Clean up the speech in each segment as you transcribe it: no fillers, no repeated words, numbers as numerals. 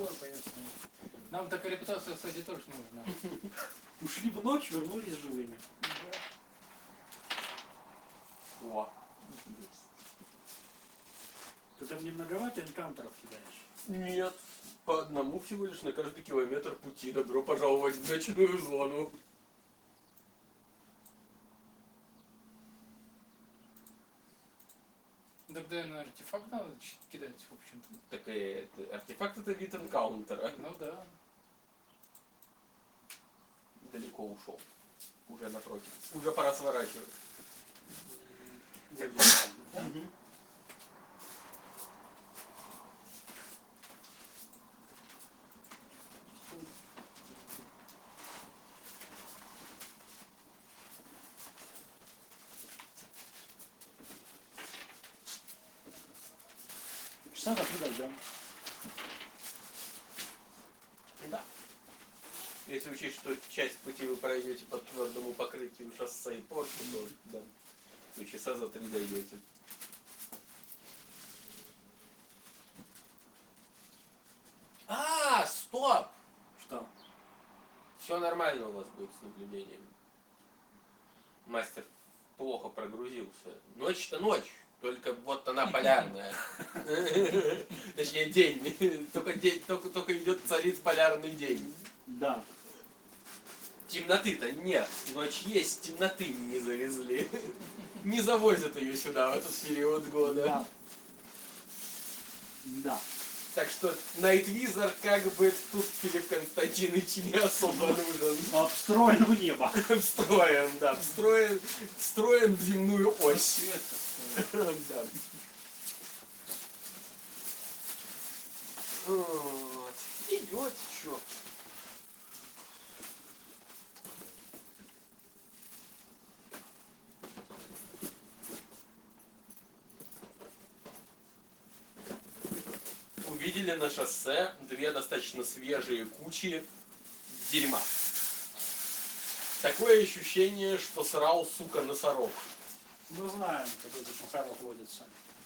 Ой, понятно. Нам такая репутация, кстати, тоже нужна. Ушли в ночь, вернулись живыми. О. Ты там не многовато энкаунтеров кидаешь? Нет. По одному всего лишь на каждый километр пути. Добро пожаловать в ночную зону. Тогда на артефакт надо кидать, в общем-то. Так артефакт это вид энкаунтера. Ну да. Далеко ушел. Уже напротив. Уже пора сворачивать. Угу. Часа так не дойдем. Да. Если учесть, что часть пути вы пройдете по твердому покрытию шоссе и порту, то да, вы часа за 3 дойдете. Стоп! Что? Все нормально у вас будет с наблюдением. Мастер плохо прогрузился. Ночь-то ночь, только вот она полярная. Точнее, день. Только идет царит полярный день. Да. Темноты-то нет. Ночь есть, темноты не завезли. Не завозят ее сюда в этот период года. Да. Да. Так что Найтвизор как бы тут Филипп Константинович не особо нужен. Встроен в небо. Встроен, да. Встроен в земную ось. Да. Вот. Идет, чё. Увидели на шоссе 2 достаточно свежие кучи дерьма. Такое ощущение, что срал, сука, носорог. Мы знаем, какой тут носорог водится.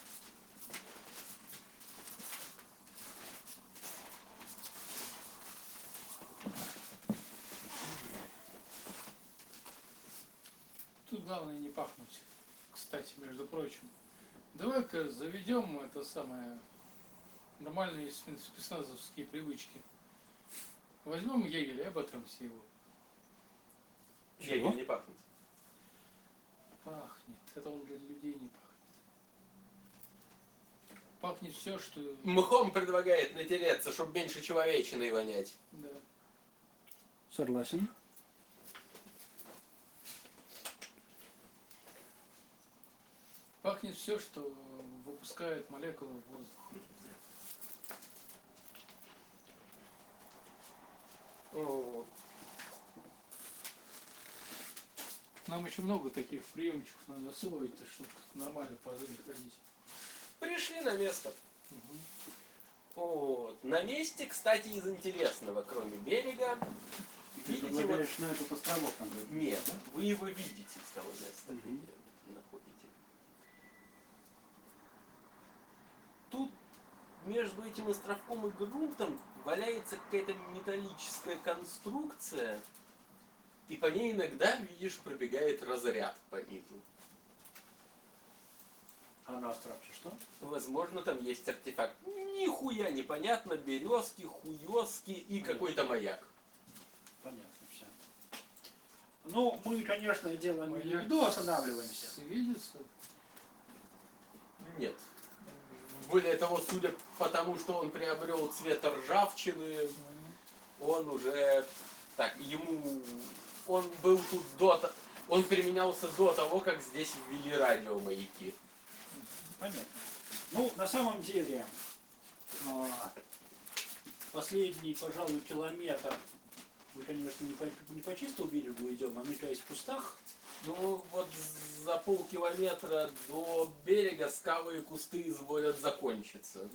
Тут главное не пахнуть. Кстати, между прочим. Давай-ка заведем это самое нормальные спецназовские привычки. Возьмем егеря и оботремся его. Егерь не пахнет. Пахнет. Это он для людей не пахнет. Пахнет все, что... Мхом предлагает натереться, чтобы меньше человечиной вонять. Да. Согласен. Пахнет все, что выпускает молекулы в воздух. О, Нам еще много таких приемчиков надо освоить, чтобы нормально по жизни ходить. пришли на место. Угу. Вот. На месте, кстати, из интересного, кроме берега, Ты видите вот... предлагаешь на этот островок там быть? Нет, вы его видите с того места, Мгм. где находите. Тут между этим островком и грунтом валяется какая-то металлическая конструкция, и по ней иногда, видишь, пробегает разряд по низу. А на островке что? Возможно, там есть артефакт. Нихуя непонятно, березки, хуёски и какой-то маяк. Понятно все. Ну, мы, конечно, делаем не в виду, останавливаемся. Свидится. Нет. Более того, судя по тому, что он приобрел цвет ржавчины, он уже... Так, ему... Он был тут Он применялся до того, как здесь ввели радиомаяки. Понятно. Ну, на самом деле, последний, пожалуй, километр мы, конечно, не по чистому берегу идем, а мыкаясь в кустах. Ну, вот за полкилометра до берега скалы и кусты изволят закончиться.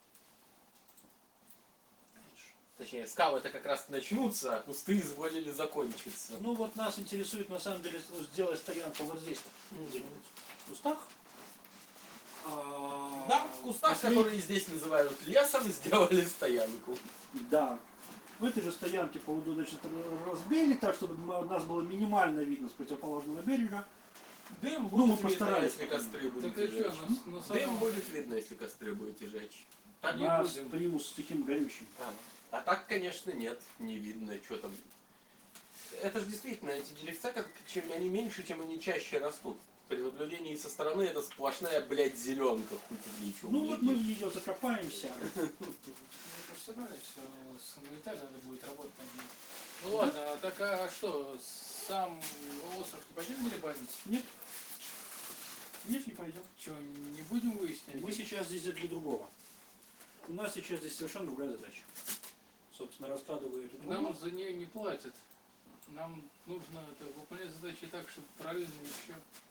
Точнее, скалы-то как раз начнутся, а кусты изволили закончиться. Ну, вот нас интересует, на самом деле, сделать стоянку вот здесь, в кустах. Да, в кустах, которые здесь называют лесом, сделали стоянку. Да. В этой же стоянке поводу, значит, разбили так, чтобы нас было минимально видно с противоположного берега. Дым Ну, мы будет видно, постарались. если костры будете Так и что, жечь. на Дым самом... будет видно, если костры будете жечь. Так не Нас будем. примут с таким горючим. А так, конечно, нет, не видно, что там. Это же действительно, эти деревца, чем они меньше, тем они чаще растут. При наблюдении со стороны это сплошная, блядь, зеленка, хуй ты ничего. Ну вот мы в нее закопаемся. Постарались, с инвентарем надо будет работать над ним. Ну ладно, так а что, сам остров не пойдем деребанить? Нет. Нет, не пойдем. Что, не будем выяснять? Мы сейчас здесь для другого. У нас сейчас здесь совершенно другая задача. Собственно, раскладывая эту Нам трубу. за нее не платят. Нам нужно выполнять задачи так, чтобы правильно еще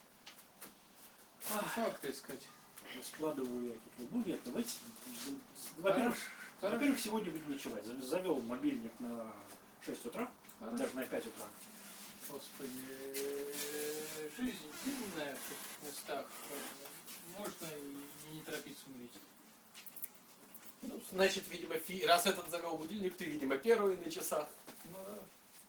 факты искать. Раскладываю эту трубу. Нет, давайте. Во-первых, сегодня будем ночевать. Завел мобильник на 6 утра, Хорошо. даже на 5 утра. Господи, жизнь длинная в таких местах. Можно и не торопиться умереть. Ну, значит, видимо, раз этот завел будильник, ты, видимо, первый на часах. Ну да.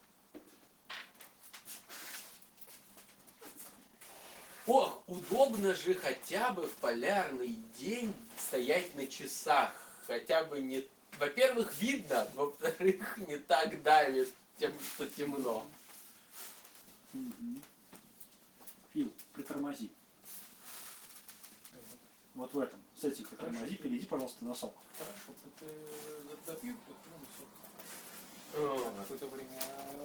Ох, удобно же хотя бы в полярный день стоять на часах. Хотя бы не... Во-первых, видно, во-вторых, не так давит тем, что темно. Фил, притормози. Вот в этом. С этим притормози. Перейди, пожалуйста, на сок. Хорошо, ты допью О, какое-то время.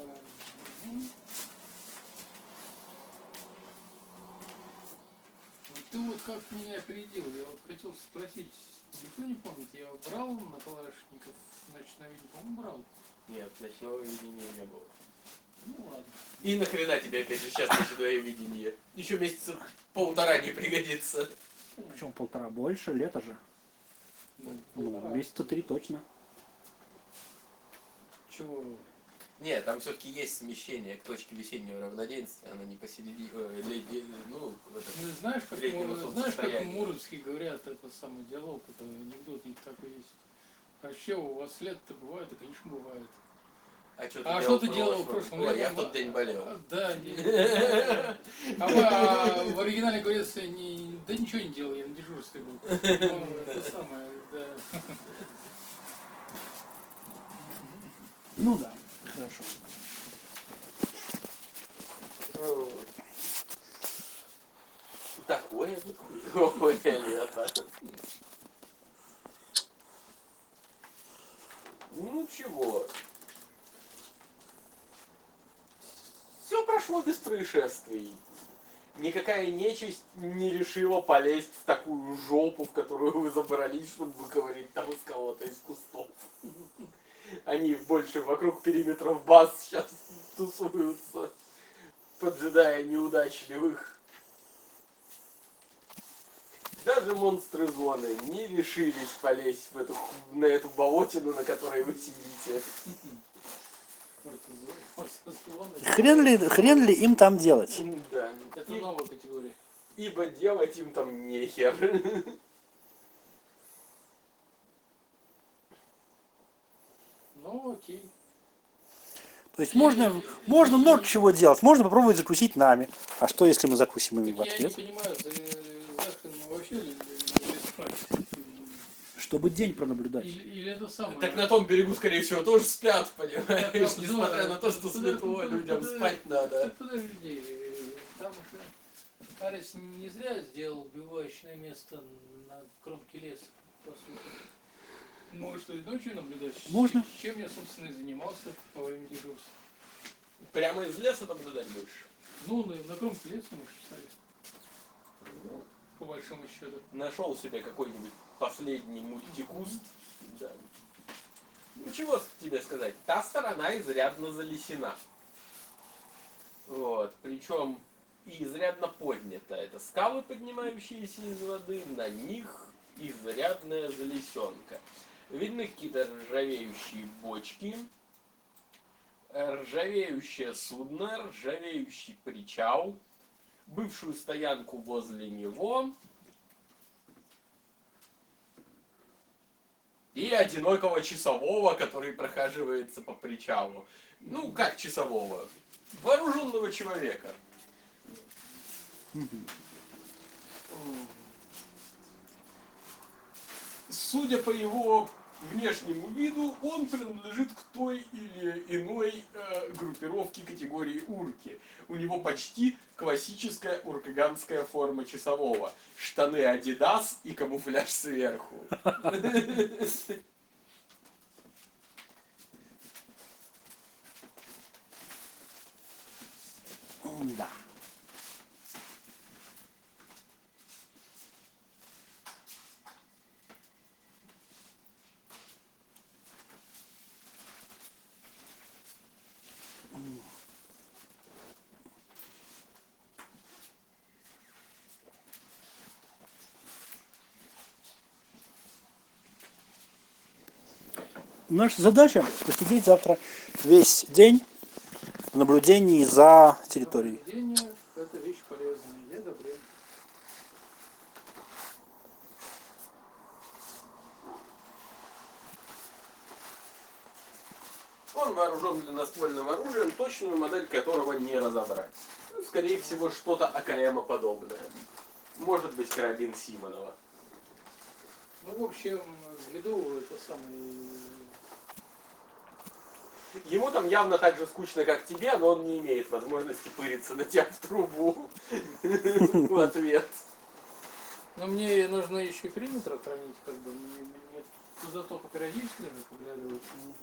Ты вот как меня опередил, я вот хотел спросить, никто не помнит, я брал на калашников ночное видео, по-моему, брал. Нет, ночного видения не было. Ну ладно. И нахрена тебе опять же сейчас ночное видение? Еще месяца полтора не пригодится. Причем полтора больше, лето же. Ну, Ну, месяца 3 точно. чего? Нет, там все-таки есть смещение к точке весеннего равноденствия, она не посередине, ну, в этом. Ну, знаешь, как, Летнего знаешь, как солнцестояния. муромские говорят, это самый диалог, это анекдот не такой есть. А че, у вас лет-то бывает? Да, конечно, бывает. А что А что ты делал в прошлом Ой, летом? я в тот день болел. Да, а в оригинале говорится, да ничего не делал, я на дежурстве был. Ну, это самое, да. Ну да, хорошо. Такое хуевое лето. Ну чего? Все прошло без происшествий. Никакая нечисть не решила полезть в такую жопу, в которую вы забрались, чтобы выковырить там из кого-то из кустов. Они больше вокруг периметров баз сейчас тусуются, поджидая неудачливых. Даже монстры зоны не решились полезть на эту болотину, на которой вы сидите. Хрен ли им там делать? Да. Это новая категория. Ибо делать им там нехер. Ну, окей. То есть можно много чего делать. Можно попробовать закусить нами. А что, если мы закусим им в Так я не ответ? понимаю, Захарин вообще или спать? Чтобы день пронаблюдать. Или это самое? Так на том берегу, скорее всего, тоже спят, понимаешь? Так, Несмотря на то, что светло, людям спать надо. Так подожди, там же Арис не зря сделал убивающее место на кромке леса, по сути. Может, и ночью наблюдать? Можно. Чем я, собственно, и занимался во время дежурства. Прямо из леса наблюдать будешь? Ну, на кромке леса мы читали. По большому счету. Нашел себе какой-нибудь последний мультикуст. Да. Ну чего тебе сказать? Та сторона изрядно залесена. Вот. Причем и изрядно поднята. Это скалы, поднимающиеся из воды, на них изрядная залесенка. Видны какие-то ржавеющие бочки, ржавеющее судно, ржавеющий причал, бывшую стоянку возле него, И одинокого часового, который прохаживается по причалу. Ну, как часового? Вооруженного человека. Судя по его внешнему виду, он принадлежит к той или иной группировке категории урки. У него почти классическая уркаганская форма часового. Штаны Adidas и камуфляж сверху. Да. Наша задача посидеть завтра весь день в наблюдении за территорией. Наблюдение – это вещь полезная, я одобряю. Он вооружен длинноствольным оружием, точную модель которого не разобрать. Ну, скорее всего, что-то АКМ-подобное. Может быть, карабин Симонова. Ну, в общем, в виду это самое... Ему там явно так же скучно, как тебе, но он не имеет возможности пыриться на тебя в трубу в ответ. Но мне нужно еще и периметр охранить, как бы. Мне туда только периодически нужно поглядывать.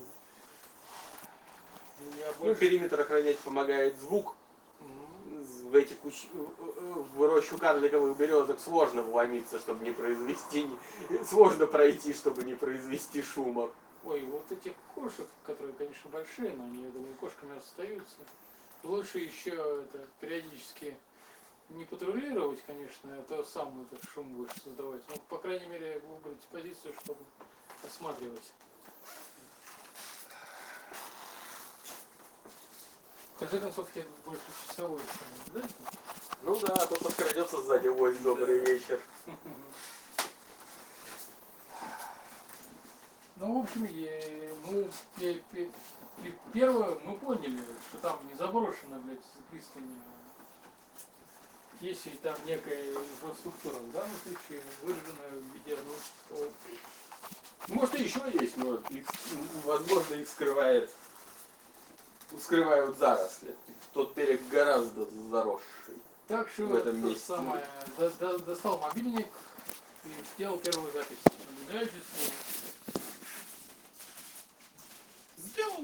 Я Ну, больше... периметр охранять помогает звук. В эти в рощу карликовых березок сложно вломиться, чтобы не произвести... Сложно пройти, чтобы не произвести шума. Ой, вот этих кошек, которые, конечно, большие, но они, я думаю, кошками остаются. Лучше еще это периодически не патрулировать, конечно, а то сам этот шум будешь создавать. Ну, по крайней мере, выбрать позицию, чтобы осматривать. В конце концов, я больше часовой, да? Ну да, а то подкрадется сзади вось, добрый вечер. Ну, в общем, первое, мы поняли, что там не заброшено, блядь, пристань. Есть и там некая инфраструктура, в данном случае выраженная в виде русского. Может и еще есть, но их, возможно их скрывают заросли. Тот берег гораздо заросший. Так что В этом то месте. самое, достал мобильник и сделал первую запись. Наблюдающий слух. Сделал.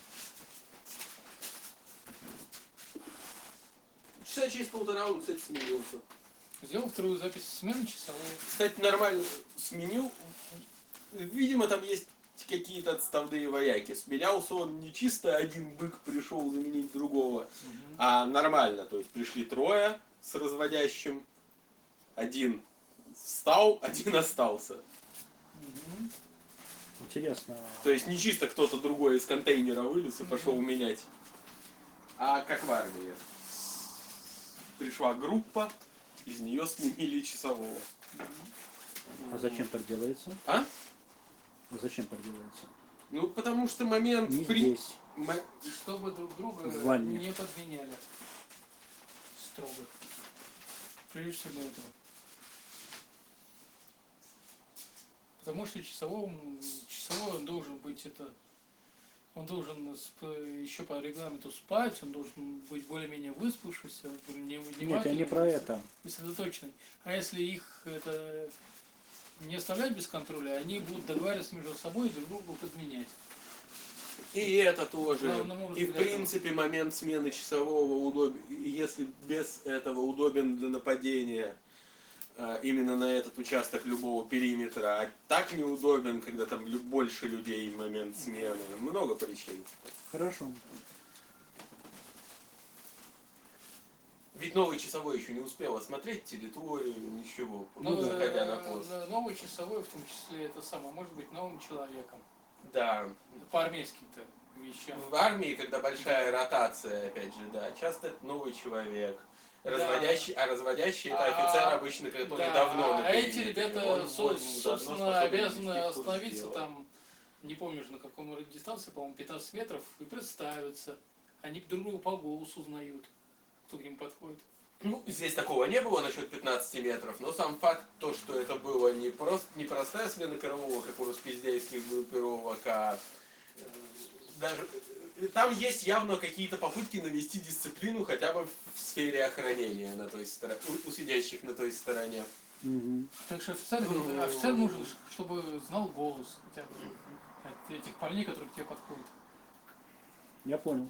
Часа через полтора он, кстати, сменился. Сделал вторую запись смены часовой. Кстати, нормально сменил. Видимо, там есть какие-то отставные вояки. Сменялся он не чисто один бык пришел заменить другого, а нормально. То есть пришли трое с разводящим. Один встал, один остался. Интересно. То есть не чисто кто-то другой из контейнера вылез и пошел менять. А как в армии. Пришла группа, из нее сменили часового. А зачем так делается? А? Зачем так делается? Ну, потому что момент... Не здесь. И чтобы друг друга В ванне. не подменяли. Строго. Прежде всего для этого. Потому что часовой он должен быть он должен еще по регламенту спать, он должен быть более-менее выспавшийся, Нет, я не про это. сосредоточенный. А если их это не оставлять без контроля, они будут договариваться между собой и друг другу подменять. И это тоже. Главному И в взгляду. принципе момент смены часового удобен, если без этого удобен для нападения именно на этот участок любого периметра, а так неудобен, когда там больше людей в момент смены. Много причин. Хорошо. Ведь новый часовой еще не успел осмотреть территорию, ничего, Но, заходя на пост. новый часовой, в том числе, это самое, может быть новым человеком. Да. По армейским-то вещам. В армии, когда большая ротация, опять же, да, часто это новый человек. разводящий это офицер обычно, который Да, давно на а эти периметре. ребята, Он заодно собственно, способен обязаны вести курс остановиться дела. там, не помню же на каком дистанции, по-моему, 15 метров, и представиться. Они друг друга по голосу узнают, кто к ним подходит. Ну, здесь такого не было насчет 15 метров, но сам факт, то, что это было не простая смена караулов, как у распиздейских группировок, а даже там есть явно какие-то попытки навести дисциплину хотя бы в сфере охранения на той стороне, у сидящих на той стороне. Мгм. Так что офицер нужен, чтобы знал голос хотя бы от этих парней, которые к тебе подходят. Я понял.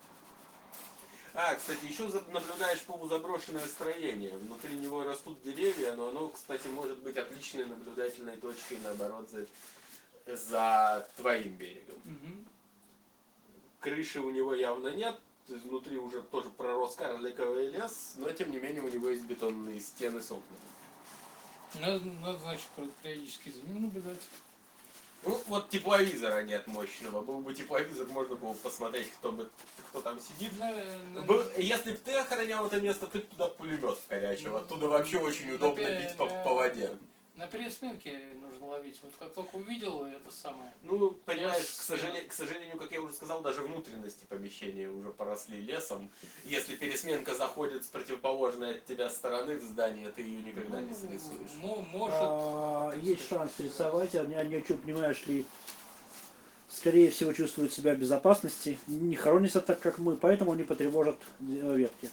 А, кстати, еще наблюдаешь полузаброшенное строение. Внутри него растут деревья, но оно, кстати, может быть отличной наблюдательной точкой, наоборот, за твоим берегом. Мгм. Крыши у него явно нет, то есть внутри уже тоже пророс карликовый лес, но тем не менее у него есть бетонные стены с окнами. Надо, значит, периодически за ним наблюдать. Ну, вот тепловизора нет мощного. Был бы тепловизор, можно было бы посмотреть, кто там сидит. Если бы ты охранял это место, ты бы туда пулемет вкорячил. Оттуда вообще очень удобно бить по воде. На пересменке нужно ловить. Вот как только увидел, это самое. Ну, понимаешь, к сожалению, как я уже сказал, даже внутренности помещения уже поросли лесом. Если пересменка заходит с противоположной от тебя стороны в здание, ты ее никогда не срисуешь. Может. Есть шанс рисовать, они что, понимаешь ли, скорее всего чувствуют себя в безопасности, не хоронятся так, как мы, поэтому они потревожат ветки.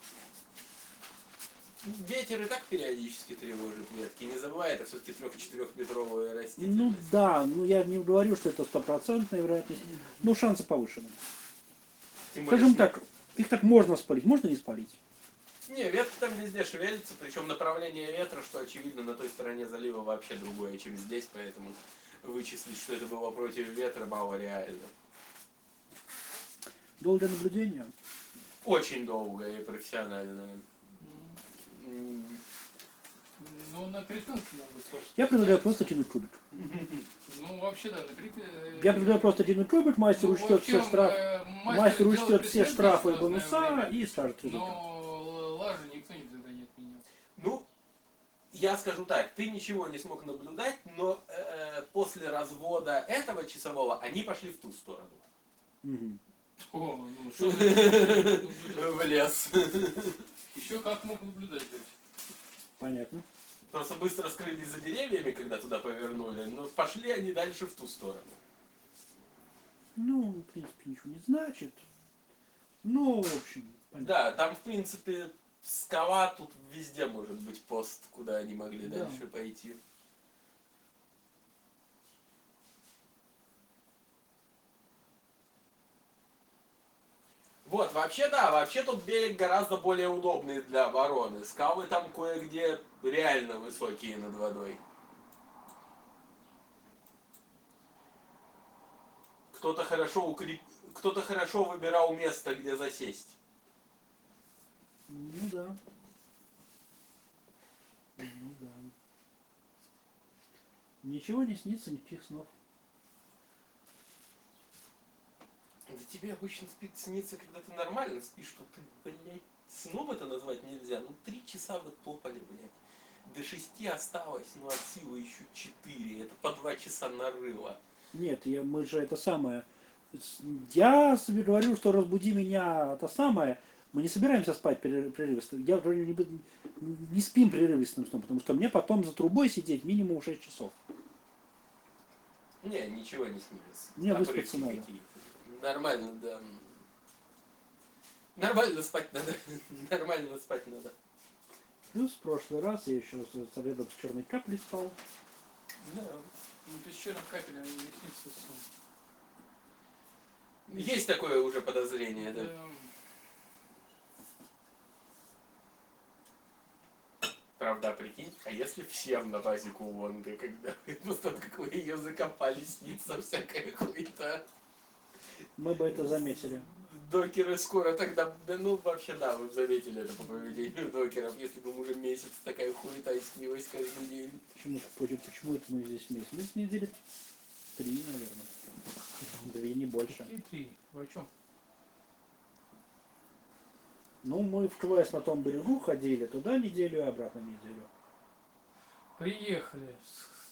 Ветер и так периодически тревожит ветки. Не забывай, это все-таки 3-4-метровая Ну растительность. да, ну я не говорю, что это стопроцентная вероятность, но шансы повышены. Тем более, Скажем что- так, их так можно спалить, можно не спалить. Не, ветки там везде шевелятся, причем направление ветра, что очевидно, на той стороне залива вообще другое, чем здесь, поэтому вычислить, что это было против ветра, мало реально. Долгое наблюдение. Очень долгое и профессиональное. Ну, на пересменке могут тоже. Я предлагаю просто тянуть кубик. Ну, вообще, да, на пересменке. Я предлагаю просто тянуть кубик, мастер учтет все штрафы. Мастер учтет все штрафы и бонуса и скажет результат. Но лажи никто никогда не отменял. Ну, я скажу так, ты ничего не смог наблюдать, но после развода этого часового они пошли в ту сторону. Мгм. О, ну что ты В лес. еще как мог наблюдать, блядь? Понятно. Просто быстро скрылись за деревьями, когда туда повернули, но пошли они дальше в ту сторону. Ну, в принципе, ничего не значит. Ну, в общем, понятно. Да, там, в принципе, скала, тут везде может быть пост, куда они могли Да. дальше пойти. Вот, вообще да, вообще тут берег гораздо более удобный для обороны. Скалы там кое-где реально высокие над водой. Кто-то хорошо выбирал место, где засесть. Ну да. Ну да. Ничего не снится, никаких снов. Да тебе обычно снится, когда ты нормально спишь, что ты, блядь, сном это назвать нельзя. Ну 3 часа вы топали, блядь. До 6 осталось, ну от силы еще 4. Это по 2 часа нарыло. Нет, мы же это самое. Я себе говорю, что разбуди меня это самое. Мы не собираемся спать прерывисто. Я говорю, не спим прерывистым сном, потому что мне потом за трубой сидеть минимум 6 часов. Не, ничего не снилось. Мне выспаться Отрывки надо. какие-то. Нормально, да. Нормально спать надо. Нормально спать надо. Плюс в прошлый раз я еще с рядом с черной каплей спал. Да. Ну, без черных капель они не снится сон. Есть такое уже подозрение, да. Правда, прикинь, а если всем на базе Кулонга, когда после того, как вы ее закопали, снится всякая хуета. Мы бы это заметили. Докеры скоро тогда, да ну вообще да, вы заметили это по поведению докеров, если бы уже месяц такая хуета снилась каждый день. Почему это мы здесь вместе? Мы с недели 3, наверное. 2, не больше. И ты. Вы о чем? Ну, мы в КВС на том берегу ходили, туда неделю и обратно неделю. Приехали.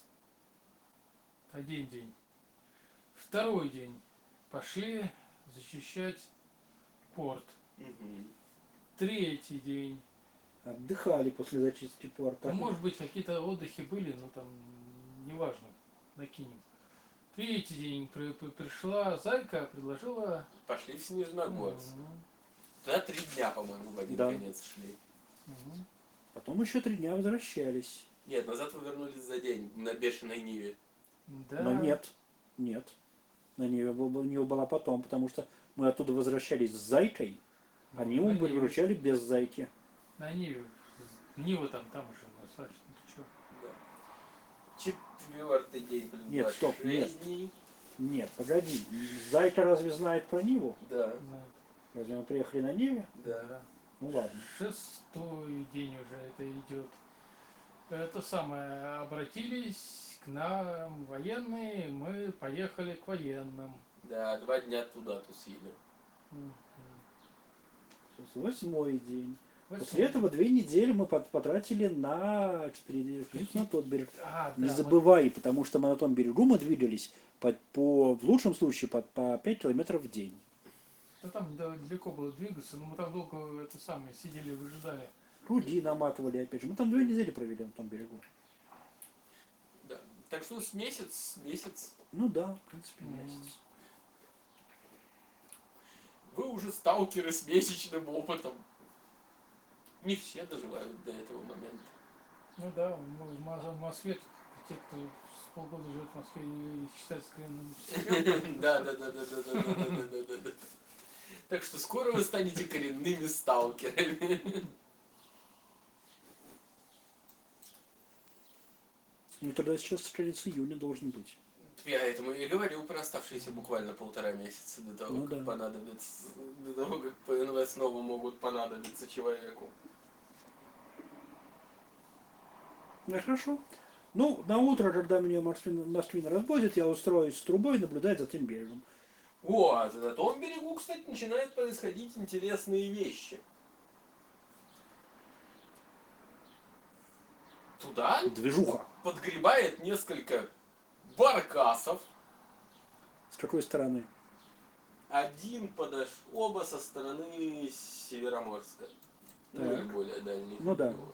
Один день. Второй день. Пошли защищать порт. Мгм. Третий день. Отдыхали после зачистки порта. Ну, может быть, какие-то отдыхи были, но там неважно. Накинем. Третий день пришла зайка, предложила. Пошли в Снежногорск. Мгм. Туда 3 дня, по-моему, в один Да. конец шли. Мгм. Потом еще 3 дня возвращались. Нет, назад вы вернулись за день на бешеной Ниве. Да. Но нет, нет. На нее была потом, потому что мы оттуда возвращались с зайкой, а Ниву На Ниве. выручали без зайки. На Ниве. Нива там уже на Саше. Ну ты чё? Да. 4-й день, плюс Нет, 2, стоп, 6 нет. дней. Нет, погоди. Зайка разве знает про Ниву? Да, Знаю. Разве мы приехали на Ниве? да. Ну ладно. Шестой день уже это идет. Это самое, обратились к нам военные, мы поехали к военным. Да, 2 дня туда тусили. Мгм. 8-й день. Восьмой. После этого 2 недели мы потратили на экспедицию на тот берег. А, Не да, забывай, потому что мы на том берегу мы двигались в лучшем случае по 5 километров в день. да там далеко было двигаться, но мы там долго это самое сидели, выжидали. Руди наматывали опять же. Мы там 2 недели провели на том берегу. Да. Так что с месяц Ну да, в принципе, Мгм. месяц. вы уже сталкеры с месячным опытом. Не все доживают до этого момента. Ну да, мы в Москве, те, кто с полгода живет в Москве и считается коренным Да. Да. Так что скоро вы станете коренными сталкерами. Ну тогда сейчас конец июня должен быть. Я этому и говорил про оставшиеся буквально 1,5 месяца до того, Ну как да. понадобится, до того, как ПНВ снова могут понадобиться человеку. Ну хорошо. Ну, на утро, когда меня Москвин разбудит, я устроюсь с трубой наблюдать за тем берегом. О, а на том берегу, кстати, начинают происходить интересные вещи. Туда Движуха. подгребает несколько баркасов. С какой стороны? Один подошел, оба со стороны Североморска. Ну и Так. более дальних Ну да. регионов.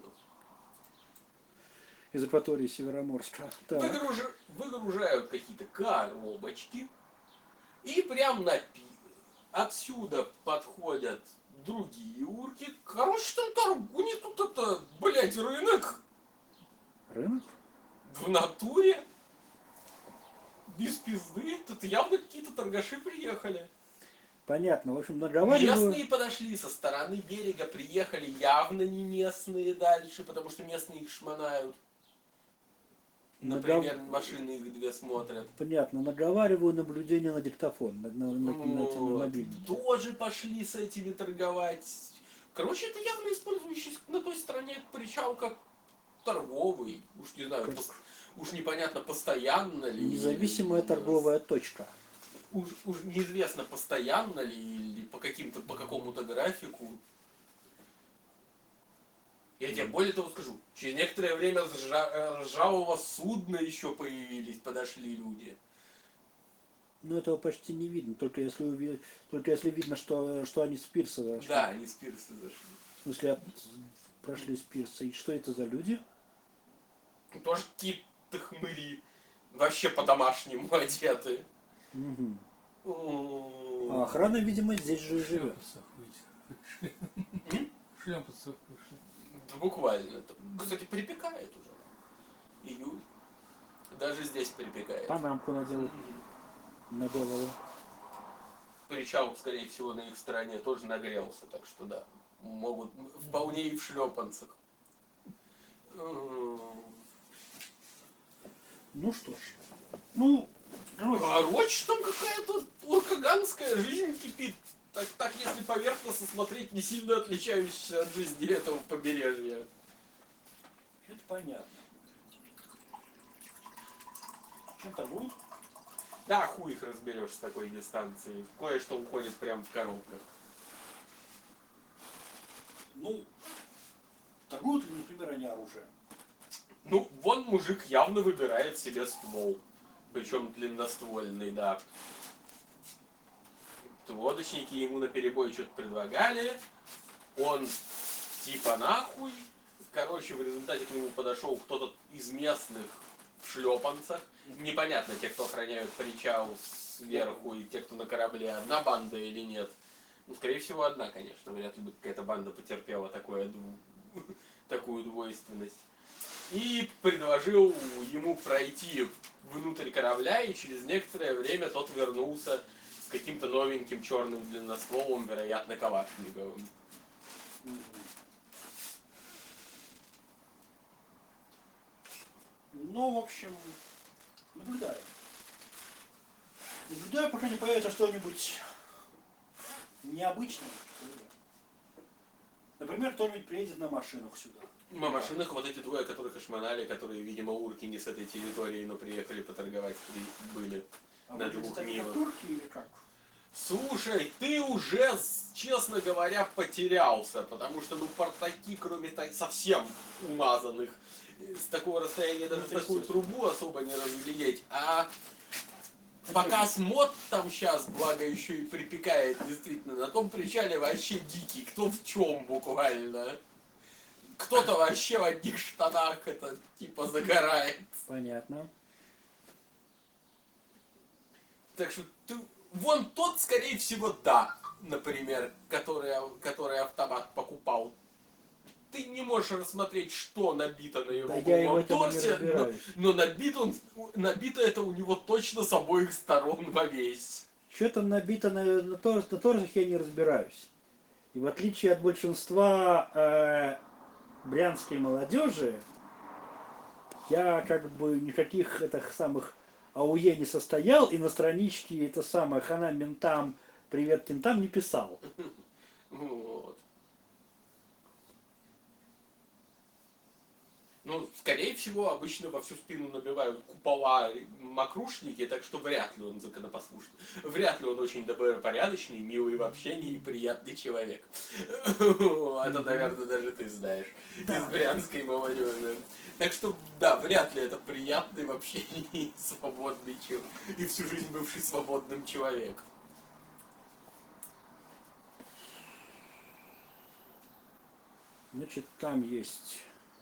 Из акватории Североморска. Так. Выгружают какие-то коробочки. И прям отсюда подходят другие урки. Короче, там у них тут это, блядь, рынок Рынок? в натуре. Без пизды. Тут явно какие-то торгаши приехали. Понятно. В общем, наговариваю. Местные подошли со стороны берега, приехали явно не местные дальше, потому что местные их шмонают. Например, машины их 2 смотрят. Понятно. Наговариваю наблюдение на диктофон, на Вот. мобильник. Тоже пошли с этими торговать. Короче, это явно использующийся на той стороне причал как торговый. Уж не знаю, Как уж непонятно, постоянно ли. независимая или- торговая точка. Уж неизвестно, постоянно ли или по какому-то графику. Я тебе более того скажу, через некоторое время с ржавого судна еще появились, подошли люди. Но этого почти не видно, только если видно, что они с пирса зашли. Да, они с пирса зашли. В смысле, прошли с пирса. И что это за люди? Тоже какие-то хмыри. Вообще по-домашнему одеты. Мгм. А М. охрана, видимо, здесь же и живет. Шлемпаться вышли. Да буквально. Кстати, припекает уже. Июль. Даже здесь припекает. Панамку надел на голову. Причал, скорее всего, на их стороне тоже нагрелся, так что да. Могут вполне и в шлепанцах. Ну что ж. Ну, короче, Короче, там какая-то уркаганская жизнь кипит. Так, если поверхностно смотреть, не сильно отличающаяся от жизни этого побережья. это понятно. Чем торгуют? Да, хуй их разберешь с такой дистанции. Кое-что уходит прям в коробках. Ну, торгуют ли, например, они оружием? Ну, вон мужик явно выбирает себе ствол. Причем длинноствольный, да. Лодочники ему наперебой что-то предлагали. Он типа нахуй. Короче, в результате к нему подошел кто-то из местных в шлепанцах. Непонятно, те, кто охраняют причал сверху, и те, кто на корабле, одна банда или нет. Ну, скорее всего, одна, конечно. Вряд ли бы какая-то банда потерпела такую двойственность. И предложил ему пройти внутрь корабля, и через некоторое время тот вернулся с каким-то новеньким черным длинностволом, вероятно, калашниковым. Ну, в общем, наблюдаю. Наблюдаю, пока не появится что-нибудь необычное. Например, кто-нибудь приедет на машинах сюда. На машинах вот эти двое, которых ошмонали, которые, видимо, урки не с этой территории, но приехали поторговать, были А на вы двух это милах. турки или как? Слушай, ты уже, честно говоря, потерялся, потому что, ну, портаки, кроме совсем умазанных, с такого расстояния даже в такую трубу особо не разглядеть, а показ мод там сейчас, благо еще и припекает, действительно, на том причале вообще дикий, кто в чем буквально. Кто-то вообще в одних штанах это типа загорает. Понятно. Так что ты... Вон тот, скорее всего, да, например, который автомат покупал. Ты не можешь рассмотреть, что набито на его Да я и в этом не торсе, разбираюсь. но набито это у него точно с обоих сторон во весь. Что там набито на торсах, я не разбираюсь. И в отличие от большинства брянской молодежи, я как бы никаких этих самых АУЕ не состоял, и на страничке это самое хана ментам, привет кентам не писал. Вот. Ну, скорее всего, обычно во всю спину набивают купола мокрушники, так что вряд ли он законопослушный. Вряд ли он очень добропорядочный, милый в общении и приятный человек. Это, наверное, даже ты знаешь. Из брянской молодежи. Так что, да, вряд ли это приятный в общении и свободный человек. И всю жизнь бывший свободным человек. Значит, там есть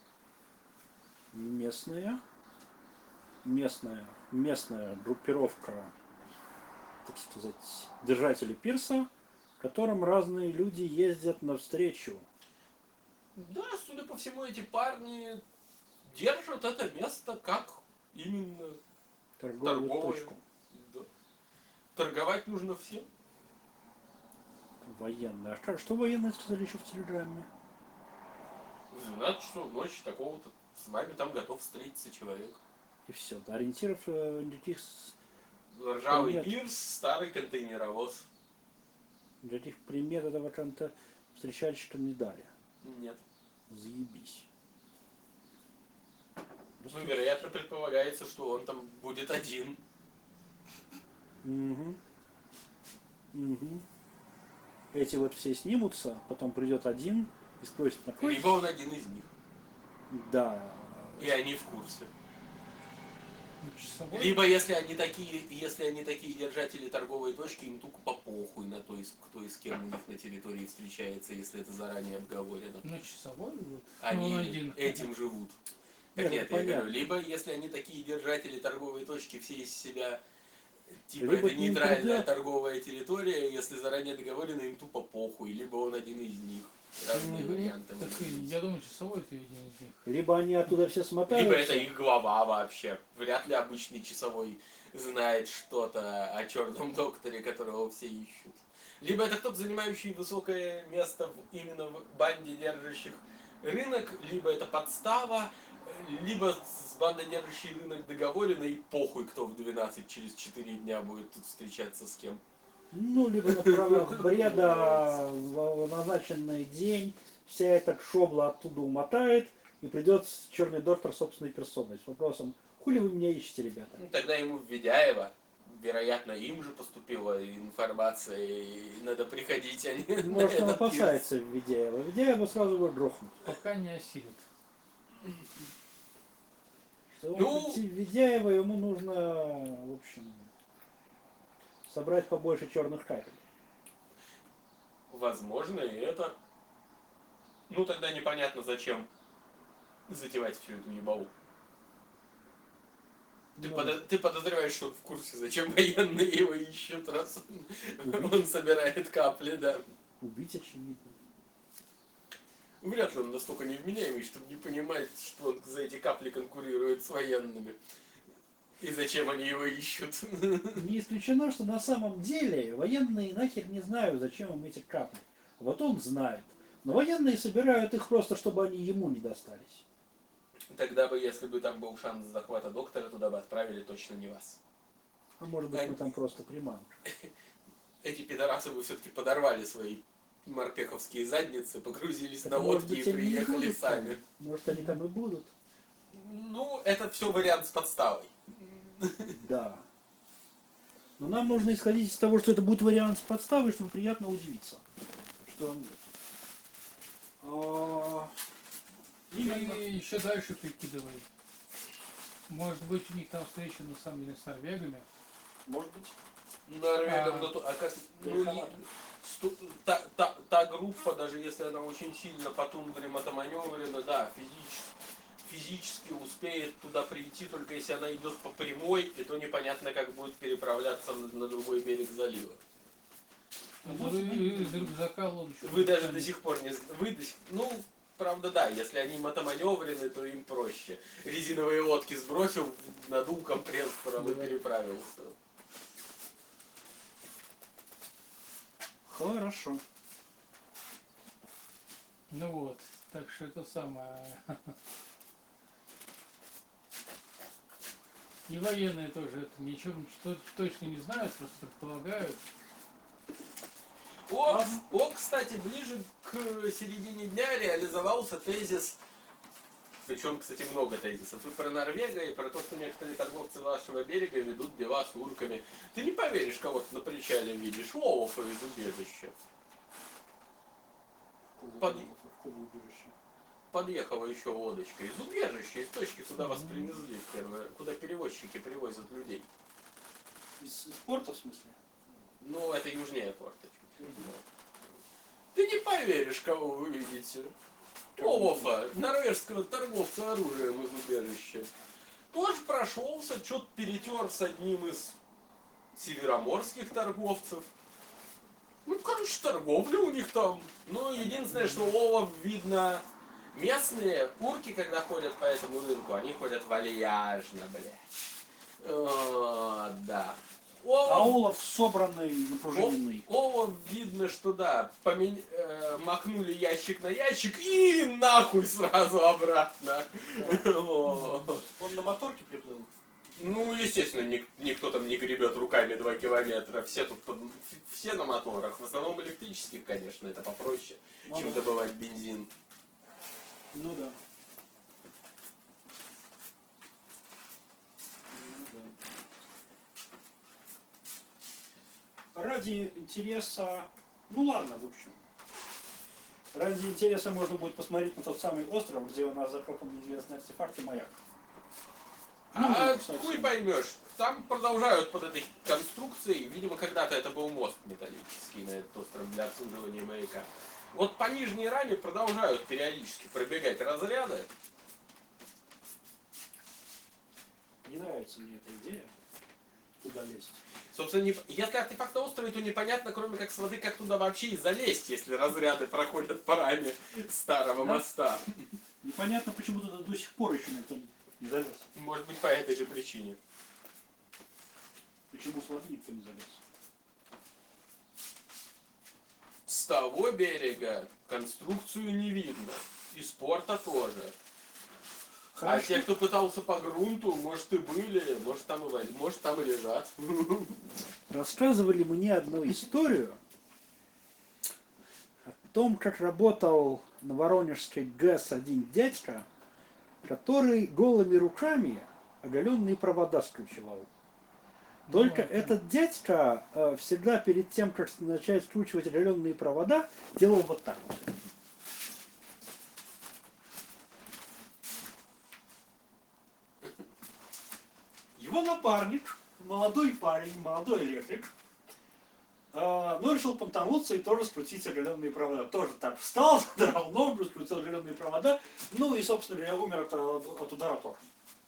местная группировка, так сказать, держателей пирса, которым разные люди ездят навстречу. Да, судя по всему, эти парни держат это место как именно Торговую торговое. точку. Да. Торговать нужно всем. Военная. А что военные сказали еще в телеграмме? В 12 часов ночи такого-то с вами там готов встретиться человек. И все. Ориентиров никаких, Ржавый Нет. пирс, старый контейнеровоз. никаких примет этого чем-то встречальщикам не дали. Нет. Заебись. Ну, вероятно, предполагается, что он там будет один. Угу. Угу. Эти вот все снимутся, потом придет один и спросит, на какой... Либо он один из них. Да. И они в курсе. Часовой? Либо если они такие держатели торговой точки, им только по похуй на то, кто и с кем у них на территории встречается, если это заранее обговорено. Ну, часовой вот. Они Он один. этим живут. Так Нет, нет, ну, я говорю, понятно. либо если они такие держатели торговой точки, все из себя, типа Либо это к ним нейтральная придет. торговая территория, если заранее договорено, им тупо похуй, либо он один из них. Разные Мгм. варианты. Так, могут быть. я думаю, часовой это один из них. Либо они оттуда все смотаются. Либо это их глава вообще. Вряд ли обычный часовой знает что-то о черном докторе, которого все ищут. Либо это кто-то, занимающий высокое место именно в банде держащих рынок, либо это подстава, либо с бандой держащей рынок договорено, и похуй, кто в 12 через 4 дня будет тут встречаться с кем. Ну, либо на правах бреда в назначенный день вся эта шобла оттуда умотает и придет черный доктор собственной персоной с вопросом, хули вы меня ищете, ребята? Ну, тогда ему в Ведяево вероятно, им же поступила информация, и надо приходить, а не на Может, он этот пир. опасается Ведяева. Ведяева сразу его грохнут. Пока не осилит. Чтобы Ну, прийти в Ведяева, ему нужно, в общем, собрать побольше черных капель. возможно, и это. Ну, тогда непонятно, зачем затевать всю эту ебалу. Ну, Ты подозреваешь, что он в курсе, зачем военные его ищут, раз он собирает капли, да. убить очевидно. Вряд ли он настолько невменяемый, чтобы не понимать, что он за эти капли конкурирует с военными. И зачем они его ищут. Не исключено, что на самом деле военные нахер не знают, зачем им эти капли. Вот он знает. Но военные собирают их просто, чтобы они ему не достались. Тогда бы, если бы там был шанс захвата доктора, туда бы отправили точно не вас. А может быть, мы там просто приманка. Эти пидорасы бы все-таки подорвали свои морпеховские задницы, погрузились Так, на может лодки быть, и они и приехали будут там? сами. Может, они там и будут? Ну, это все вариант с подставой. Да. Но нам нужно исходить из того, что это будет вариант с подставой, чтобы приятно удивиться. Что он... И еще дальше прикидывай. Может быть, у них там встреча на самом деле с норвегами. Может быть. Норвегам, та группа, даже если она очень сильно по тундре мотоманеврена, да, физически успеет туда прийти, только если она идет по прямой, и то непонятно, как будет переправляться на другой берег залива. Из рюкзака лодочку. Вы даже до сих пор не... Ну, правда, да, если они мотоманеврены, то им проще. Резиновые лодки сбросил, надул компрессором и переправился. Хорошо. Ну вот, так что это самое. И военные тоже это ничего точно не знают, просто предполагают. Кстати, ближе к середине дня реализовался тезис, причем, кстати, много тезисов, и про Норвега, и про то, что некоторые торговцы вашего берега ведут дела с урками. Ты не поверишь, кого ты на причале видишь, Олафа из убежища. Подъехала еще лодочка из убежища, из точки, куда вас привезли, куда перевозчики привозят людей. Из порта, в смысле? Ну, это южнее порта. Ты не поверишь, кого вы видите. Олафа, норвежского торговца оружием из убежища. Тоже прошелся, что-то перетер с одним из североморских торговцев. Ну, короче, торговля у них там. Ну, единственное, что Олаф, видно, местные урки, когда ходят по этому рынку, они ходят вальяжно, блядь. Да. А Олаф собранный, напружиненный. Олаф видно, что да, макнули ящик на ящик и нахуй сразу обратно. Он на моторке приплыл? Ну, естественно, никто там не гребет руками 2 километра. Все тут все на моторах. В основном электрических, конечно, это попроще, чем добывать бензин. Ну да. Ради интереса, ну ладно, в общем. Ради интереса можно будет посмотреть на тот самый остров, где у нас закопан неизвестный артефакт и маяк. Хуй поймешь. Там продолжают под этой конструкцией. Видимо, когда-то это был мост металлический на этот остров для обслуживания маяка. Вот по нижней раме продолжают периодически пробегать разряды. Не нравится мне эта идея. Куда лезть? Собственно, если артефакт на острове, то непонятно, кроме как с воды, как туда вообще и залезть, если разряды проходят по раме старого моста. Непонятно, почему туда до сих пор еще никто не залез. Может быть, по этой же причине. Почему с воды никто не залез? С того берега конструкцию не видно. И с порта тоже. Хорошо. А те, кто пытался по грунту, может и были, может там и лежат. Рассказывали мне одну историю о том, как работал на Воронежской ГЭС один дядька, который голыми руками оголенные провода скручивал. Только Ну, этот дядька всегда перед тем, как начать скручивать оголенные провода, делал вот так вот. Его напарник, молодой парень, молодой электрик, ну, решил понтануться и тоже скрутить оголенные провода. Тоже так встал, задрал ногу, скрутил оголенные провода, ну и, собственно говоря, умер от удара током.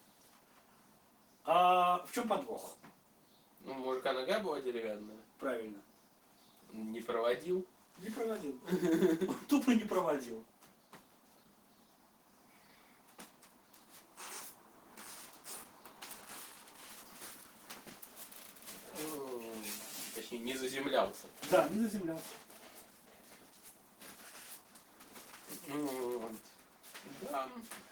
А в чем подвох? Ну, мужика нога была деревянная. Правильно. Не проводил. Не проводил. Он тупо не проводил. Точнее, не заземлялся. Да, не заземлялся. Вот. Да.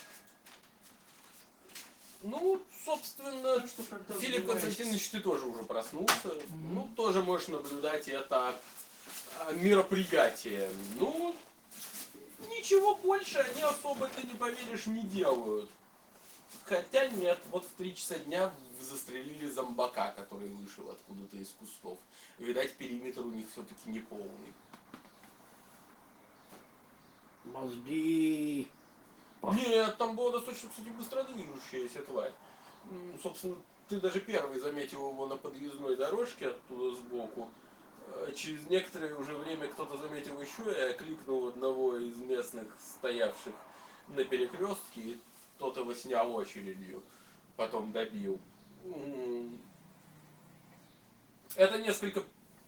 Ну, собственно, Так что, когда Филипп забываешь- Константинович, ты тоже уже проснулся. Мгм. Ну, тоже можешь наблюдать это мероприятие. Ну, ничего больше они особо, ты не поверишь, не делают. Хотя нет, вот в 3 часа дня застрелили зомбака, который вышел откуда-то из кустов. Видать, периметр у них все-таки не полный. Мозги. Нет, там была достаточно, кстати, быстро движущаяся тварь. Собственно, ты даже первый заметил его на подъездной дорожке оттуда сбоку. Через некоторое уже время кто-то заметил еще и окликнул одного из местных, стоявших на перекрестке, и тот его снял очередью, потом добил. Это несколько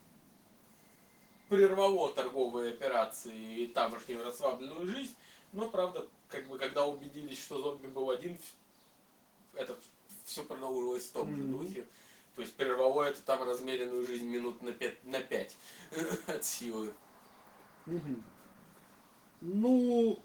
прервало торговые операции и тамошнюю расслабленную жизнь, но, правда, как бы, когда убедились, что зомби был один, это все продолжилось в том же духе. То есть прервало это там размеренную жизнь минут на 5 от силы. Мгм. Ну,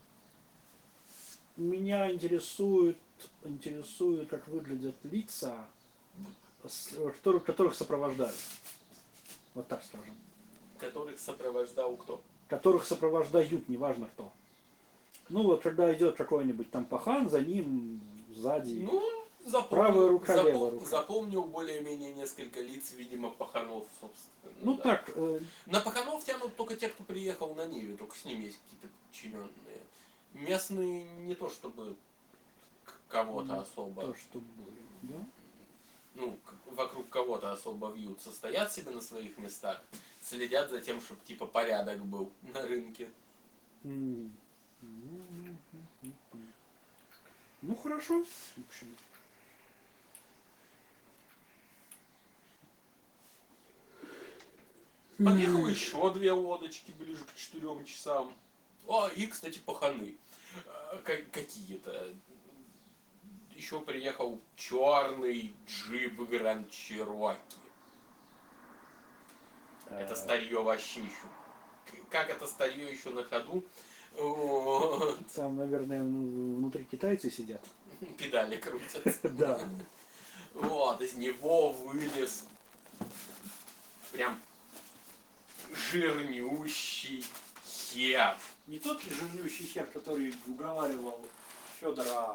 меня интересует, как выглядят лица, которых сопровождают. Вот так скажем. Которых сопровождал кто? Которых сопровождают, неважно кто. Ну вот, когда идет какой-нибудь там пахан, за ним сзади. Ну, Правая рука, левая рука. запомнил более-менее несколько лиц, видимо, паханов, собственно. Ну да. так, На паханов тянут только те, кто приехал на Ниве, только с ними есть какие-то подчиненные. Местные не то чтобы кого-то особо, то, что были, да? ну, вокруг кого-то особо вьются, стоят себе на своих местах, следят за тем, чтобы типа порядок был на рынке. М. Ну хорошо, в общем. Подъехало еще 2 лодочки ближе к 4 часам. О, и, кстати, паханы. Какие-то. Еще приехал черный джип Гранд Чироки. Это старье вообще еще. Как это старье еще на ходу? Вот. Там, наверное, внутри китайцы сидят. Педали крутятся. Да. Вот, из него вылез прям жирнющий хер. Не тот ли жирнющий хер, который уговаривал Федора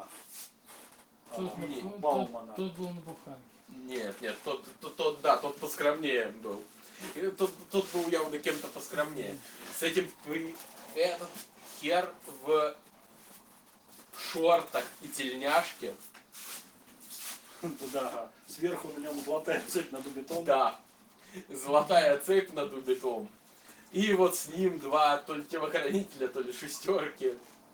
Баумана? Тот был на буханке. Нет, тот поскромнее был. И тот был явно кем-то поскромнее. С этим этот хер в шортах и тельняшке. Да, сверху на нем золотая цепь на дубетон. Да, золотая цепь над убитом. И вот с ним 2 то ли телохранителя, то ли шестерки.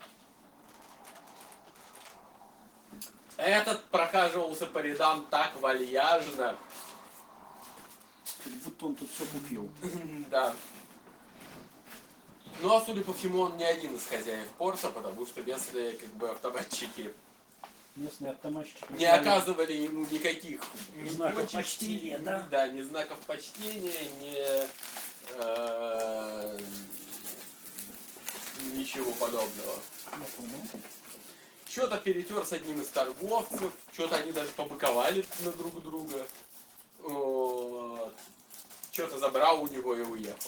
Этот прохаживался по рядам так вальяжно. Как будто он тут все купил. Да. Ну а судя по всему, он не один из хозяев порта, потому что местные как бы автоматчики Местные автоматчики. не оказывали ему никаких ни Знаков почестей, почтения, да? Да, ни знаков почтения, ничего подобного. Что-то перетер с одним из торговцев, что-то они даже побыковали на друг друга. Вот. Что-то забрал у него и уехал.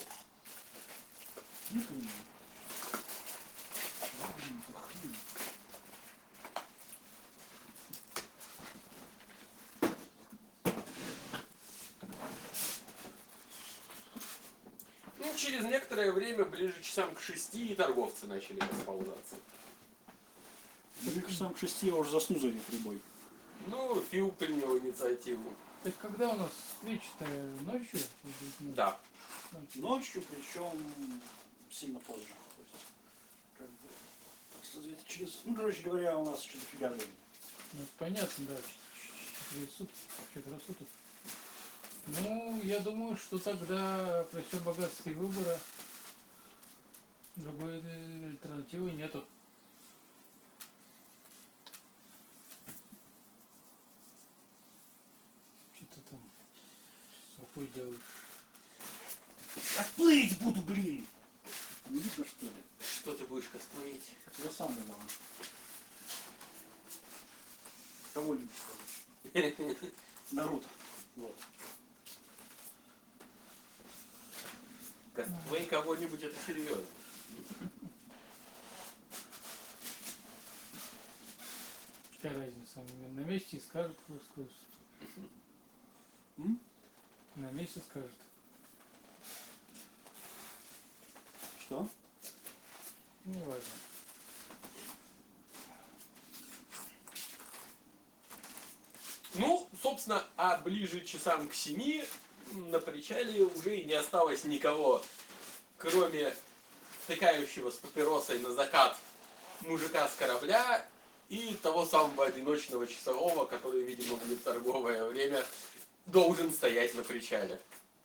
Ну, через некоторое время, ближе часам к 6, торговцы начали расползаться. Мне кажется, к 6 я уже засну за них любой. Ну, Фил принял инициативу. Так когда у нас встреча-то ночью? Да. Ночью, причем сильно позже. То есть, как бы, так сказать, через, ну, короче говоря, у нас еще дофига времени. Ну, понятно, да. 4 суток. Ну, я думаю, что тогда при всем богатстве выбора другой альтернативы нету. Что ты там с рукой делаешь? Отплыть буду, блин! Не видно, что ли? Что ты будешь косплеить? Я сам не могу. Кого-нибудь, короче. Наруто. Вот. Косплей кого-нибудь это серьезно. Какая разница? На месте и скажут, что на месте скажут. Что? Не важно. Ну, собственно, а ближе часам к 7 на причале уже и не осталось никого, кроме втыкающего с папиросой на закат мужика с корабля и того самого одиночного часового, который, видимо, в торговое время должен стоять на причале.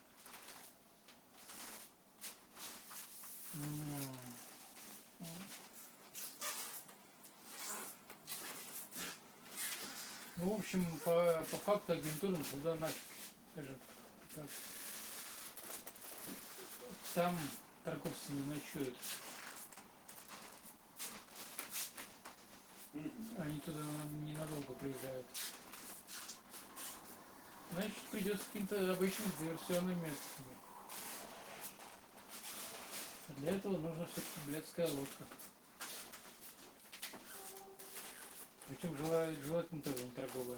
Ну, в общем, по факту агентурным туда нафиг, скажем так. Там торговцы не ночуют. Они туда ненадолго приезжают. Значит, придется каким-то обычным диверсионным методом. А для этого нужна все-таки блядская лодка. Причем желательно тоже не торговая.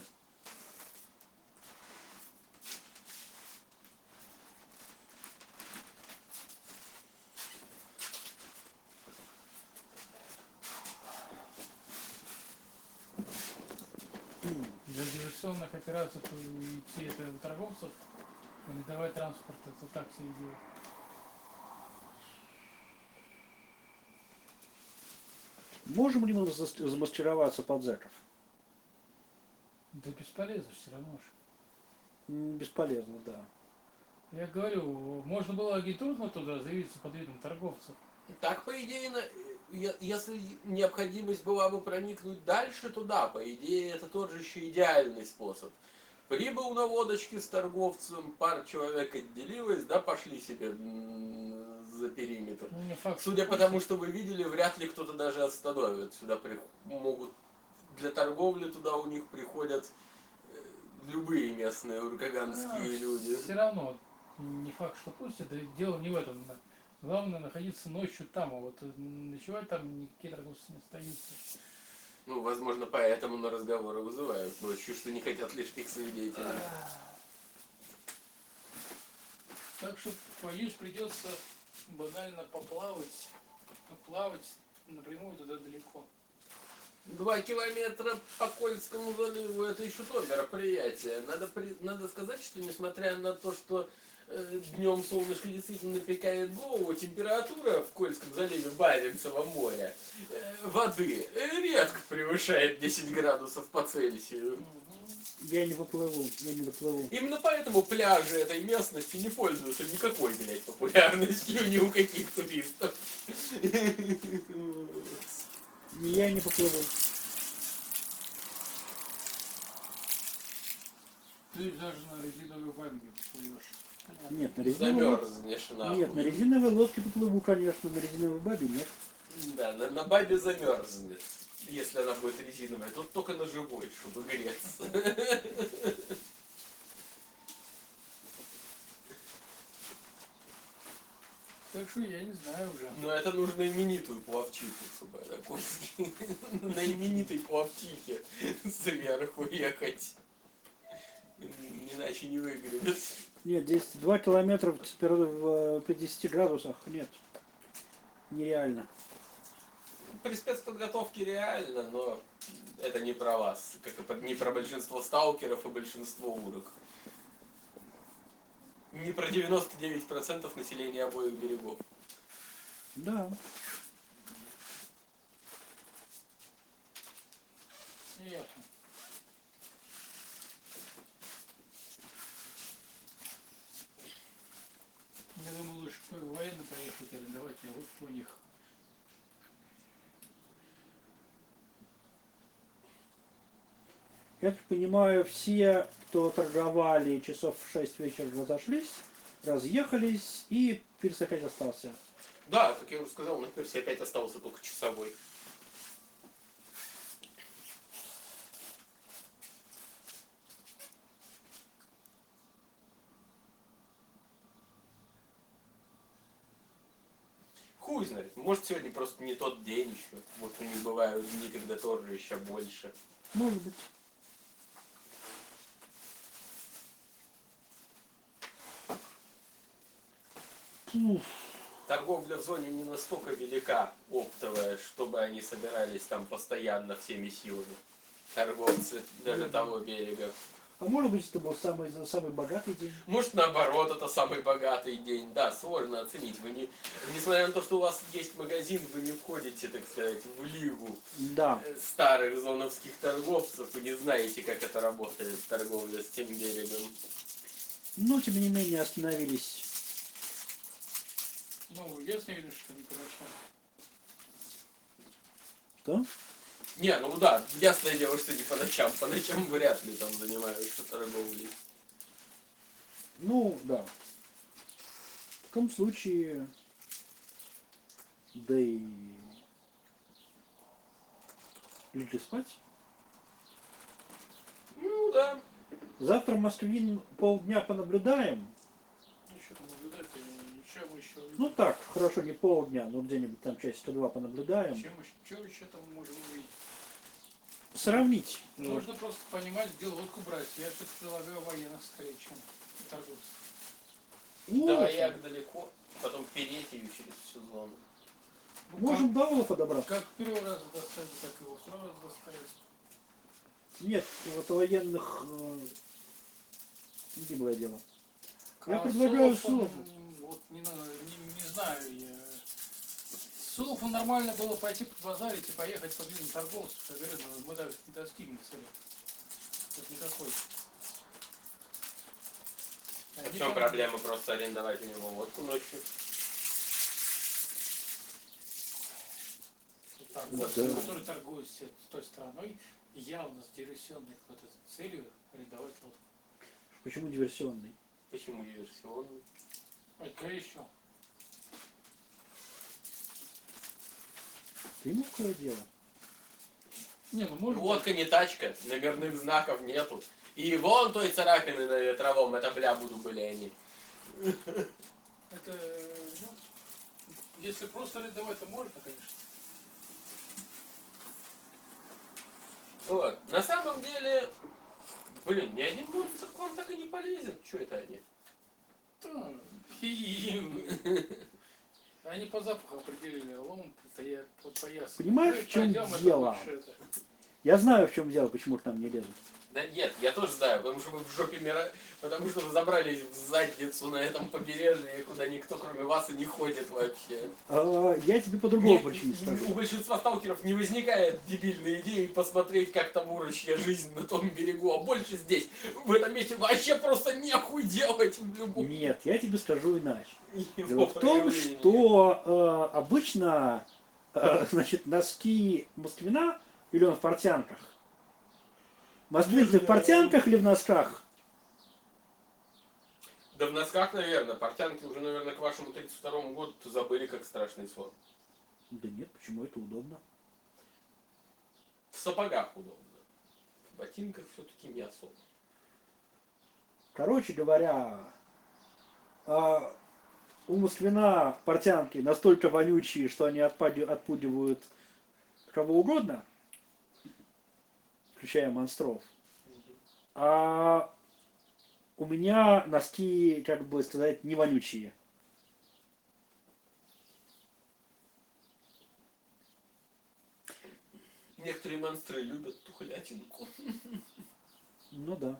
Для диверсионных операций идти это у торговцев, а не давать транспорт, это так себе дело. Можем ли мы замаскироваться под зэков? Да бесполезно все равно же. Бесполезно, да. Я говорю, можно было агентурно туда заявиться под видом торговцев. Так, по идее, если необходимость была бы проникнуть дальше, то да, по идее, это тот же еще идеальный способ. Прибыл на лодочке с торговцем, пара человек отделилась, да, пошли себе за периметр. Ну, не факт, Судя что по тому, что вы видели, вряд ли кто-то даже остановит. Сюда могут для торговли туда у них приходят любые местные уркаганские люди. Все равно не факт, что пустят. Да дело не в этом. Главное находиться ночью там, а вот ночевать там никакие торговцы не остаются. Ну, возможно, поэтому на разговоры вызывают ночью, что не хотят лишних свидетелей. Так что, боюсь, придется банально поплавать. Плавать напрямую туда далеко. 2 километра по Кольскому заливу — это еще то мероприятие. Надо сказать, что несмотря на то, что днем солнышко действительно напекает голову, температура в Кольском заливе Баренцева моря воды редко превышает 10 градусов по Цельсию. Я не поплыву, я не доплыву. Именно поэтому пляжи этой местности не пользуются никакой, блядь, популярностью ни у каких туристов. Я не поплыву. Ты даже на резиновой ванге плывешь. Нет, на резиновой лодке. Замерзнешь нахуй. Нет, на резиновой лодке поплыву, конечно, на резиновой бабе нет. Да, на бабе замерзнет, если она будет резиновая. Тут только на живой, чтобы греться. Так что я не знаю уже. Но это нужно именитую плавчиху, чтобы это Кольский. На именитой плавчихе сверху ехать. Иначе не выгребет. Нет, здесь 2 километра в 50 градусах. Нет, нереально. При спецподготовке реально, но это не про вас, как и не про большинство сталкеров и большинство урок. Не про 99% населения обоих берегов. Да. Ясно. Я думаю, лучше военно поехать арендовать, а вот у них. Я так понимаю, все, кто торговали часов в 6 вечера, разошлись, разъехались, и пирс опять остался. Да, как я уже сказал, на пирсе опять остался только часовой. Хуй знает, может сегодня просто не тот день еще. Вот у них бывают дни, когда тоже еще больше. Может быть. Уф. Торговля в зоне не настолько велика, оптовая, чтобы они собирались там постоянно всеми силами. Торговцы даже того берега. А может быть, это был самый богатый день? Может, наоборот, это самый богатый день. Да, сложно оценить. Вы не, несмотря на то, что у вас есть магазин, вы не входите, так сказать, в лигу Да. старых зоновских торговцев. Вы не знаете, как это работает, торговля с тем берегом. Но, тем не менее, остановились. Ну, ясно видно, что не по ночам. Что? Не, ну да, ясное дело, что не по ночам. По ночам вряд ли там занимаются торговлей. Ну, да. В таком случае, да и легли спать. Ну да. Завтра в Москве полдня понаблюдаем. Еще там наблюдать, ничего мы еще... Ну так, хорошо, не полдня, но где-нибудь там часика-два понаблюдаем. Что еще там можем увидеть? Сравнить. Нужно просто понимать, где лодку брать. Я все-таки предлагаю военных скорее, чем торговцев. Вот. Давай як далеко, потом переть ее через всю зону. Ну, Можем до Олафа добраться. как первый раз доставить, так и во второй раз доставить. Нет, вот военных гиблое дело. Я А предлагаю Солофон, Солофу. вот не знаю я. Солофу нормально было пойти побазарить и поехать по длинным торговцам. Я говорю, ну, мы даже не достигнем цели. Тут никакой. В чем проблема просто арендовать у него лодку ночью? Торговцы, Да. которые торгуют с той стороной, явно с диверсионной какой-то целью арендовать лодку. Почему диверсионный? Почему диверсионный? А какая еще? Ты ему какое дело? Не, ну может Лодка не тачка, номерных знаков нету. И вон той царапины на ветровом, это бля буду были они. это, ну, если просто арендовать, то можно, конечно. Вот. На самом деле, блин, ни один монстр к вам так и не полезет. Че это они? Да. Они по запаху определили лом, это я вот пояс. Понимаешь, в чем дело? Я знаю, в чем дело, почему к нам не лезут. Да нет, я тоже знаю, потому что вы в жопе мира, потому что вы забрались в задницу на этом побережье, куда никто кроме вас и не ходит вообще. Я тебе по-другому причине У скажу. большинства сталкеров не возникает дебильной идеи посмотреть, как там урочья жизнь на том берегу, а больше здесь, в этом месте вообще просто нехуй делать в любом... Нет, я тебе скажу иначе. его Дело в том, проявлении. что обычно значит, носки москвина или он в портянках? Москвин ты в портянках или в носках? Да в носках, наверное, портянки уже, наверное, к вашему 32-му году забыли, как страшный сон. Да нет, почему это удобно? В сапогах удобно. В ботинках все-таки не особо. Короче говоря, у москвина портянки настолько вонючие, что они отпугивают кого угодно, включая монстров. А у меня носки, как бы сказать, не вонючие. Некоторые монстры любят тухлятинку. Ну да.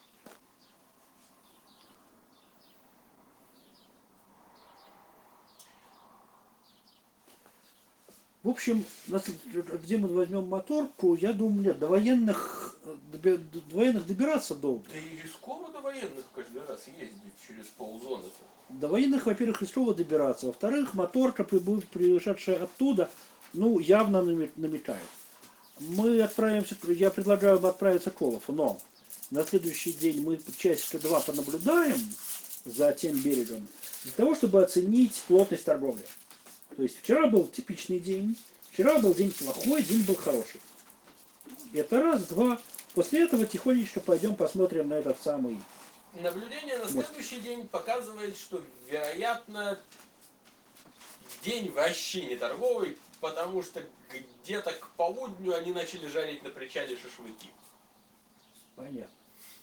В общем, где мы возьмем моторку, я думаю, нет, до военных добираться долго. Да и рисково до военных каждый раз ездить через ползоны-то. До военных, во-первых, рисково добираться. Во-вторых, моторка, пришедшая оттуда, ну, явно намекает. Мы отправимся, я предлагаю вам отправиться к Олафу, но на следующий день мы часика-два понаблюдаем за тем берегом, для того, чтобы оценить плотность торговли. То есть вчера был типичный день, вчера был день плохой, день был хороший. Это раз, два. После этого тихонечко пойдем посмотрим на этот самый... Наблюдение на следующий день показывает, что, вероятно, день вообще не торговый, потому что где-то к полудню они начали жарить на причале шашлыки. Понятно.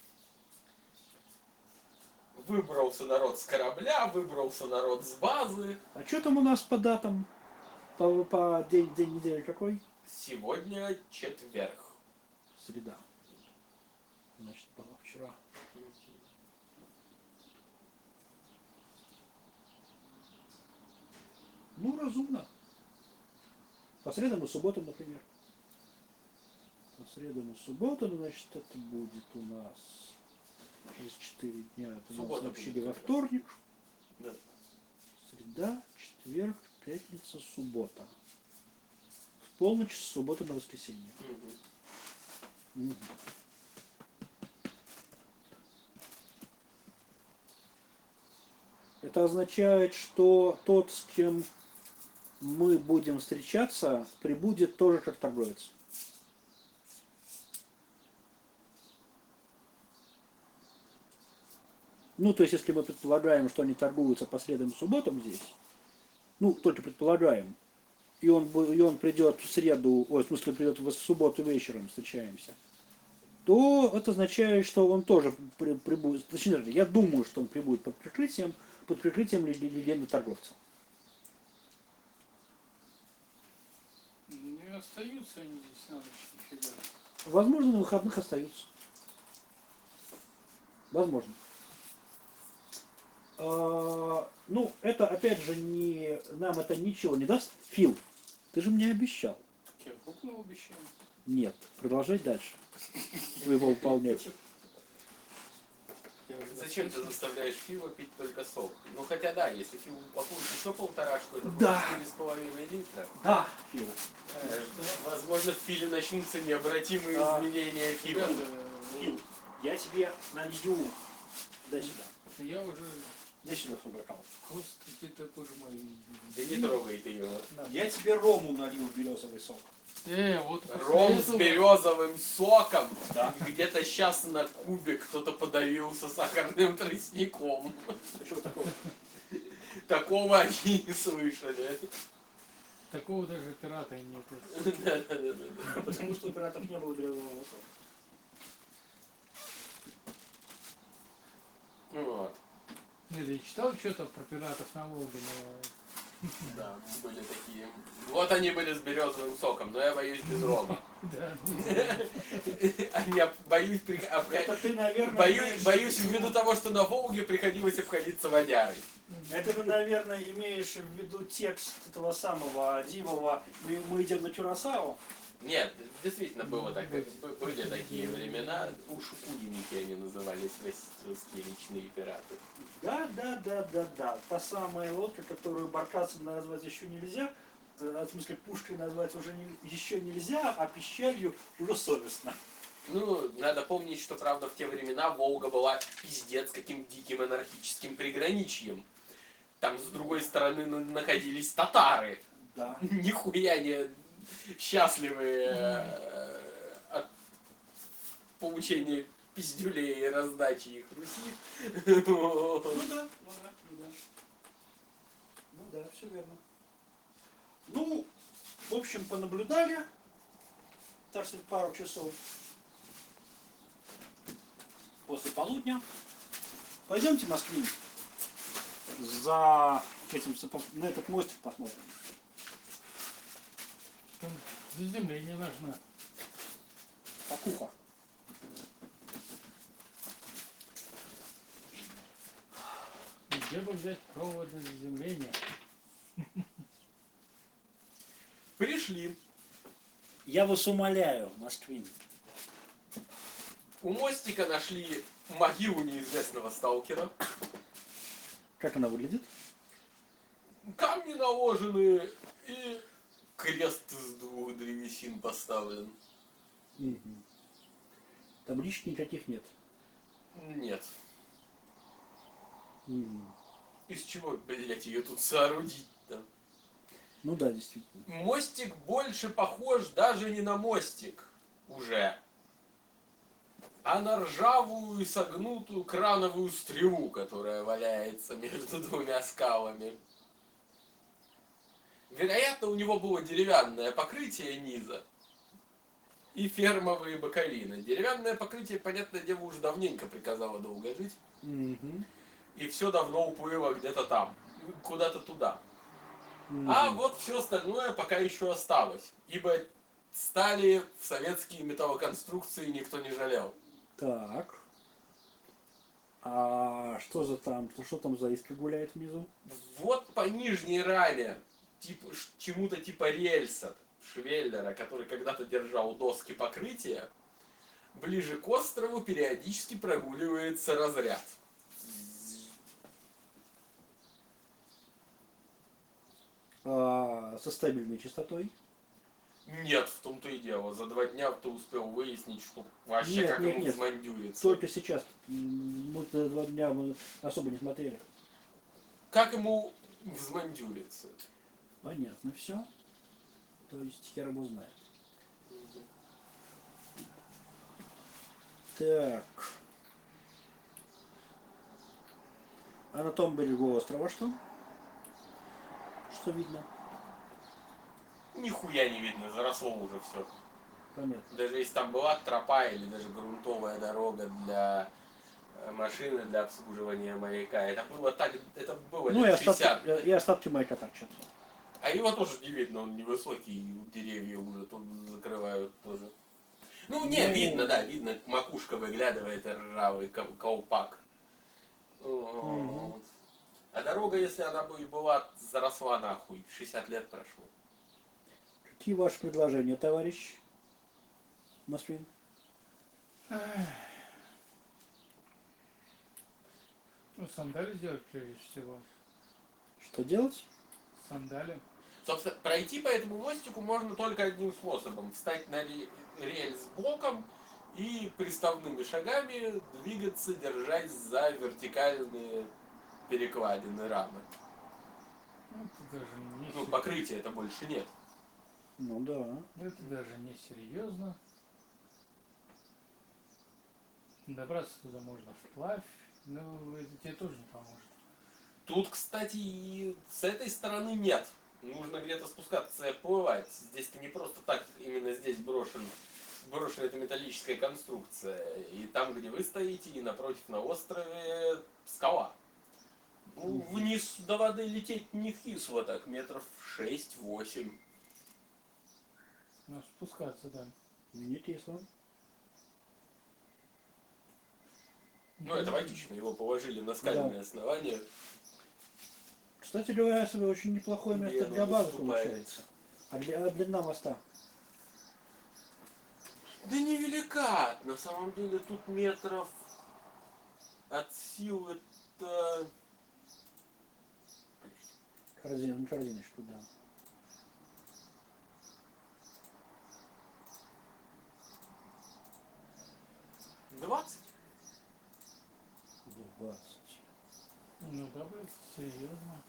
Выбрался народ с корабля, выбрался народ с базы. А что там у нас по датам? По день недели какой? Сегодня четверг. Среда. Значит, была вчера. Ну, разумно. По средам и субботам, например. По средам и субботам, значит, это будет у нас через 4 дня. Это Суббота у нас вообще будет, во да. вторник. Да. Среда, четверг, пятница, суббота. В полночь с субботы на воскресенье. Мгм. Это означает, что тот, с кем мы будем встречаться, прибудет тоже как торговец. Ну, то есть, если мы предполагаем, что они торгуются по средам и субботам здесь, ну, только предполагаем, и он придет в среду, ой, в смысле, придет в субботу вечером, встречаемся, то это означает, что он тоже прибудет, точнее, я думаю, что он прибудет под прикрытием легенды торговца. Не остаются они здесь на ночь, нифига. Возможно, на выходных остаются. Возможно. Ну, это опять же нам это ничего не даст. Фил, ты же мне обещал. Я куплю обещаю. Нет, продолжать дальше. Вы его выполняете. Зачем ты заставляешь Фила пить только сок? Ну хотя да, если Фил упакует еще полторашку, это Да. будет 4,5 литра. Да, Фил. Возможно, в Филе начнутся необратимые Да. изменения Фила. Ребята, Фил, я тебе налью. Дай сюда. я уже... Дай сюда свой бокал. Господи, ты боже мой. Да не трогай ты его. Я тебе рому налью в березовый сок. Вот Ром после с этого- березовым соком. Да. Где-то сейчас на Кубе кто-то подавился сахарным тростником. Что такое? Такого они не слышали. Такого даже пирата нету. Да-да-да. Потому что у пиратов не было березового сока. Вот. Нет, я читал что-то про пиратов на Волге, но... Да, были такие. Вот они были с березовым соком, но я боюсь без рома. Да. Я боюсь, Это ты, наверное, боюсь ввиду того, что на Волге приходилось обходиться водярой. Это ты, наверное, имеешь в виду текст этого самого Дивова «Мы идем на Кюрасао». Нет, действительно было так, были такие времена. Ушкуйники они назывались, русские личные пираты. Да. Та самая лодка, которую баркасом назвать еще нельзя, в смысле пушкой назвать уже еще нельзя, а пещерью уже совестно. Ну, надо помнить, что, правда, в те времена Волга была пиздец каким диким анархическим приграничьем. Там, с другой стороны, находились татары. Да. Нихуя не счастливые от получения пиздюлей и раздачи их Руси. Ну да, все верно. Ну, в общем, понаблюдали, так сказать, пару часов после полудня. Пойдемте, Москвин, за этим, на этот мостик посмотрим. Там заземление нужно. Покуха. Где бы взять провод для заземления? Пришли. Я вас умоляю, Москвин. У мостика нашли могилу неизвестного сталкера. Как она выглядит? Камни наложены и крест из 2 древесин поставлен. Мгм. Табличек никаких нет. Нет. Мгм. Из чего, блять, ее тут соорудить-то? Ну да, действительно. Мостик больше похож даже не на мостик уже, а на ржавую и согнутую крановую стрелу, которая валяется между 2 скалами. Вероятно, у него было деревянное покрытие низа и фермовые боковины. Деревянное покрытие, понятное дело, уже давненько приказало долго жить, Мгм. и все давно уплыло где-то там, куда-то туда. Мгм. А вот все остальное пока еще осталось, ибо стали в советские металлоконструкции никто не жалел. Так. А что за там? Что там за искра гуляет внизу? Вот по нижней раме типа, чему-то типа рельса Швеллера, который когда-то держал доски покрытия, ближе к острову периодически прогуливается разряд. Со стабильной частотой? Нет, в том-то и дело. За 2 дня ты успел выяснить, что вообще Нет, как нет, ему нет. взмандюрится. Только сейчас. Мы 2 дня мы особо не смотрели. Как ему взмандюрится. Понятно, все. То есть хер его знает. Так. А на том берегу острова что? Что видно? Нихуя не видно, заросло уже все. Понятно. Даже если там была тропа или даже грунтовая дорога для машины для обслуживания маяка, это было так, это было Ну и лет остатки, 60. и остатки маяка торчат. А его тоже не видно, он невысокий, деревья уже тут закрывают тоже. Ну, не, Ну. видно, да, видно, макушка выглядывает, ржавый колпак. Вот. А дорога, если она бы и была, заросла нахуй, 60 лет прошло. Какие ваши предложения, товарищ Москвин? Ну, сандали сделать прежде всего. Что делать? Сандали. Собственно, пройти по этому мостику можно только одним способом. Встать на рельс боком и приставными шагами двигаться, держась за вертикальные перекладины рамы. Ну, это даже не Ну, серьезно. покрытия это больше нет. Ну да. Это даже не серьезно. Добраться туда можно вплавь, но это тебе тоже не поможет. Тут, кстати, и с этой стороны нет. Нужно где-то спускаться и отплывать. Здесь-то не просто так, именно здесь брошена эта металлическая конструкция. И там, где вы стоите, и напротив на острове скала. Ну, вниз до воды лететь не кисло так, метров 6-8. Но спускаться, да. Не кисло. Ну, это логично, его положили на скальное основание. Кстати говоря, себе очень неплохое место Где для оно базы выступает. получается. А длина моста? Да невелика. На самом деле тут метров от силы это... Корзиночку, да. — 20. 20. Ну, добро, серьезно.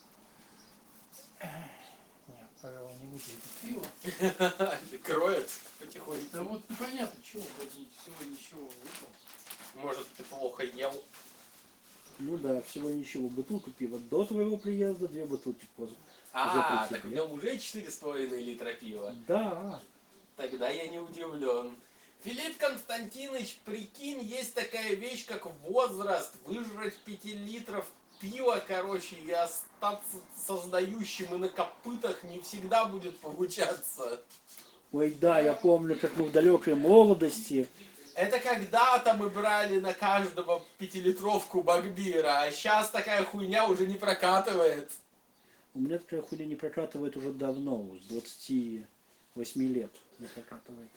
Нет, пожалуй, не буду это пиво. Кроет потихоньку. Да вот непонятно, чего водить, всего ничего выпал. Может, ты плохо ел? Ну да, всего ничего. Бутылку пива до твоего приезда, 2 бутылки позже. А, Запретили. так в нем уже 4,5 литра пива. Да. Тогда я не удивлен. Филипп Константинович, прикинь, есть такая вещь, как возраст. Выжрать 5 литров пива, короче, и остаться создающим и на копытах не всегда будет получаться. Ой, да, я помню, как мы в далекой молодости. Это когда-то мы брали на каждого 5-литровку Багбира, а сейчас такая хуйня уже не прокатывает. У меня такая хуйня не прокатывает уже давно, с 28 лет не прокатывает.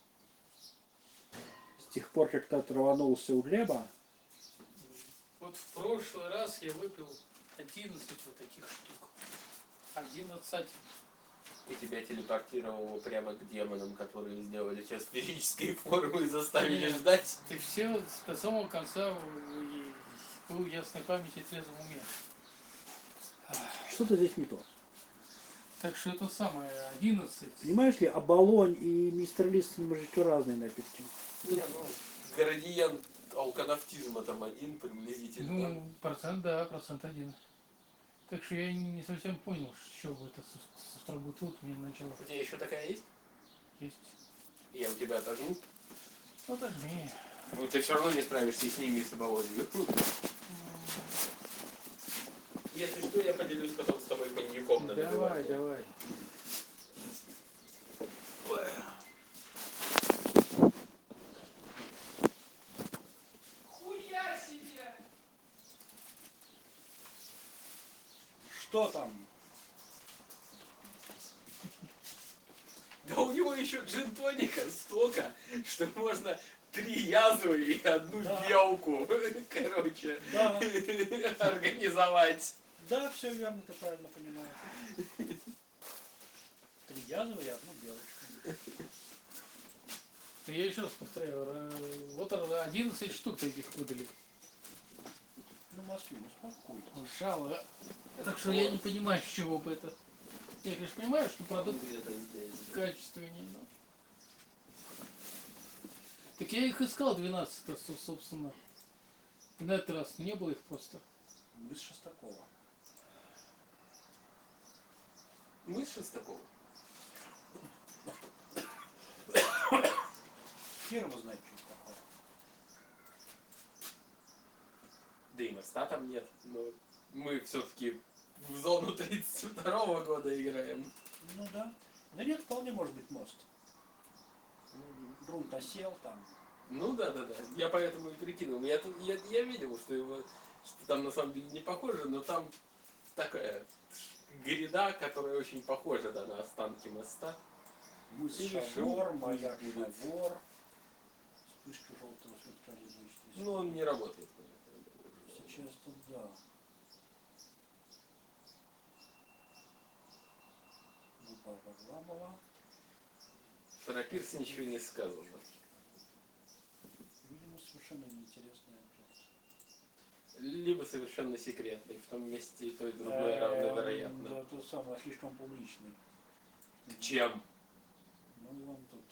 С тех пор, как ты оторванулся у Глеба, Вот в прошлый раз я выпил 11 вот таких штук. 11. И тебя телепортировало прямо к демонам, которые сделали сейчас сферические формы и заставили Нет. ждать. Ты все до самого конца был в ясной памяти и трезвом уме. что-то здесь не то. Так что это самое 11. Понимаешь ли, Оболонь и Мистер Лист немножечко разные напитки. Не, ну, градиент алконафтизма там один приблизительно. Ну, процент, да, процент 1. Так что я не совсем понял, что вы это со второй бутылки мне начало У тебя еще такая есть? есть. Я у тебя отожму. Ну, дожми. Ну, ты все равно не справишься и с ними, и с оболонью. Если что, я поделюсь потом с тобой коньяком на Давай, давай. Хуя себе! Что там? Да у него еще джин-тоника столько, что можно 3 язвы и одну Да. белку, короче, Да, организовать. да, все верно, ты правильно понимаешь. 3 язвы и одну белочку. Я еще раз повторяю, вот 11 штук таких выдали. Ну, Москве, успокойся. Жало. Так что я не понимаю, с чего бы это. Я, конечно, понимаю, что продукт качественнее, но... Так я их искал 12, собственно. И на этот раз не было их просто. Мы с Шестакова. Мы с Шестакова. Хер его знает, что это такое. Да и моста там нет, но мы все-таки в зону 32-го года играем. Ну да. Да нет, вполне может быть мост. Грунт осел там. Ну да. Я поэтому и прикинул. Я видел, что там на самом деле не похоже, но там такая гряда, которая очень похожа на останки моста. Мы с И Шавор, решил, маяк пусть будет. Шавор. Вспышка желтого светка лежит. Ну, он не работает. Сейчас тут да. Бла-бла-бла-бла. Про пирс ничего не сказано. Видимо, совершенно неинтересная операция. Либо совершенно секретный. В том месте и то, и другое равновероятно. Да, то самое, слишком публичный. Чем? Ну и он тут.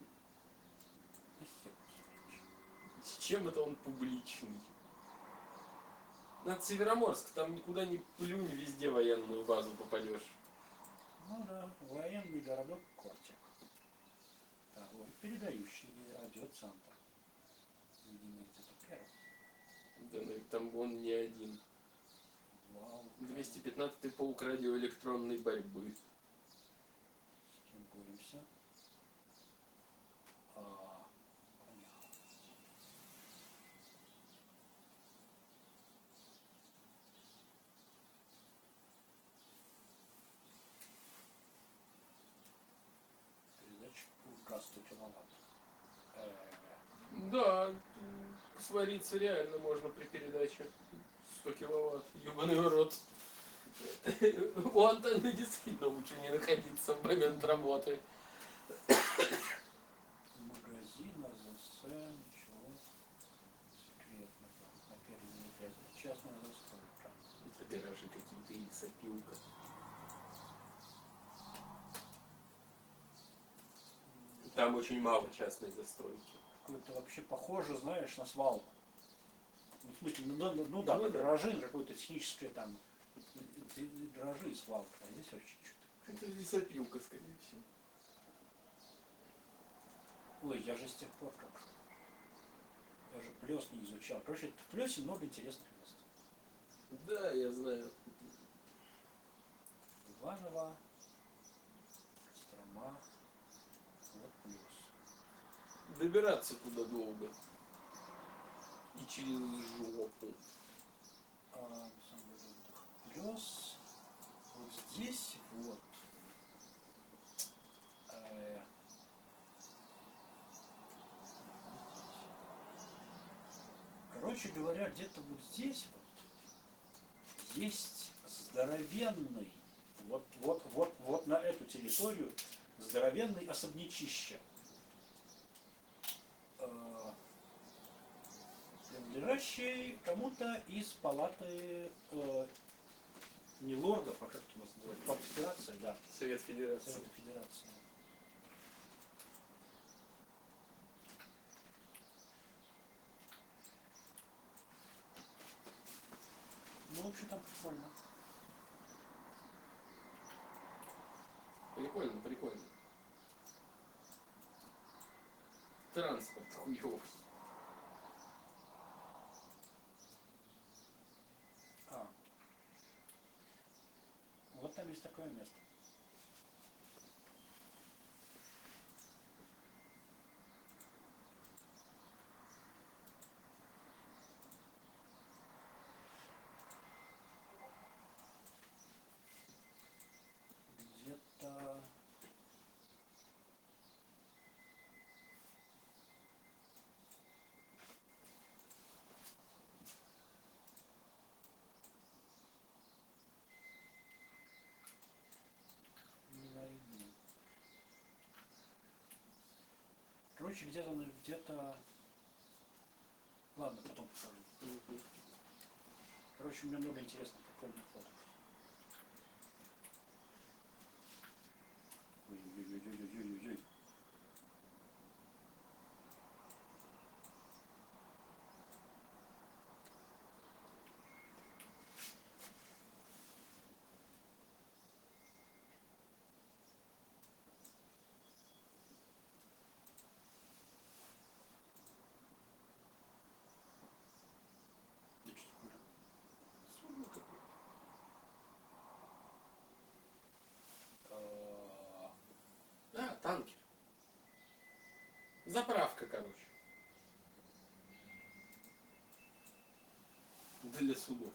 С чем это он публичный? Над Североморск, там никуда не плюнь, везде военную базу попадешь. Ну да, военный городок Кортик. Так, вот, передающий радиоцентр. Видимо, где-то Перл. Да, ну, там он не один. Вау. 215-й полк радиоэлектронной борьбы. С кем боремся? Понятно. Передача газ 100 киловатт. Да, свариться реально можно при передаче. 100 киловатт. Ёбаный в рот. У антенны действительно лучше не находиться в момент работы. Магазин, АЗС, ничего секретного. На первый взгляд, частная застройка. Это гаражи какие-то или сопилка. Там очень мало частной застройки. Это вообще похоже, знаешь, на свалку. Ну, в смысле, ну да, Ну да. гаражи, какое-то техническое там, гаражи и свалка. А здесь вообще что-то. Это лесопилка, скорее всего. Ой, я же с тех пор как... Я же плес не изучал. Короче, в плесе много интересных мест. Да, я знаю. Иваново, Кострома, вот плюс. Добираться туда долго. И через жопу. Плюс вот здесь вот. э, Короче говоря, где-то вот здесь вот есть здоровенный, вот на эту территорию здоровенный особнячище. Принадлежащий кому-то из палаты не лордов, а как это называется? Палата Федерации, да. Совет Федерации. Совета Федерации. Ну, в общем, там прикольно. Прикольно, прикольно. Транспорт хуёв. Вот там есть такое место. Где-то... Не найду. Короче, где-то... Ладно, потом покажу. Короче, у меня много интересных, прикольных фото. Ой-ой-ой-ой-ой-ой-ой. А, танкер. Заправка, короче. Для судов.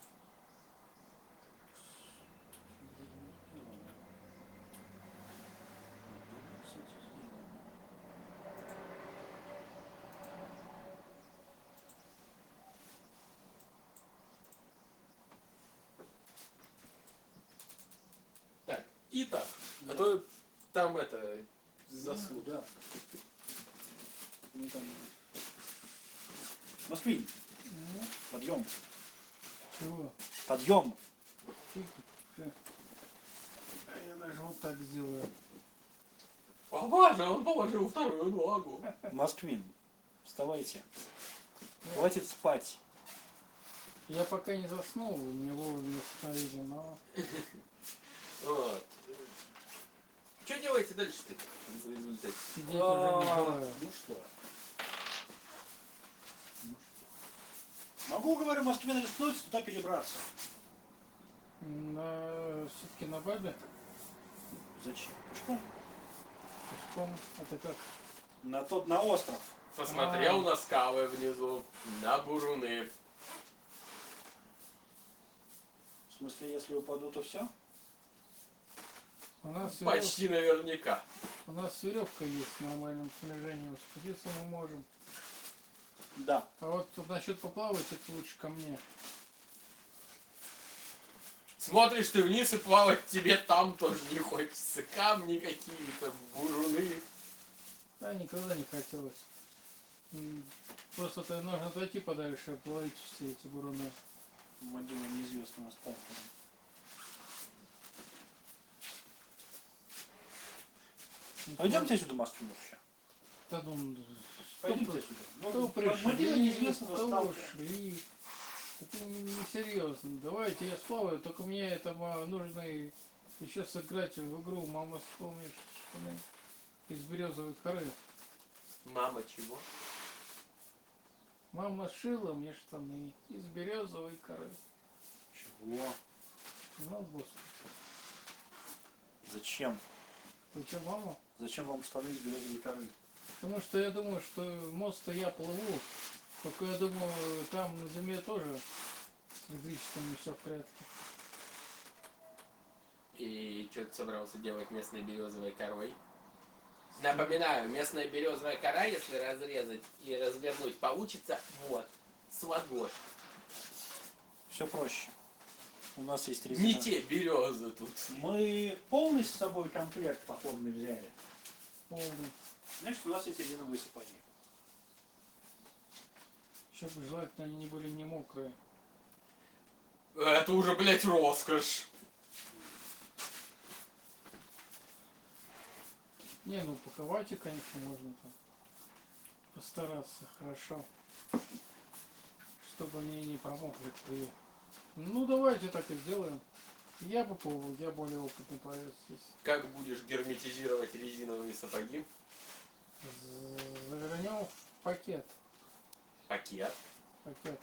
Так, и так. А то там это заснут. Да. Ну, там... Москвин, подъем. Чего? Подъем. Я даже вот так сделаю. Важно, он положил вторую ногу. Москвин, вставайте. Хватит спать. Я пока не заснул, меня вовремя остановили, но... Вот. Что делаете дальше-то в результате? Сидеть уже не желаю. Ну что? Могу, говорю, Москвин рискнуть, туда перебраться. Все-таки на бабе? Зачем? Пешком? Пешком? Это как? На остров. Посмотрел на скалы внизу, на буруны. В смысле, если упаду, то все? У нас Почти наверняка. У нас веревка есть в нормальном снижении, спуститься мы можем. Да. А вот тут насчет поплавать, это лучше ко мне. Смотришь ты вниз и плавать тебе там тоже не хочется. Камни какие-то, буруны. Да, никогда не хотелось. Просто нужно отойти подальше, а плавить все эти буруны. Могила неизвестного сталкера. Пойдемте отсюда, Москву, вообще. Да, думаю, Пойдемте отсюда. что пришли? Могила неизвестного Что сталкера. ушли? Это несерьезно. Давайте я сплаваю, только мне это нужно еще сыграть в игру «Мама, вспомнишь» из березовой коры. Мама чего? Мама шила мне штаны из березовой коры. Чего? Ну, господи. Зачем? Зачем мама? Зачем вам штаны из березовой коры? Потому что я думаю, что мост-то я плыву. Только я думаю, там на земле тоже с электричеством не все в порядке. И что ты собрался делать местной березовой корой? Напоминаю, местная березовая кора, если разрезать и развернуть, получится вот, с ладошки. Все проще. У нас есть резина. Не те березы тут. Мы полный с собой комплект походный взяли. Полный. Значит, у нас есть резиновые сапоги. Еще бы желательно они не были не мокрые. Это уже, блядь, роскошь. Не, ну упаковать их, конечно, можно там постараться хорошо, чтобы они не промокли при... Ну давайте так и сделаем. Я попробую, я более опытный пловец здесь. Как будешь герметизировать резиновые сапоги? Завернем в пакет. Пакет. Пакет.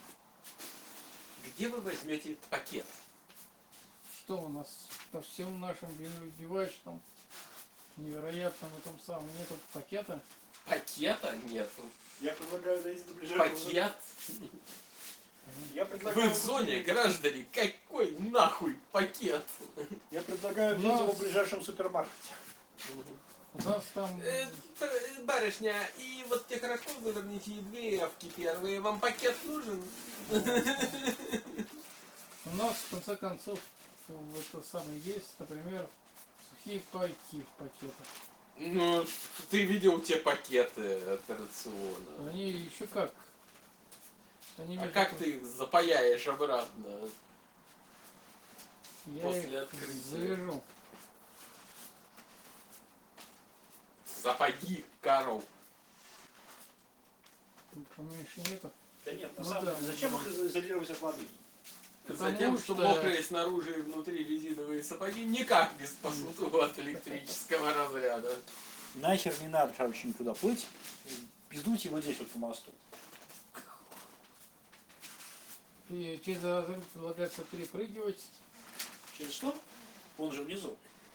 Где вы возьмете пакет? Что у нас по всем нашим бивачным невероятном этом самом нету пакета? Пакета нету. Я предлагаю дойти до ближайшего... Пакет? Я Вы предлагаю... в зоне, граждане, какой нахуй пакет? Я предлагаю взять его в ближайшем супермаркете. У нас там... Барышня, и вот те хорошо заверните две явки первые. Вам пакет нужен? У нас, в конце концов, это самое есть, например, сухие пайки в пакетах. Ну, ты видел те пакеты от рациона. Они еще как? Они А между как прочим, ты их запаяешь обратно? я после их открытия? завяжу. Сапоги, Карл. Поменьше нету. Да нет, на Ну самом да. деле, зачем их изолировать от воды? Потому Затем, что что- мокрые снаружи и внутри резиновые сапоги никак не спасут его от электрического разряда. Нахер не надо, короче, никуда плыть. Пиздуйте его здесь вот по мосту. И через разрыв предлагается перепрыгивать. Через что? Он же внизу.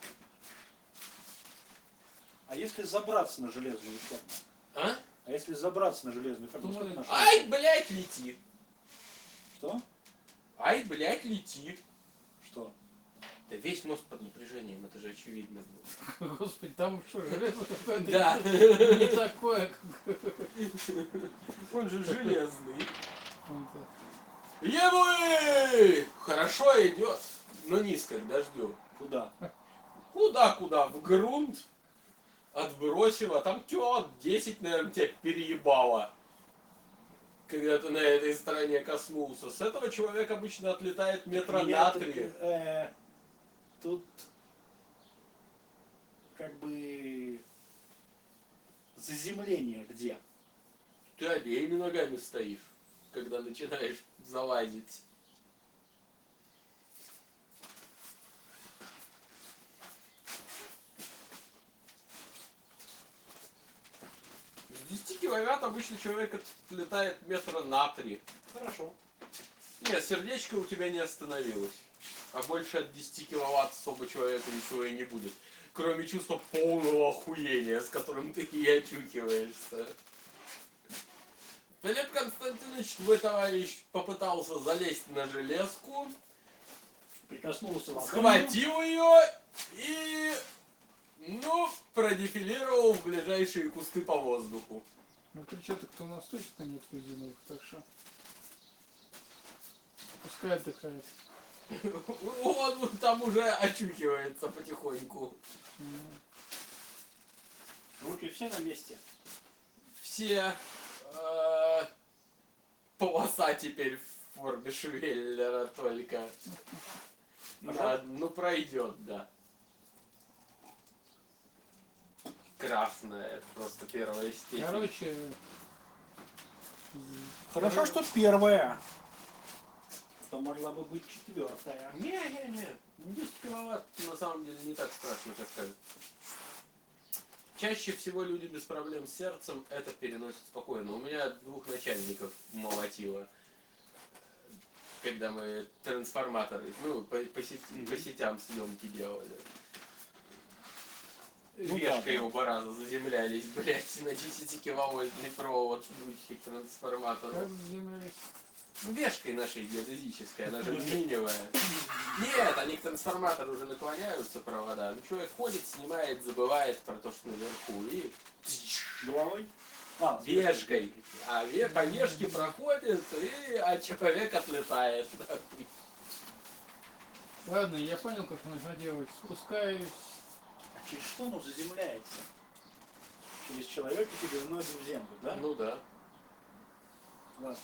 А если забраться на железную форму? А? А если забраться на железную форму? Думаю, сколько Ай, блядь, лети. Что? Ай, блядь, лети. Что? Да весь мост под напряжением, это же очевидно было. Господи, там что, железо какое-то Да. не такое, как Он же железный. это. Евы! Хорошо идет, но низко к дождю. Куда? Куда? В грунт отбросило. Там кило 10, наверное, тебя переебало. Когда ты на этой стороне коснулся. С этого человек обычно отлетает метра Меня на тут, 3. тут как бы заземление где? Ты обеими ногами стоишь, когда начинаешь залазить. С 10 киловатт обычно человек отлетает метра на 3. Хорошо. Нет, сердечко у тебя не остановилось. А больше от 10 киловатт особо человеку ничего и не будет. Кроме чувства полного охуения, с которым ты и очухиваешься. Филипп Константинович, твой товарищ, попытался залезть на железку, Прикоснулся ладонью. схватил ее и, продефилировал в ближайшие кусты по воздуху. Ну перчаток то у нас точно нет резиновых, так что пускай отдыхает. Он там уже очухивается потихоньку. Руки все на месте. Все полоса теперь в форме Швеллера только. Да, ну пройдет, да. Красная, это просто первая степень. Короче, Хорошо, что первая. Что могла бы быть четвертая. Не, 10 киловатт на самом деле не так страшно, как кажется. Чаще всего люди без проблем с сердцем это переносят спокойно. У меня 2 начальников молотило, когда мы трансформаторы, ну, по сетям съемки делали. Ну, Вешкой да. оба раза заземлялись, блядь, на 10-киловольтный провод идущий к трансформатору. Как заземлялись? Ну, вешкой нашей геодезической, она же алюминиевая. Нет, они к трансформатору уже наклоняются провода. Ну, человек ходит, снимает, забывает про то, что наверху. И Головой? вешкой. А по вешке проходит, а человек отлетает. Нахуй. Ладно, я понял, как нужно делать. Спускаюсь. А через что оно заземляется? Через человека тебе ноги в землю, да? Ну да. Ладно.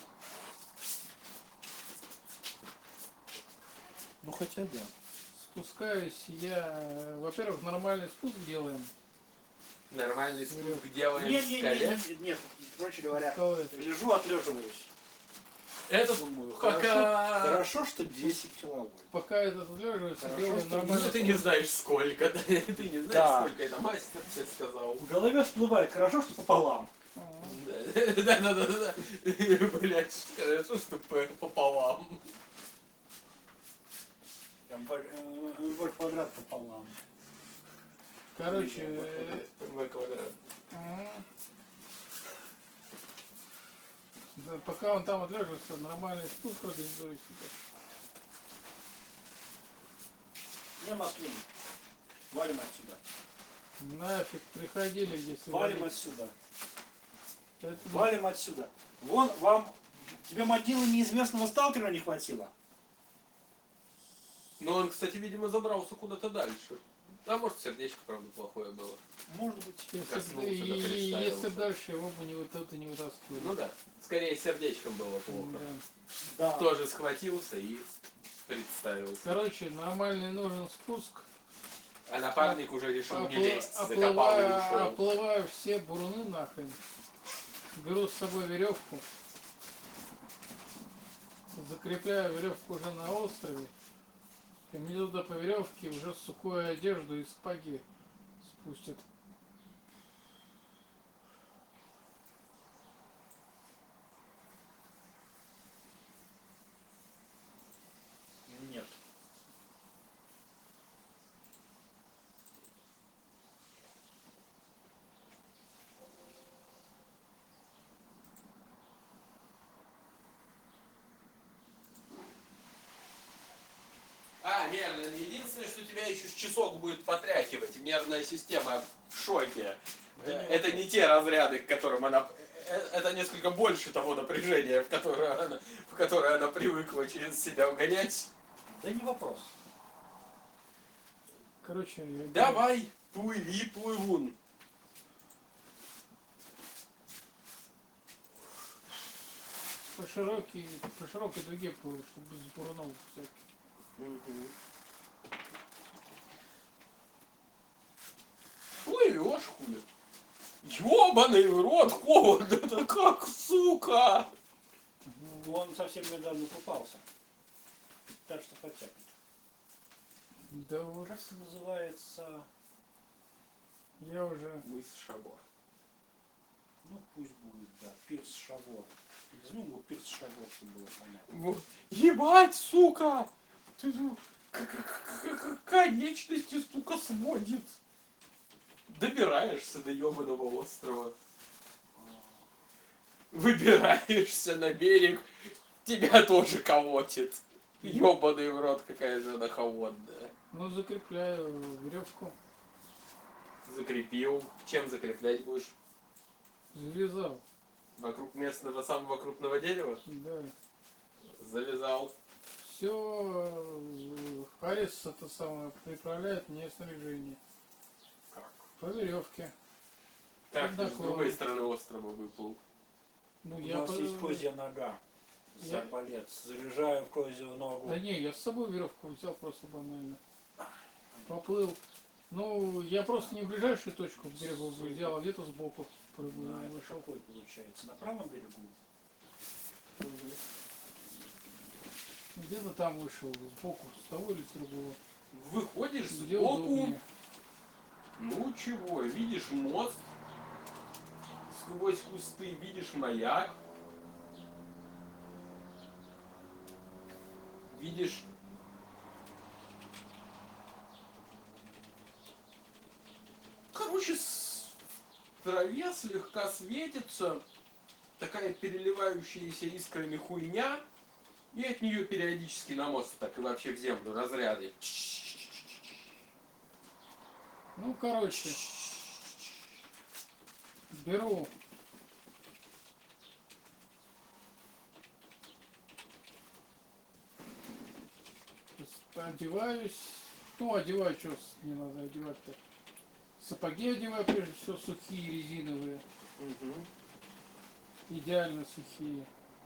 Ну хотя да. Спускаюсь я, во-первых, нормальный спуск делаем. Нормальный спуск делаем Нет, в нет, скале. нет, нет, нет. Короче говоря, Какого это? лежу, отлеживаюсь. Это Думаю, пока... хорошо, что 10 киловольт. Пока этот отлеживается, Хорошо, делаем что нормальный Ну, ты не знаешь сколько, да? Ты не знаешь, Да. сколько это мастер тебе сказал. В голове всплывает, хорошо, что пополам. Да. Блять, хорошо, что пополам. Там вольт квадрат пополам. Короче, В квадрат. да, пока он там отлеживается, нормальный спуск организует себе. Не Москвин. Валим отсюда. Нафиг, приходили здесь. и Валим валить. отсюда. Это- Валим отсюда. Вон вам... Тебе могилы неизвестного сталкера не хватило? Но он, кстати, видимо, забрался куда-то дальше. А может, сердечко, правда, плохое было. Может быть. Если, Коснулся, да, если представился. дальше его бы не вот это не вытаскивали. Ну да. Скорее, сердечком было плохо. Да. Да. Тоже схватился и представился. Короче, нормальный нужен спуск. А напарник уже решил не Опла- лезть, закопал и Оплываю, ушел. оплываю все буруны нахрен. Беру с собой веревку. Закрепляю веревку уже на острове. И мне туда по веревке уже сухую одежду и сапоги спустят. Нет. Нервно. Единственное, что тебя еще с часок будет потряхивать. Нервная система в шоке. Это не те разряды, к которым она... Это несколько больше того напряжения, в которое она привыкла через себя угонять. Да не вопрос. Короче, Давай, плыви, плывун. по широкой дуге плыву, чтобы без бурунов всяких. Плывешь, хули. Ёбаный в рот, холодно, как сука. Он совсем недавно купался. Так что хотя бы. Да вот, Как это называется? я уже... Мыс Шабо. Ну пусть будет, да. Пирс Шавор. Возьмем его Пирс Шавор, чтобы было понятно. Ебать, сука! Ты конечности, сука, сводит. Добираешься до ебаного острова. Выбираешься на берег, тебя тоже колотит. Ебаный в рот, какая же она холодная. Ну, закрепляю веревку. Закрепил. Чем закреплять будешь? Завязал. Вокруг местного самого крупного дерева? Да. Завязал. Все, Харрис это самое приправляет мне снаряжение. Как? По веревке. Так, ты с Такого. другой стороны острова выплыл. Ну, У я нас есть козья нога. Я- Арбалет. Заряжаю козью ногу. Да не, я с собой веревку взял просто банально. Поплыл. Ну, я просто не в ближайшую точку к берегу взял, а где-то сбоку прыгнул, А, это вышел. какой получается? На правом берегу? Где-то там вышел, сбоку, с того или с другого. Выходишь Где сбоку, удобнее. Ну чего, видишь мост, сквозь кусты видишь маяк, видишь короче, в траве слегка светится такая переливающаяся искрами хуйня, и от нее периодически на мост так и вообще в землю разряды. Ну, короче, беру одеваюсь. Ну, одеваю, что не надо одевать-то. Сапоги одеваю, прежде всего, сухие, резиновые. Мгм. Идеально сухие.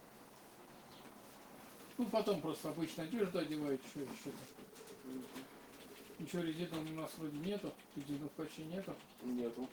Ну, потом просто обычно одежду одеваю, что еще-то. Ничего резинового у нас вроде нету. Резиновых почти нету. Нету.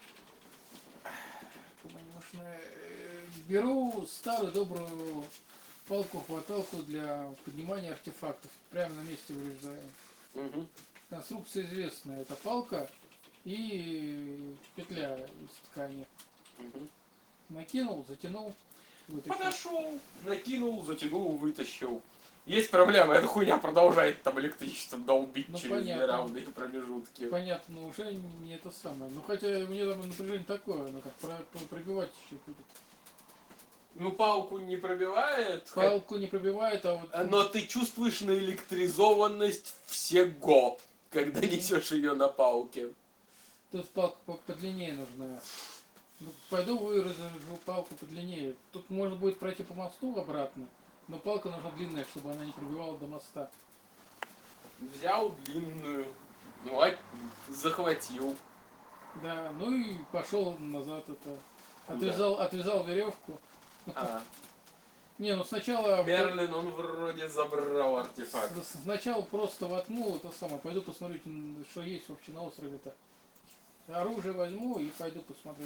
Беру старую добрую палку-хваталку для поднимания артефактов. Прямо на месте вырезаю. Мгм. Конструкция известная. Это палка и петля из ткани. Мгм. Накинул, затянул, вытащил. Подошел, накинул, затянул, вытащил. Есть проблема, эта хуйня продолжает там электричеством долбить Ну, через понятно. неравные промежутки. Понятно, но уже не это самое. Ну хотя у меня там напряжение такое, ну как пробивать еще будет. Ну, палку не пробивает, Палку не пробивает, а вот но ты чувствуешь наэлектризованность всего, когда несешь ее на палке. тут палка подлиннее нужна. Ну, пойду вырежу палку подлиннее. Тут можно будет пройти по мосту обратно, но палка нужна длинная, чтобы она не пробивала до моста. Взял длинную, ну, а захватил. Да, ну и пошел назад это. Отвязал веревку. А, Не, ну сначала Мерлин, он вроде забрал артефакт. сначала просто воткнул это самое. Пойду посмотрю, что есть вообще на острове-то. Оружие возьму и пойду посмотрю.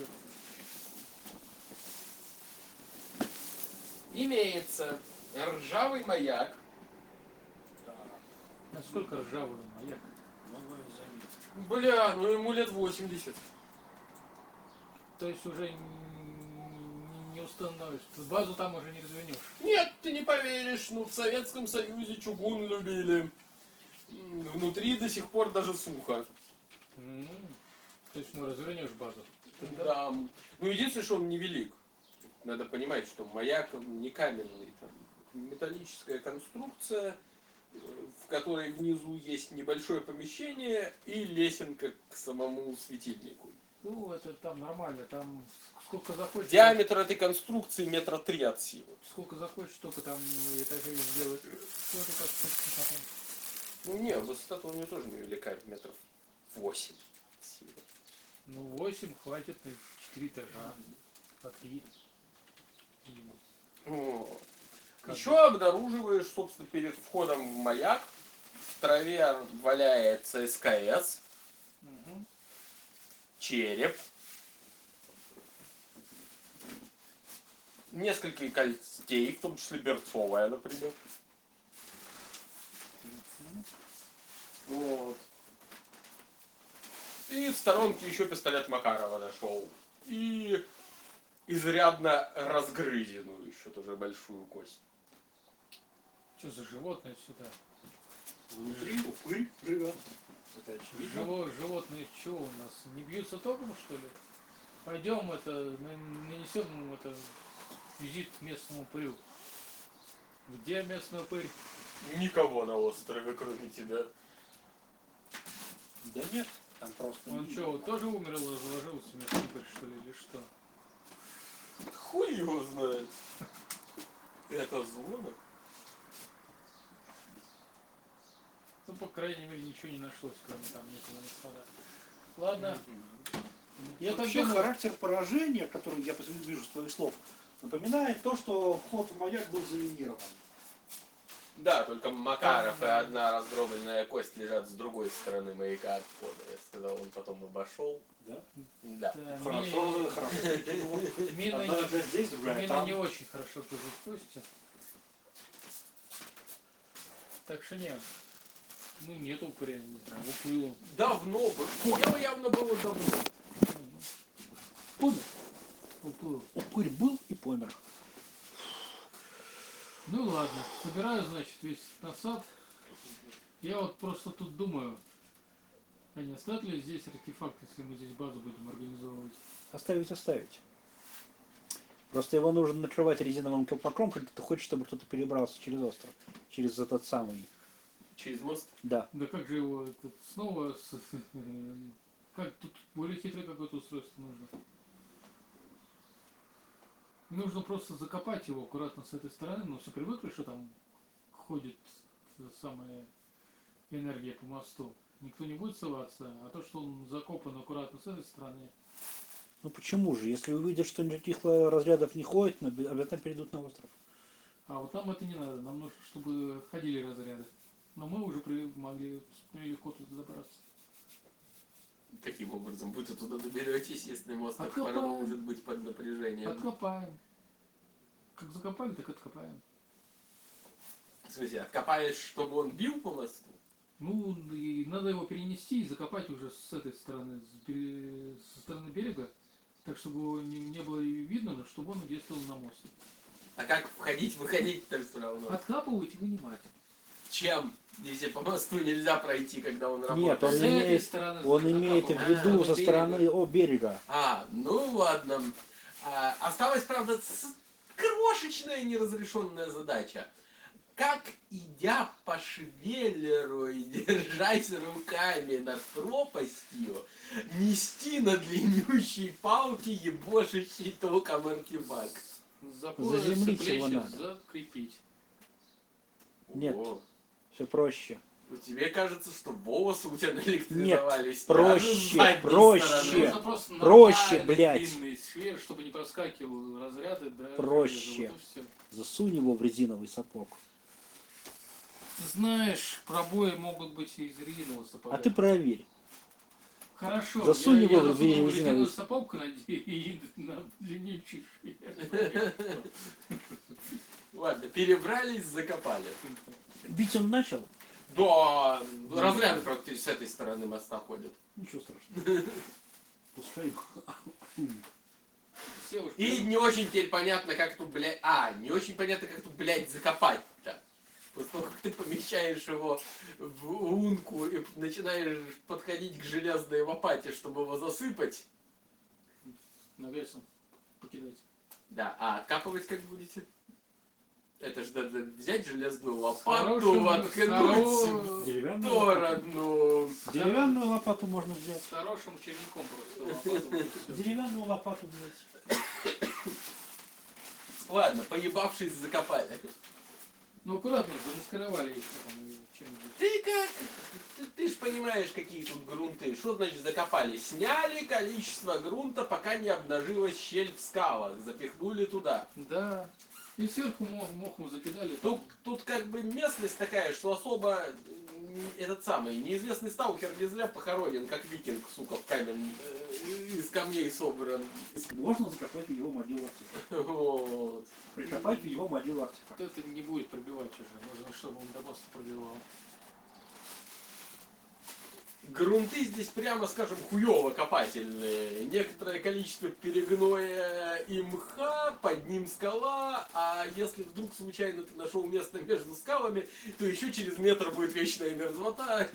Имеется ржавый маяк. Насколько ржавый маяк? Бля, ну ему лет 80. То есть уже не установишь. Базу там уже не развернешь. Нет, ты не поверишь, ну в Советском Союзе чугун любили. Внутри до сих пор даже сухо. То есть развернешь базу. Да. Ну единственное, что он невелик. Надо понимать, что маяк он не каменный. Там металлическая конструкция, в которой внизу есть небольшое помещение и лесенка к самому светильнику. Ну, это там нормально, там сколько захочешь. Диаметр этой конструкции 3 метра от силы. Сколько захочешь, столько там этажей сделать. Что это как потом? Ну не, высота у нее тоже невелика, 8 метров силы. Ну, 8 хватит на 4 этажа. По 3. Вот. Как Еще обнаруживаешь, собственно, перед входом в маяк в траве валяется СКС, Угу. череп, несколько костей, в том числе берцовая, например. Вот. И в сторонке еще пистолет Макарова нашел. И изрядно разгрызенную еще тоже большую кость. Что за животное сюда? Внутри упырь живет. Это очевидно. Животные что у нас? Не бьются током, что ли? Пойдем нанесем ему это визит к местному упырю. Где местный упырь? Никого на острове, кроме тебя. Да нет, там просто... Он что, вот тоже умер и заложился местный упырь, что ли, или что? Хуй его знает. Это зона. Ну, по крайней мере, ничего не нашлось, кроме там некого склада. Ладно. Я так Вообще думаю, характер поражения, который я вижу с твоих слов, напоминает то, что вход в маяк был заминирован. Да, только Макаров и одна раздробленная кость лежат с другой стороны маяка от входа. Я сказал, он потом обошел. Да? Да. да, Хорошо, хорошо. мины, Одна же здесь, другая мины там. не очень хорошо прижут кости. Так что нет. Ну нет упыря, не знаю, уплыл. Давно было. Дело явно было давно. Помер. Уплыл. Упырь был и помер. Ну ладно, собираю, значит, весь насад. Я вот просто тут думаю, а не оставят ли здесь артефакт, если мы здесь базу будем организовывать? Оставить. Просто его нужно накрывать резиновым колпаком, когда ты хочешь, чтобы кто-то перебрался через остров. Через этот самый. Через мост. Да. Да как же его тут снова... Как тут более хитрое какое-то устройство нужно? Нужно просто закопать его аккуратно с этой стороны, но все привыкли, что там ходит самая энергия по мосту. Никто не будет ссылаться, а то, что он закопан аккуратно с этой стороны. Ну почему же? Если увидят, что никаких разрядов не ходит, обязательно перейдут на остров. А вот там это не надо, нам нужно, чтобы ходили разряды. Но мы уже могли легко туда добраться. Каким образом вы туда доберетесь, если мост так Откопаем. порой может быть под напряжением? Откопаем. Как закопали, так откопаем. В смысле, откопаешь, чтобы он бил по мосту? Ну, и надо его перенести и закопать уже с этой стороны, со стороны берега, так чтобы его не было видно, но чтобы он действовал на мост. А как входить, выходить-то все равно? Откапывать и вынимать. Чем? Если по мосту нельзя пройти, когда он работает. Нет, он С этой имеет, стороны он имеет в закапывать. виду А, со берега. стороны берега. Ну ладно. Осталась, правда, крошечная неразрешенная задача. Как, идя по швеллеру и держась руками над пропастью, нести на длиннющей палке ебошащий током артефакт? За пояс, Заземлить плечи его надо. закрепить. Нет. Ого. Все проще. Ну, тебе кажется, что волосы у тебя наэлектризовались. проще, Даже с задней проще. стороны. Нужно просто проще, нормальный блядь. длинный сфер, чтобы не проскакивал разряды. Да, Проще. вот и всё. Засунь его в резиновый сапог. Знаешь, пробои могут быть и из резинового сапога. А ты проверь. Хорошо, засунь я его в засуну резиновый резиновую сапогку и на длиннючий швер. Ладно, перебрались, закопали. Бить он начал? Да, разряды практически с этой стороны моста ходят. Ничего страшного. Пускай. Все уж И не очень теперь понятно, как тут, блядь... не очень понятно, как тут, блядь, закопать-то. После того, как ты помещаешь его в лунку и начинаешь подходить к железной лопате, чтобы его засыпать. навесом покидать. Да, а откапывать как будете? Это же надо взять железную Хорошим- лопату, воткнуть в Деревянную лопату. сторону. Деревянную лопату можно взять. С хорошим черенком просто. лопату. Деревянную лопату взять. Ладно, поебавшись, закопали. Ну аккуратно, замаскировали еще там чем-нибудь. Ты как? Ты ж понимаешь, какие тут грунты. Что значит закопали? Сняли количество грунта, пока не обнажилась щель в скалах. Запихнули туда. Да. И сверху мохом закидали. Тут как бы местность такая, что особо этот самый неизвестный сталкер не зря похоронен, как викинг, сука, в камень из камней собран. Можно закопать в его могилу артефакт. Вот. Прикопать в его могилу артефакт. Вот это не будет пробивать уже. Нужно, чтобы он до моста пробивал. Грунты здесь, прямо скажем, хуёво копательные. Некоторое количество перегноя и мха, под ним скала, а если вдруг случайно ты нашел место между скалами, то еще через метр будет вечная мерзлота.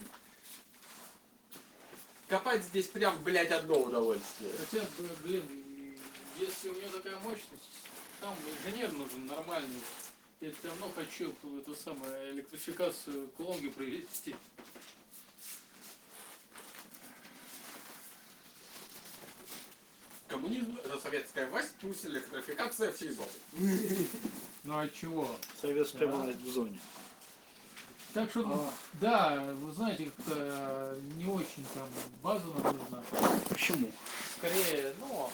Копать здесь прям, блядь, одно удовольствие. Хотя, блин, если у него такая мощность, там инженер нужен нормальный. Я давно хочу эту самую электрификацию Колонги провести. Коммунизм — это советская власть, плюс электрификация всей зоны. Ну а чего? Советская Да. власть в зоне. Так что, А. да, вы знаете, как-то не очень там база нам нужна. Почему? Скорее, ну,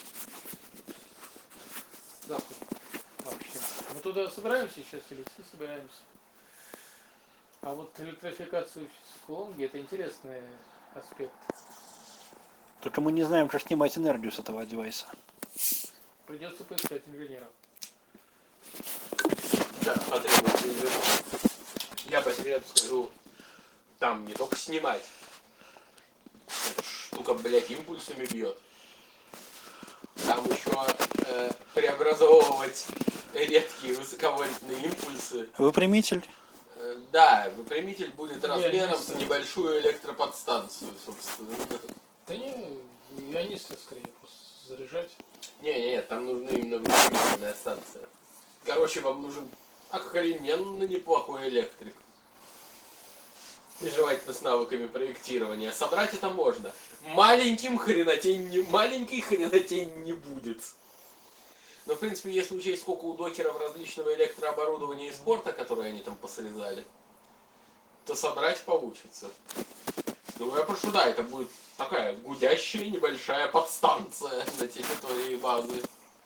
запуск вообще. Мы туда собираемся сейчас или все собираемся? А вот электрификацию с Колонги — это интересный аспект. Только мы не знаем, как снимать энергию с этого девайса. Придется поискать инженеров. Да, потребуется инженер. Я по секрету скажу, Там не только снимать. Эта штука, блядь, импульсами бьет. Там еще преобразовывать редкие высоковольтные импульсы. Выпрямитель. Да, выпрямитель будет Я размером не с знаю. небольшую электроподстанцию, собственно. Да не, ионисты скорее просто заряжать. Не, там нужна именно выпрямительная станция. Короче, вам нужен охрененно неплохой электрик. И желательно с навыками проектирования. Собрать это можно. Маленькой хренотень не будет. Но, в принципе, если учесть, сколько у докеров различного электрооборудования и спорта, которые они там посрезали, то собрать получится. Ну, я прошу, да, это будет такая гудящая небольшая подстанция на территории базы.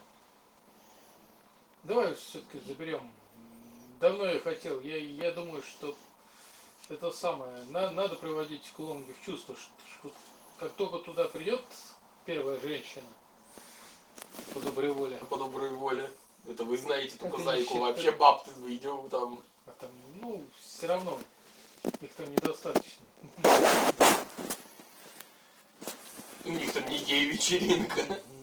Давай все-таки заберем. Давно я хотел. Я думаю, что это самое. Надо приводить Кулонги в чувство, что как только туда придет первая женщина по доброй воле, По доброй воле. Это вы знаете только Это зайку. не Вообще баб видео там. а там, ну, все равно их там недостаточно. У них там не гей-вечеринка.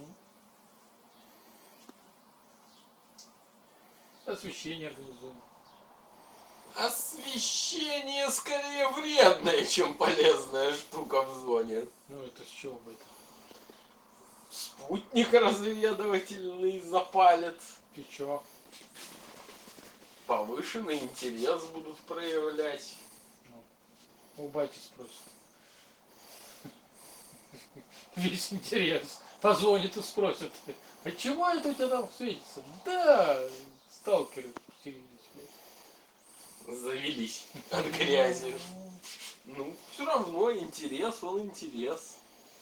Освещение организуем. Освещение скорее вредная, чем полезная штука в зоне. Ну это с чего бы это? Спутник разведывательный запалит. И чё? Повышенный интерес будут проявлять. У бати спросят. Весь интерес. Позвонит и спросит. А чего это у тебя там светится? Да, сталкеры поселились, блядь. Завелись от грязи. Ну, все равно интерес, он интерес.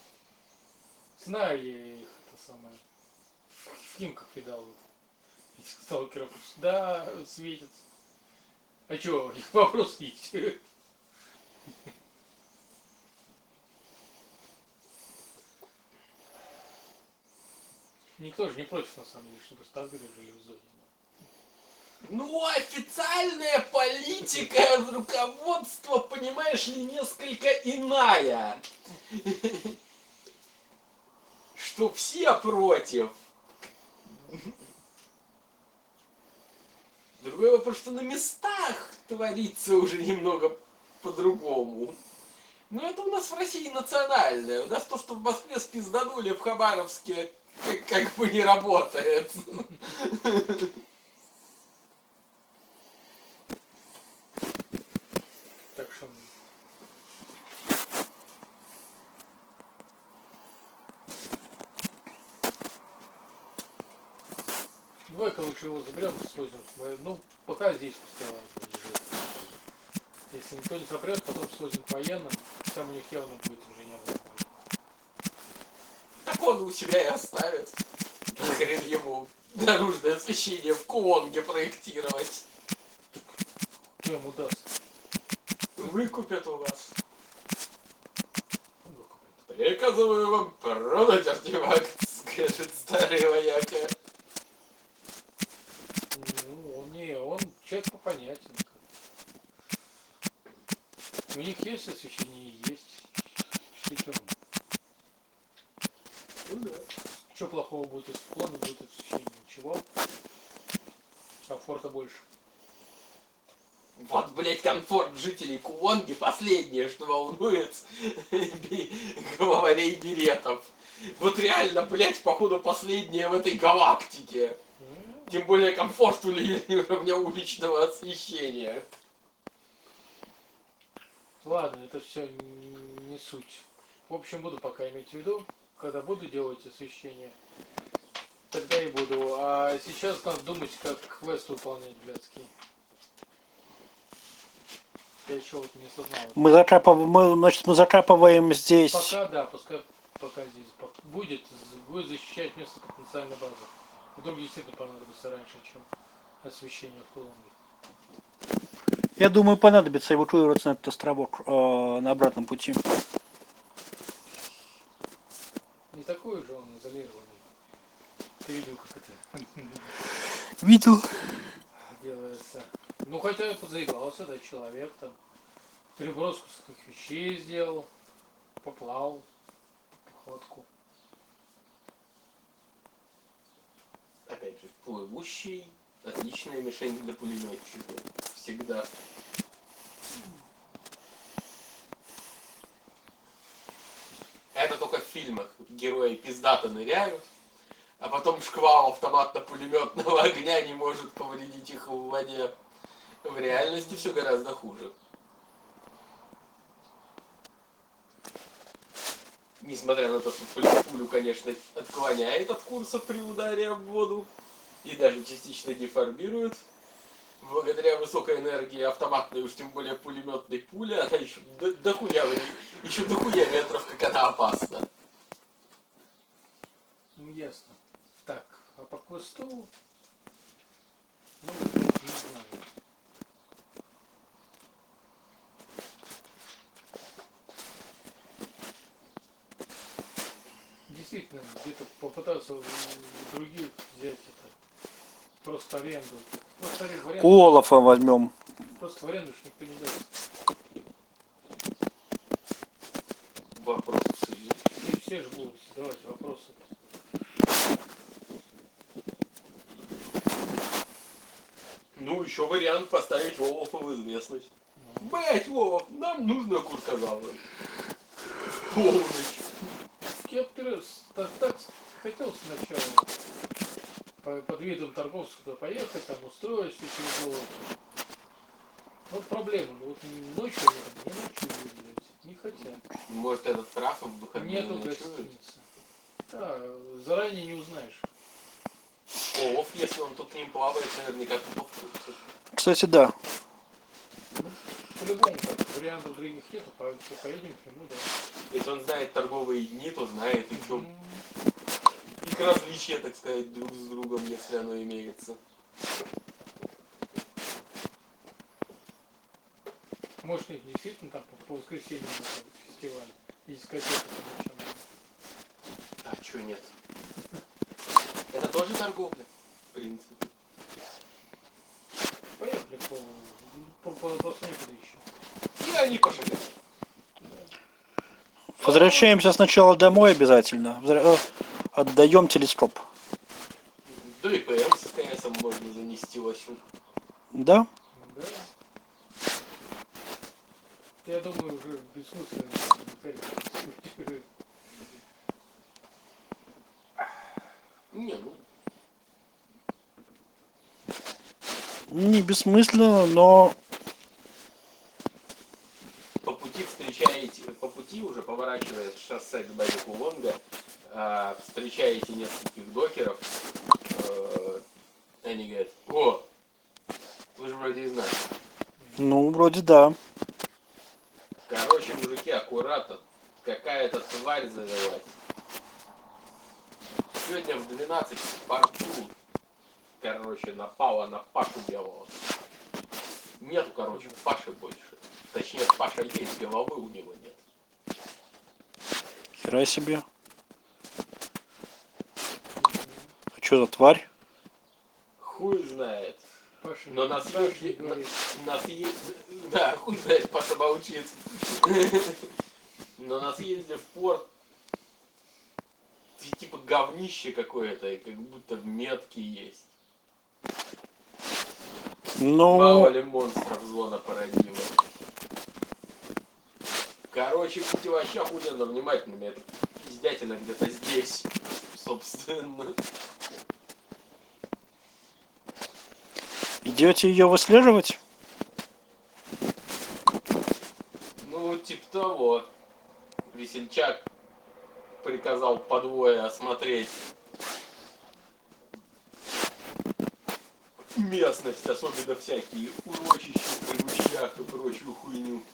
Знаю я их, это самое. В Химках видал вот этих сталкеров. Да, светится. А чё, у них вопрос есть? Никто же не против, на самом деле, чтобы сталкеры жили в зоне. Ну, официальная политика руководства, понимаешь ли, несколько иная. Что все против. Другой вопрос, что на местах творится уже немного по-другому. Но это у нас в России национальное. У нас то, что в Москве спизданули, в Хабаровске как бы не работает. Так что... Давай-ка лучше его заберем и свозим. Ну, пока здесь пускай лежит. Если никто не сопрет, потом свозим к военным. Там у них явно будет инженерный. Так он у себя и оставит. Хрен ему наружное освещение в Кулонге проектировать. Кто ему даст? Выкупят у вас. Он выкупит. Приказываю вам продать артефакт, скажет старый вояка. Ну, он человек попонятен. У них есть освещение, есть. Что Ну да. Что плохого будет, если в плане будет освещение? Ничего. Комфорта больше. Вот, блять, комфорт жителей Кулонги последнее, что волнует главарей беретов. Вот реально, блять, походу последнее в этой галактике. Тем более комфорт уровня уличного освещения. Ладно, это все не суть. В общем, буду пока иметь в виду, когда буду делать освещение, тогда и буду. А сейчас надо думать, как квест выполнять, блядский. Я еще вот не осознал. Мы закапываем здесь. Пока да, пускай пока здесь будет защищать место потенциальной базы. Потом действительно понадобится раньше, чем освещение в Колумбии. Я думаю, понадобится эвакуироваться на этот островок на обратном пути. Не такой же он изолированный. Ты видел, как это Видел. делается. Ну хотя я подзаебался, да, человек там. Переброску своих вещей сделал, поплавал, походку. Опять же, плывущий, отличная мишень для пулеметчика. Всегда. Это только в фильмах. Герои пиздато ныряют, а потом шквал автоматно-пулеметного огня не может повредить их в воде. В реальности все гораздо хуже. Несмотря на то, что пулю, конечно, отклоняет от курса при ударе об воду и даже частично деформирует, благодаря высокой энергии автоматной, уж тем более пулеметной пули, она еще дохуя метров, как она опасна. Ну ясно. Так, а по квесту? Ну, не знаю. Действительно, где-то попытаться у других взять это. Просто аренду. Просто аренду. Вариант, Олафа возьмем. просто в аренду ж никто не даст. Вопросы. И все же будут задавать вопросы. Ну, еще вариант поставить Олафа в известность. Блять, Олаф, нам нужно куртозавры. Полночь. Кептер так хотел сначала под видом торговцев туда поехать, там устроить все через золото. Вот проблема, вот ночью не ночью блядь, не хотят. Может, этот трахов в выходные Нету ночует? гостиницы. Да, заранее не узнаешь. Олаф, если он тут не плавает, наверняка тупо в курсе. Кстати, да. Ну, по-любому, как вариантов других нету, поедем к нему, да. Если он знает торговые дни, то знает и в чем М, их различия, так сказать, друг с другом, если оно имеется. Может, их действительно там по воскресеньям фестиваль и дискотека по ночам. А чё нет? Это тоже торговля, в принципе. Поехали просто некуда еще. И они пошагали. Возвращаемся сначала домой обязательно. Отдаем телескоп. Да и ПМ с КСом можно занести лосю. Да? Да. Я думаю, уже бессмысленно. Не, ну, Не бессмысленно, но по пути уже поворачивая с шоссе к берегу Лонга, встречаете нескольких докеров. Они говорят: о, вы же вроде из нас. ну вроде да. Короче, мужики, аккуратно. Какая-то тварь завелась. Сегодня в 12 в порту, короче, напала на Пашу Белого. Нету, короче, Паши больше. Точнее, Паша есть, головы у него нет. Хера себе. А что за тварь? Хуй знает. Паша, Но нас Паша не есть, говорит. нас есть, да, хуй знает, Паша молчит. Но нас ездили в порт, типа говнище какое-то, и как будто метки есть. Мало Ну, ли монстров зона породила. Короче, будьте вообще охуенно внимательными, эта пиздятина где-то здесь, собственно. идете ее выслеживать? Ну, типа того. Весельчак приказал подвое осмотреть местность, особенно всякие урочища при ручьях и прочую хуйню.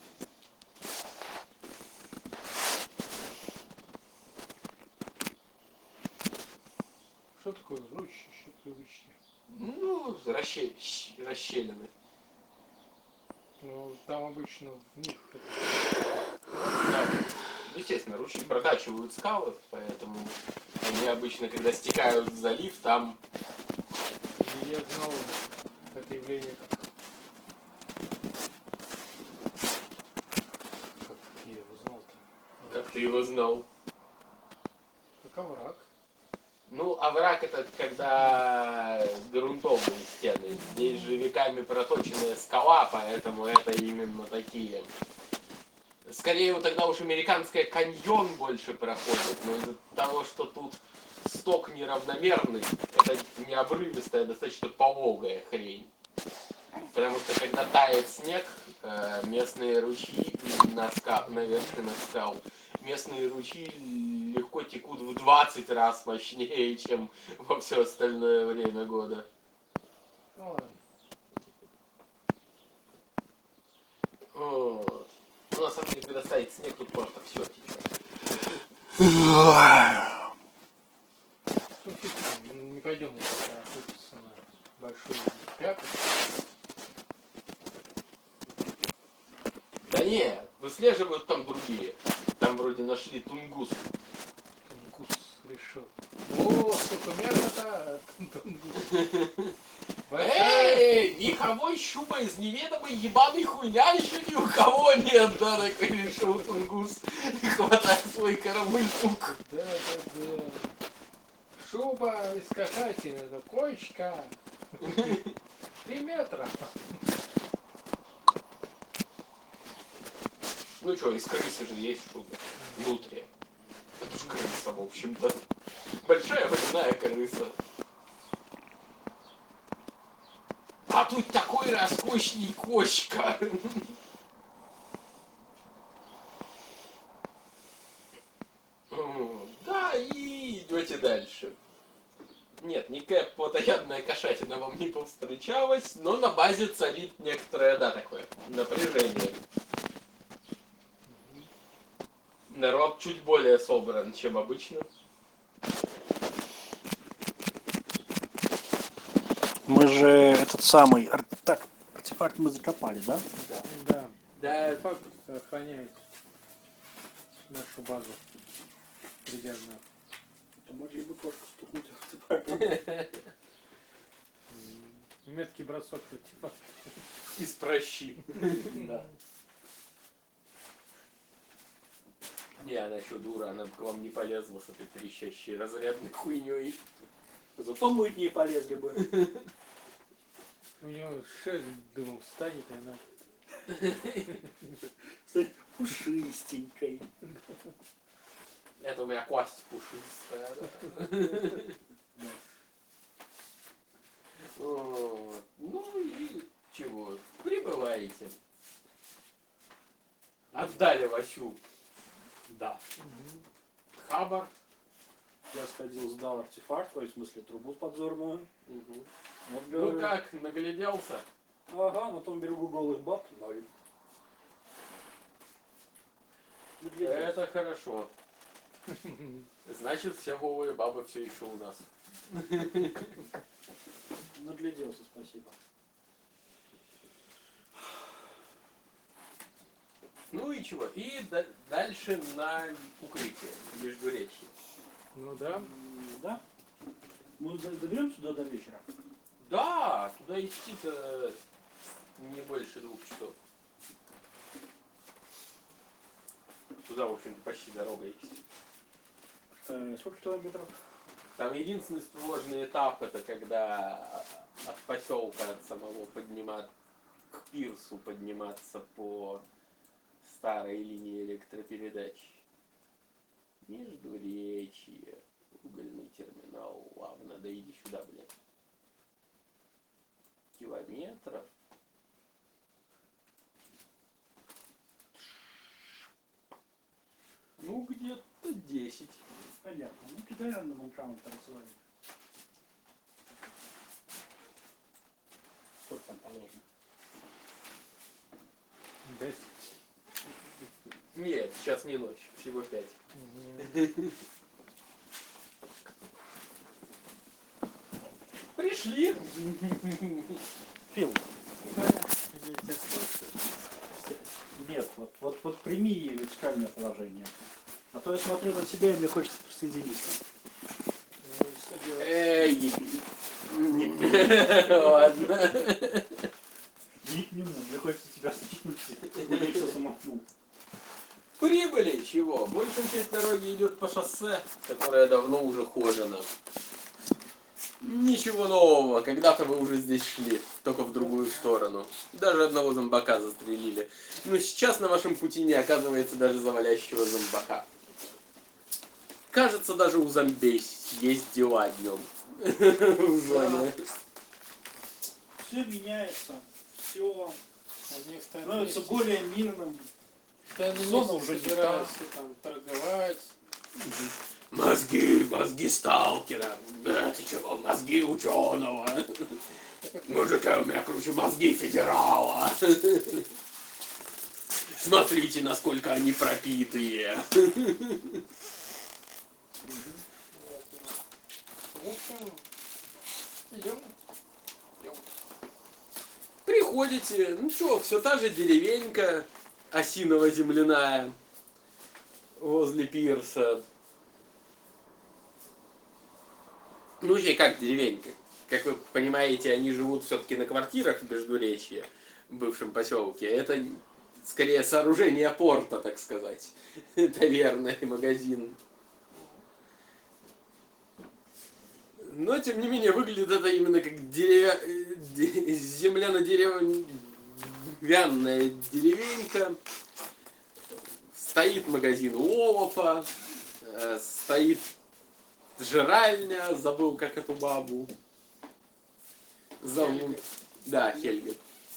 Что такое ручище привычное? Ну, расщелины. Ну, там обычно в них Да. Естественно, ручьи прокачивают скалы, поэтому они обычно, когда стекают в залив, там я знал это явление как ты его знал? Как овраг. Ну, овраг это когда грунтовые стены. Здесь же веками проточенная скала, поэтому это именно такие. Скорее, вот тогда уж американская каньон больше проходит, но из-за того, что тут сток неравномерный, это не обрывистая, а достаточно пологая хрень. Потому что когда тает снег, местные ручьи на вершинах скал, местные ручьи легко текут в 20 раз мощнее, чем во все остальное время года. Ну ладно. Вот. Ну, на самом деле, когда тает снег, тут просто все течет. Слушайте, не пойдем мы пока охотиться на большую пятку. Да не, выслеживают там другие. Там вроде нашли тунгус. Тунгус решил. О, сколько мяса-то! Тунгус. Эй, меховой щуба из неведомой ебаной хуйня еще ни у кого нет, да, такой решил тунгус. Хватай свой корабль-тук. Да. Шуба из касательной, это коечка. 3 метра. Ну что, из крысы же есть шуба. Внутри. Это ж крыса, в общем-то. Большая водяная крыса. А тут такой роскошный кочка. Да, и идете дальше. Нет, никакая плотоядная кошатина вам не повстречалась, но на базе царит некоторое, да, такое напряжение. Народ чуть более собран, чем обычно. Мы же этот самый артефакт мы закопали, да? Да. Да, Факт охраняет нашу базу. Примерно. Могли бы кошку стукнуть артефактом. Меткий бросок типа. из прощи. Да. Не, она что, дура, она к вам не полезла с этой трещащей разрядной хуйней. Зато мы к ней полезли бы. У него шесть дымом встанет, и она... Пушистенькой. Это у меня кость пушистая. Да. Вот. Ну и чего? Прибываете. Отдали Васю. Да. Хабар. Я сходил, сдал артефакт, в смысле трубу подзорную. Угу. Вот, Ну говорю, как, нагляделся? ага, на том берегу голых баб. Ноль. Это хорошо. Значит, все голые бабы все еще у нас. Нагляделся, спасибо. Ну и чего? И дальше на укрытие, междуречье. Ну да. Да? Мы доберемся туда до вечера? Да, туда идти-то не больше 2 часов. Туда, в общем-то, почти дорога есть. Сколько километров? Там единственный сложный этап, это когда от поселка, от самого подниматься к пирсу подниматься по старой линии электропередач. Междуречье, угольный терминал. Ладно, да иди сюда, блядь. Километров. Ну, где-то 10. Понятно. Ну, кидай на банкам танцевать. Сколько там положено? 10. Нет, сейчас не ночь, всего 5. Пришли. Фил. Нет, вот прими вертикальное положение. А то я смотрю на тебя, и мне хочется присоединиться. Эй, ладно. Не к нему, мне хочется тебя скинуть. Мне все самопнул. Прибыли чего? Большая часть дороги идет по шоссе, которое давно уже хожено. Ничего нового, когда-то вы уже здесь шли, только в другую сторону. Даже одного зомбака застрелили. Но сейчас на вашем пути не оказывается даже завалящего зомбака. Кажется, даже у зомбей есть дела днем. В зоне. Все меняется, все Одни становится более мирным. зона уже собираются там торговать. Мозги сталкера. Да, ты чего, мозги ученого. Мужика, у меня круче мозги федерала. Смотрите, насколько они пропитые. Идем. Приходите, ну что, все та же деревенька осиново-земляная возле пирса. Ну, вообще, как деревенька? Как вы понимаете, они живут все-таки на квартирах в Междуречье, в бывшем поселке. Это скорее сооружение порта, так сказать. Таверна и магазин. Но, тем не менее, выглядит это именно как земляно-деревянная деревенька. Стоит магазин Олафа, стоит жральня, забыл, как эту бабу зовут. Да, Хельга.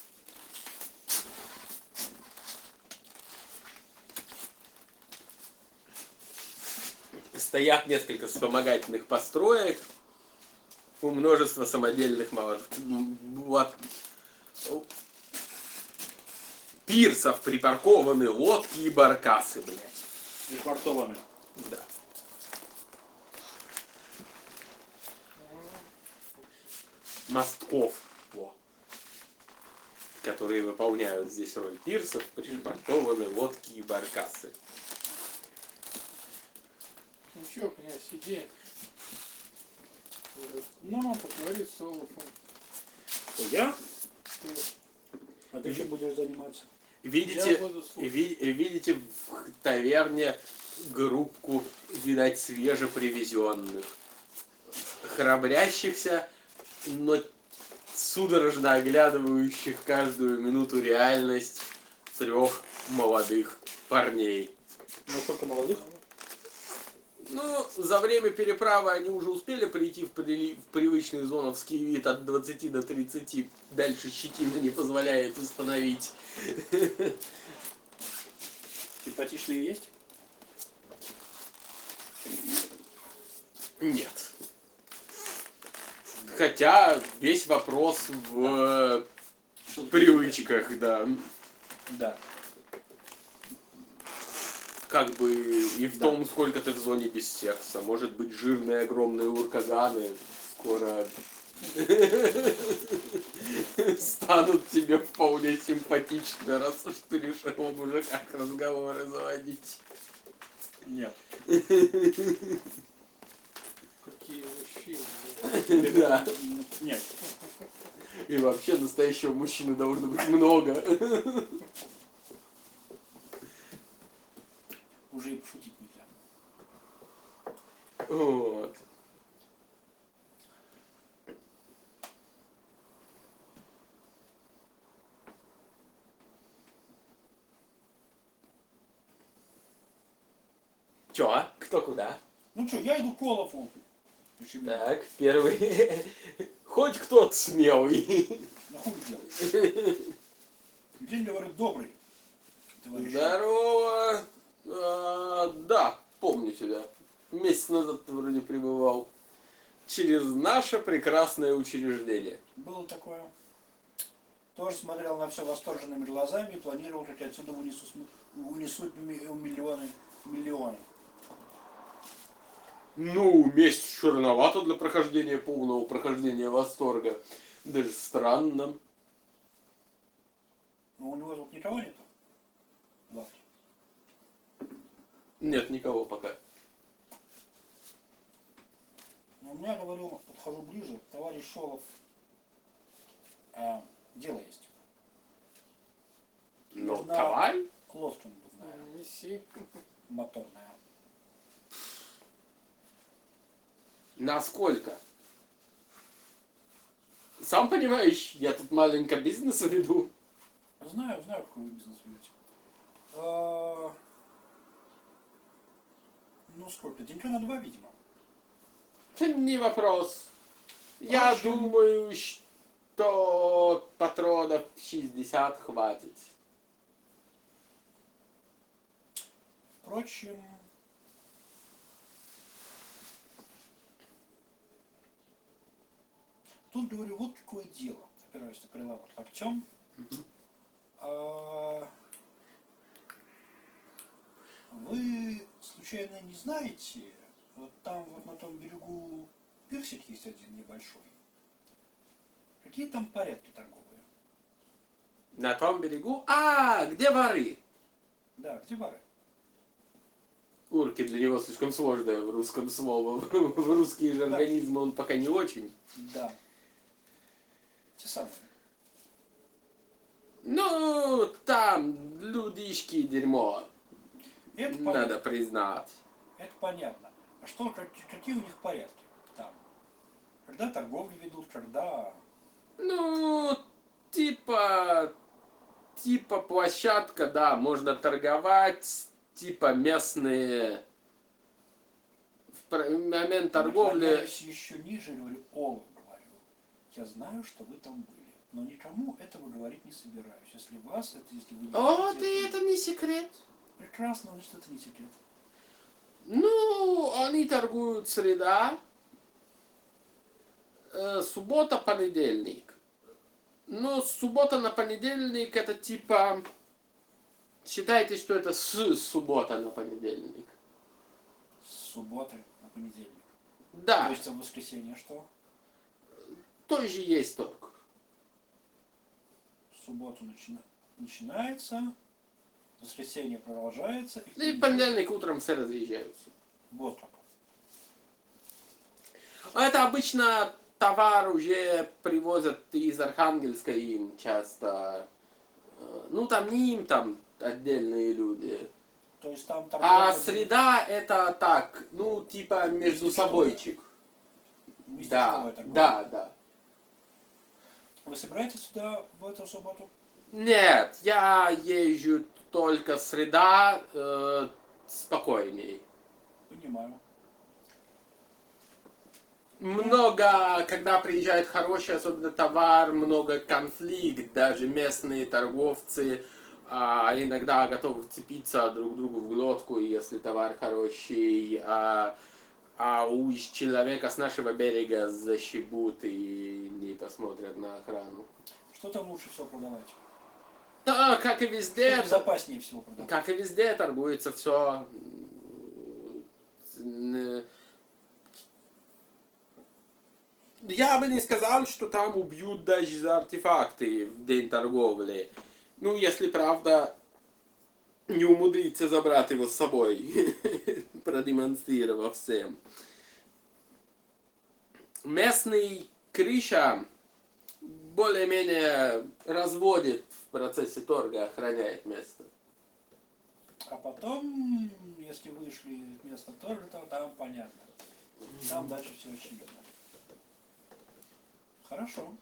Стоят несколько вспомогательных построек. У множества самодельных пирсов припаркованы лодки и баркасы, блядь. Припортованы. Да. Мостков, во, которые выполняют здесь роль пирсов, припаркованы лодки и баркасы. Ну что, князь, иди. Ну, поговорить с Олафом. Я? А ты чем будешь заниматься? Видите, Я буду слушать. видите в таверне группку, видать, свежепривезенных, храбрящихся, но судорожно оглядывающих каждую минуту реальность 3 молодых парней. Насколько молодых? Ну, за время переправы они уже успели прийти в привычный зоновский вид от 20 до 30. Дальше щетина не позволяет установить. Симпатичные есть? Нет. Хотя весь вопрос в привычках, да. Да. Как бы и в том, сколько ты в зоне без секса. Может быть, жирные огромные уркаганы скоро станут тебе вполне симпатичны, раз уж ты решил о мужиках разговоры заводить. Нет. Какие мужчины. Да. Нет. И вообще настоящего мужчины должно быть много. Уже и пошутить нельзя. Вот. Чё? Кто куда? Ну что, я иду к Олафу. Почему? Так, первый. Хоть кто-то смелый. Да хуй делать. День, говорит, добрый. Товарищ. Здорово. Да, помню тебя. Месяц назад ты вроде пребывал. Через наше прекрасное учреждение. Было такое. Тоже смотрел на все восторженными глазами и планировал, как отсюда унесут миллионы. Ну, месяц еще рановато для прохождения полного прохождения восторга. Даже странно. Но у него тут никого нету. В лавке. Нет, никого пока. Но у меня, говорю, подхожу ближе, товарищ Шолов, дело есть. Ну, Нужна- давай. Кловкин, знаю. неси. моторная. Насколько? Сам понимаешь, я тут маленько бизнес веду. Знаю, какой вы бизнес ведете. Ну сколько? Денька на 2, видимо. Это не вопрос. Я думаю, что патронов 60 хватит. Впрочем, тут говорю, вот какое дело. Опираюсь на прилавок локтем. Вы случайно не знаете, вот там вот на том берегу пирсик есть один небольшой. Какие там порядки торговые? На том берегу? А, где воры? Да, где бары? Урки для него слишком сложное в русском слове. В русские же организмы он пока не очень. Да. Те самые. Ну, там людишки и дерьмо. Это Надо понятно. признать. Это понятно. А что, какие у них порядки там? Когда торговлю ведут, когда... Ну, типа площадка, да, можно торговать, типа местные в момент торговли. Наклоняюсь еще ниже, говорю, Олаф, говорю. Я знаю, что вы там были, но никому этого говорить не собираюсь. Если вас, это если вы не О, хотите, да это не секрет. прекрасно, значит, это не секрет. Ну, они торгуют среда, суббота, понедельник. Ну, суббота на понедельник это типа... Считайте, что это с суббота на понедельник. С субботы на понедельник. Да, То есть в воскресенье что? тоже есть торг. В субботу начинается, в воскресенье продолжается. И в понедельник утром все разъезжаются. Вот как. Это обычно товар уже привозят из Архангельска им часто. Ну, там не им, там отдельные люди. То есть там А торговля... среда это так, ну, типа между собойчик. Да, местечковая торговля. да. Вы собираетесь сюда в эту субботу? Нет, я езжу только среда спокойней. Понимаю. Много, когда приезжает хороший, особенно товар, много конфликт, даже местные торговцы иногда готовы вцепиться друг другу в глотку, если товар хороший, у человека с нашего берега защебут и не посмотрят на охрану. Что там лучше всего продавать? Да, как и везде, Что безопаснее всего продавать? как и везде торгуется все. Я бы не сказал, что там убьют даже за артефакты в день торговли. Ну, если правда не умудриться забрать его с собой, продемонстрировав всем. Местный крыша более-менее разводит в процессе торга, охраняет место. А потом, если вышли в место торга, то там понятно. Там дальше все очевидно. Хорошо.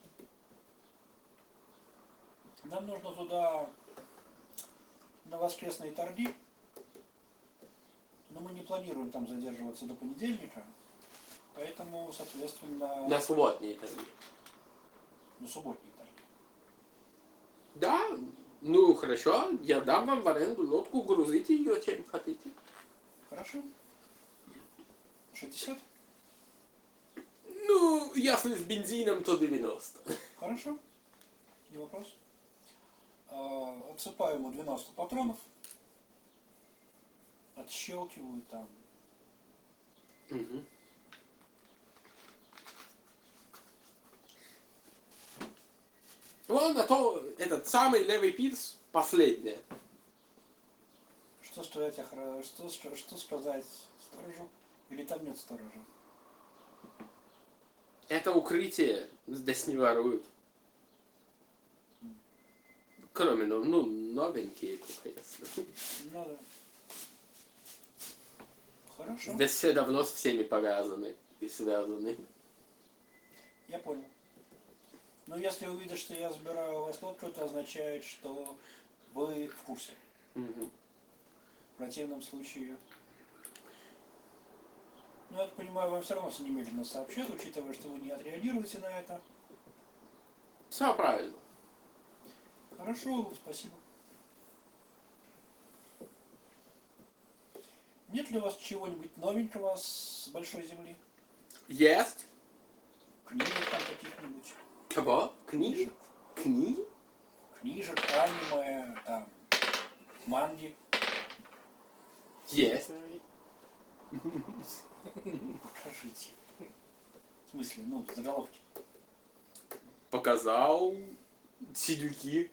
Нам нужно туда на воскресные торги, но мы не планируем там задерживаться до понедельника, поэтому, соответственно, На субботние торги. на субботние торги. Да, ну хорошо, я дам вам в аренду лодку, грузите ее чем хотите. Хорошо? 60? Ну, если с бензином, то 90. Хорошо. Не вопрос. Отсыпаю ему 12 патронов. Отщелкиваю там. Угу. Ладно, то этот самый левый пирс, последнее. Что сказать, что сказать сторожу? Или там нет сторожа? Это укрытие здесь не воруют. Кроме, ну, новенькие только если. Ну да. Хорошо, Здесь все давно с всеми повязаны и связаны. я понял. Но если увидишь, что я забираю у вас лодку, это означает, что вы в курсе. Мгм. В противном случае... Ну, я так понимаю, вам все равно немедленно сообщат, учитывая, что вы не отреагируете на это. Все правильно. Хорошо, спасибо. Нет ли у вас чего-нибудь новенького с Большой Земли? Есть? Книжек там каких-нибудь? Кого? Книжек? Книги? Книжек, аниме, там, манги. Есть. Покажите. В смысле, ну, заголовки. Показал сидюки.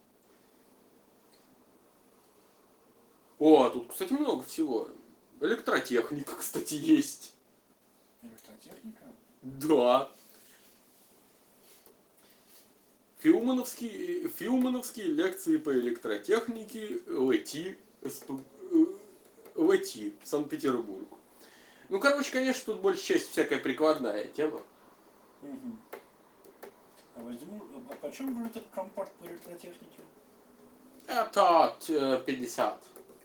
О, тут, кстати, много всего. Электротехника, кстати, есть. Электротехника. Да. Филмановские лекции по электротехнике ЛТИ, Санкт-Петербург. Ну, короче, конечно, тут большая часть всякая прикладная тема. Угу. А возьму, а почем будет этот компакт по электротехнике? Это 50.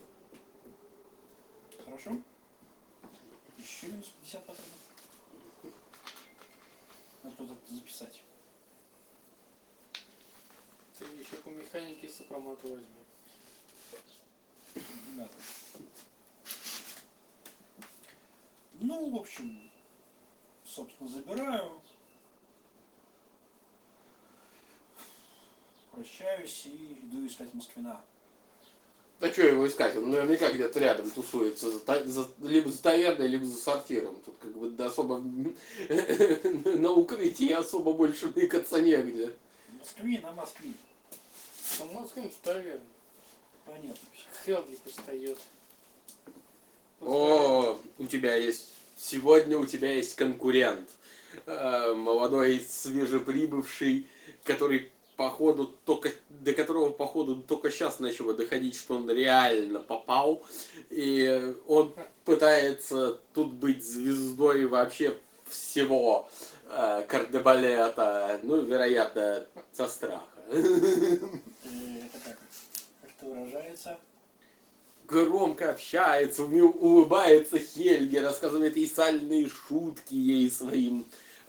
Хорошо? Еще минус 50 патронов. Надо тут записать. Ты еще по механике сопромата возьми. Не надо. Ну, в общем, собственно, забираю. Прощаюсь и иду искать Москвина. Да что его искать? Он наверняка где-то рядом тусуется, либо за таверной, либо за сортиром. Тут как бы да, особо на укрытии особо больше тыкаться негде. Москвин, а Москвин. А Москвин ставит. Понятно. Хелги встает. О, сегодня у тебя есть конкурент. Молодой, свежеприбывший, который до которого походу только сейчас начало доходить, что он реально попал. И он пытается тут быть звездой вообще всего кардебалета. Ну, вероятно, со страха. Это как это выражается? Громко общается, улыбается Хельге, рассказывает ей сальные шутки ей своим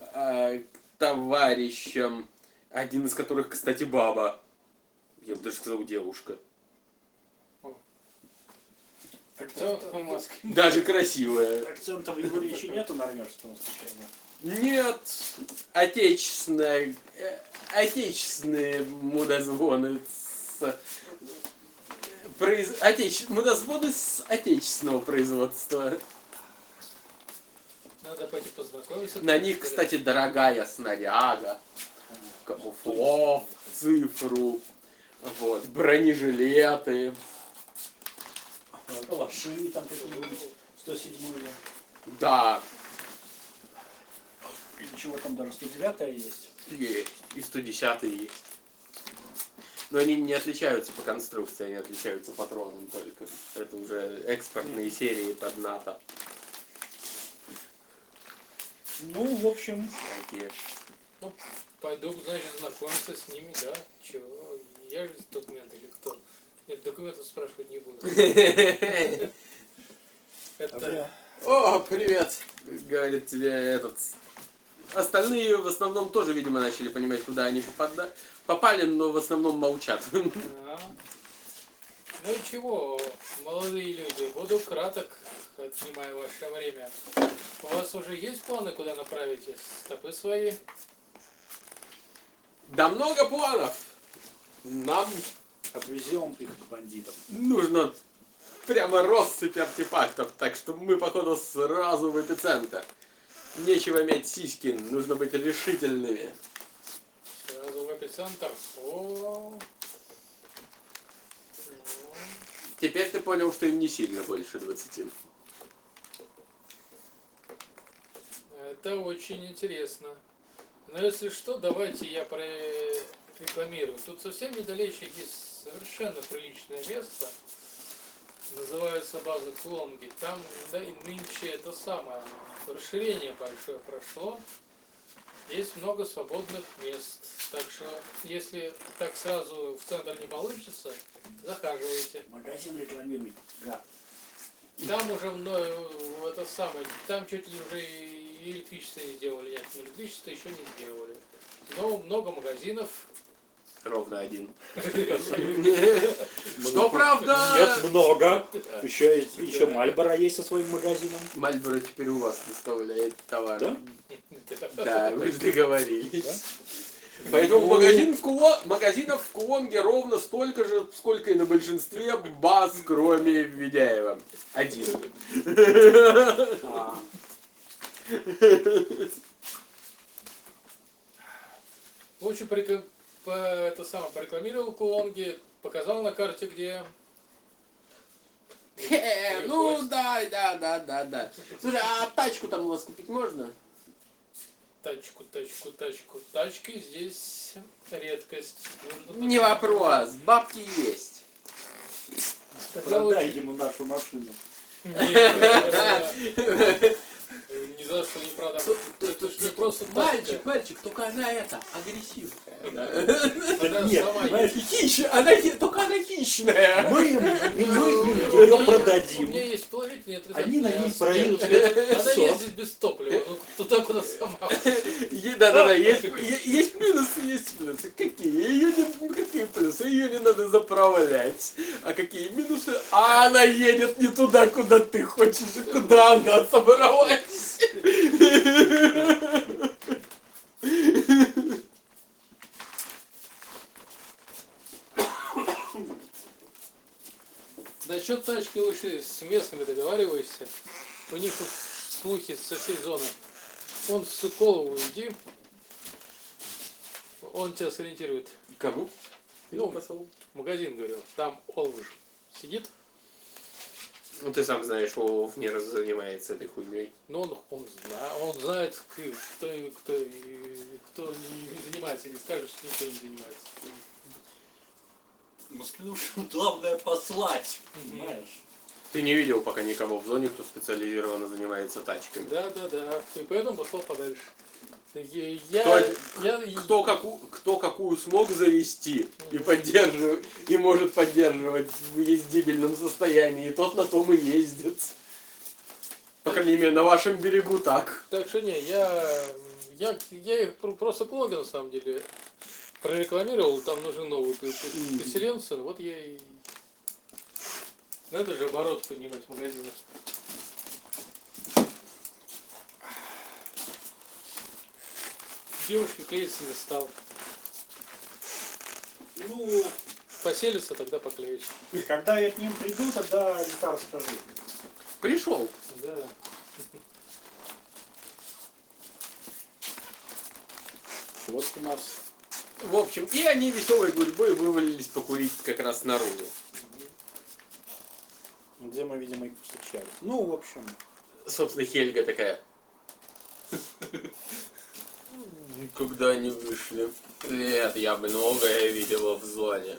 товарищам, один из которых, кстати, баба. Я бы даже сказал, девушка. Кто по Москве? Даже красивая. Акцента в его речи нету норвежского случайно? Нет, отечественные мудозвоны мудозвоны с отечественного производства. Надо пойти познакомиться. На них, кстати, дорогая снаряга, камуфлов, цифру, вот, бронежилеты. Калаши там какие-нибудь, 107-е. Да, Или чего там даже 109-я есть. есть. И 110 есть. Но они не отличаются по конструкции, они отличаются патроном только. Это уже экспортные серии под НАТО. Ну, в общем, Такие. Ну, пойду, значит, знакомиться с ними, да. Чего? Я же документы или кто? Нет, документов спрашивать не буду. Это... О, привет! Говорит тебе этот. Остальные в основном тоже, видимо, начали понимать, куда они попали, но в основном молчат. А. Ну и чего, молодые люди, буду краток, отнимая ваше время. У вас уже есть планы, куда направите стопы свои? Да много планов! Нам отвезем их к бандитам. нужно прямо россыпь артефактов, так что мы, походу, сразу в эпицентр. Нечего иметь сиськи, нужно быть решительными. Сразу в эпицентр. О. Теперь ты понял, что им не сильно больше 20. Это очень интересно. Но если что, давайте я прорекламирую. Тут совсем недалече есть совершенно приличное место. называется база Клонги. Там да, и нынче это самое расширение большое прошло. Есть много свободных мест. Так что, если так сразу в центр не получится, захаживайте. Магазин рекламирует. Да. Там уже это самое, там чуть ли уже и электричество не сделали. Нет, электричество еще не сделали. Но много магазинов. Ровно один. Что правда? Нет, много. Еще Мальборо есть со своим магазином. Мальборо теперь у вас доставляет товар. Да? Да, вы же договорились. Да? Поэтому магазинов в Кулонге ровно столько же, сколько и на большинстве баз, кроме Ведяева. Один. А, В общем, это самое, порекламировал Кулонги, показал на карте, где. Ну да. Слушай, а тачку там у вас купить можно? Тачку. Тачки здесь редкость. Нужно Не вопрос, бабки есть. продай ему нашу машину. Ни за что не продам. Это ж не просто Мальчик, только она агрессивная. Нет, понимаешь, Только она хищная. мы ее У продадим. меня есть положительный отрицательный. Они на ней аспект. проедут Она лет ездит без топлива. Ну, кто так у нас сама. Да, есть плюсы. Какие плюсы? Ее не надо заправлять. А какие минусы? А она едет не туда, куда ты хочешь, и куда она собралась. Насчет тачки лучше с местными договаривайся. У них тут слухи со всей зоны. Он в Соколову иди. Он тебя сориентирует. Кому? Ну, магазин, говорил. Там Олвыш сидит. Ну ты сам знаешь, Олов не занимается этой хуйней. Но он знает, кто не занимается. Не скажет, что никто не занимается. Москву главное послать. Понимаешь? Ты не видел пока никого в зоне, кто специализированно занимается тачками. Да. И поэтому пошел подальше. Кто какую смог завести и поддерживать, и может поддерживать в ездибельном состоянии, тот на том и ездит. По крайней мере, на вашем берегу так. Так что не, я их просто блога на самом деле прорекламировал, там нужны новые переселенцы, вот я и... Надо же оборот поднимать в магазинах. Девушки клеиться не стал. Ну, Поселится, тогда поклеюсь. когда я к ним приду, тогда Витар скажи. Пришел. Да. Вот у нас. В общем, и они веселой гурьбой вывалились покурить как раз снаружи. Где мы, видимо, их встречали. Ну, в общем. Собственно, Хельга такая. Когда они вышли. Нет, я бы многое видела в зоне.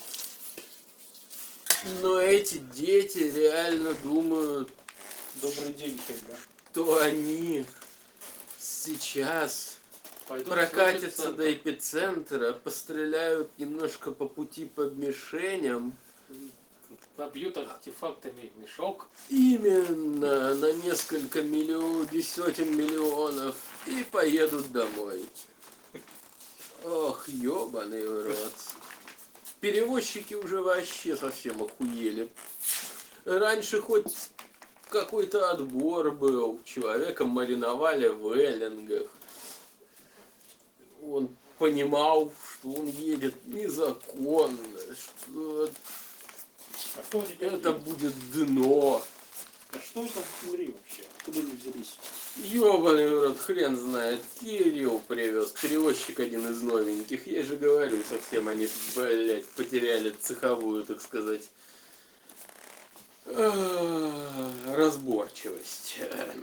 Но эти дети реально думают, Добрый день, Хельга. что они сейчас Пойдут прокатятся в до эпицентра, постреляют немножко по пути по мишеням. Побьют артефактами мешок. Именно на несколько десятин миллионов и поедут домой. Ох, ёбаный в рот. Перевозчики уже вообще совсем охуели. Раньше хоть какой-то отбор был. Человека мариновали в эллингах. Он понимал, что он едет незаконно, что А кто они такие? это будет дно. А что это в Кури вообще? Откуда они взялись? Ёбаный в рот, хрен знает. Кирилл привез. Перевозчик один из новеньких. Я же говорю, совсем они, блядь, потеряли цеховую, так сказать, разборчивость.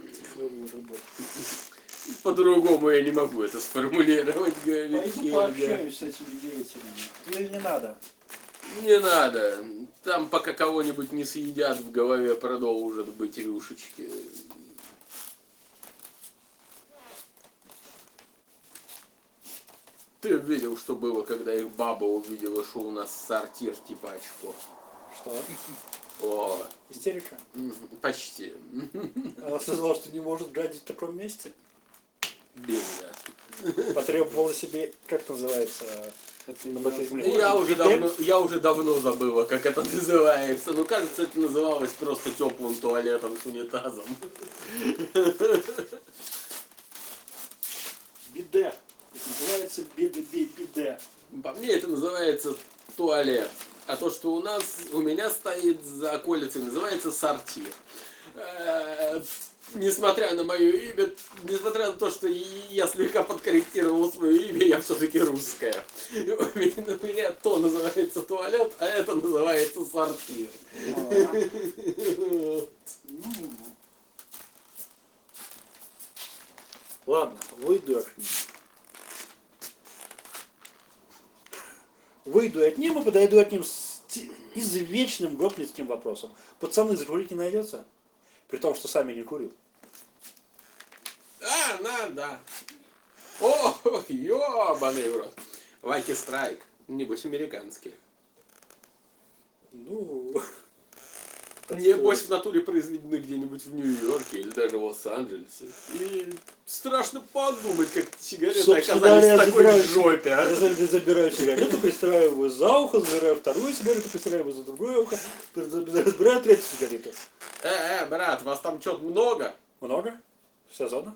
По-другому я не могу это сформулировать, говорит Пойду Хельга. пообщаюсь с этими деятелями. Или не надо? Не надо. Там пока кого-нибудь не съедят, в голове продолжат быть рюшечки. Ты видел, что было, когда их баба увидела, что у нас сортир типа очков? Что? О, Истерика? почти. Она сказала, что не может гадить в таком месте. Бедная. Потребовала себе, как это называется? Я уже давно забыла, как это называется. Ну, кажется, это называлось просто теплым туалетом с унитазом. Биде. Это называется биде. По мне это называется туалет. А то, что у меня стоит за околицей, называется сортир. Несмотря на мое имя, несмотря на то, что я слегка подкорректировал свое имя, я все-таки русская. У меня то называется туалет, а это называется сортир. Ладно, выйду от ним. Выйду от ним и подойду от ним с извечным гопницким вопросом. Пацаны, закурить не найдется? При том, что сами не курил. Да. О, ёбаный в рот. Лаки Страйк. Небось американский. Ну... Небось в натуре произведены где-нибудь в Нью-Йорке или даже в Лос-Анджелесе. И страшно подумать, как сигареты Собственно оказались говоря, в такой жопе. Я забираю сигарету, пристраиваю за ухо, забираю вторую сигарету, пристраиваю за другое ухо, разбираю третью сигарету. Брат, вас там что-то много? Много? Вся зона?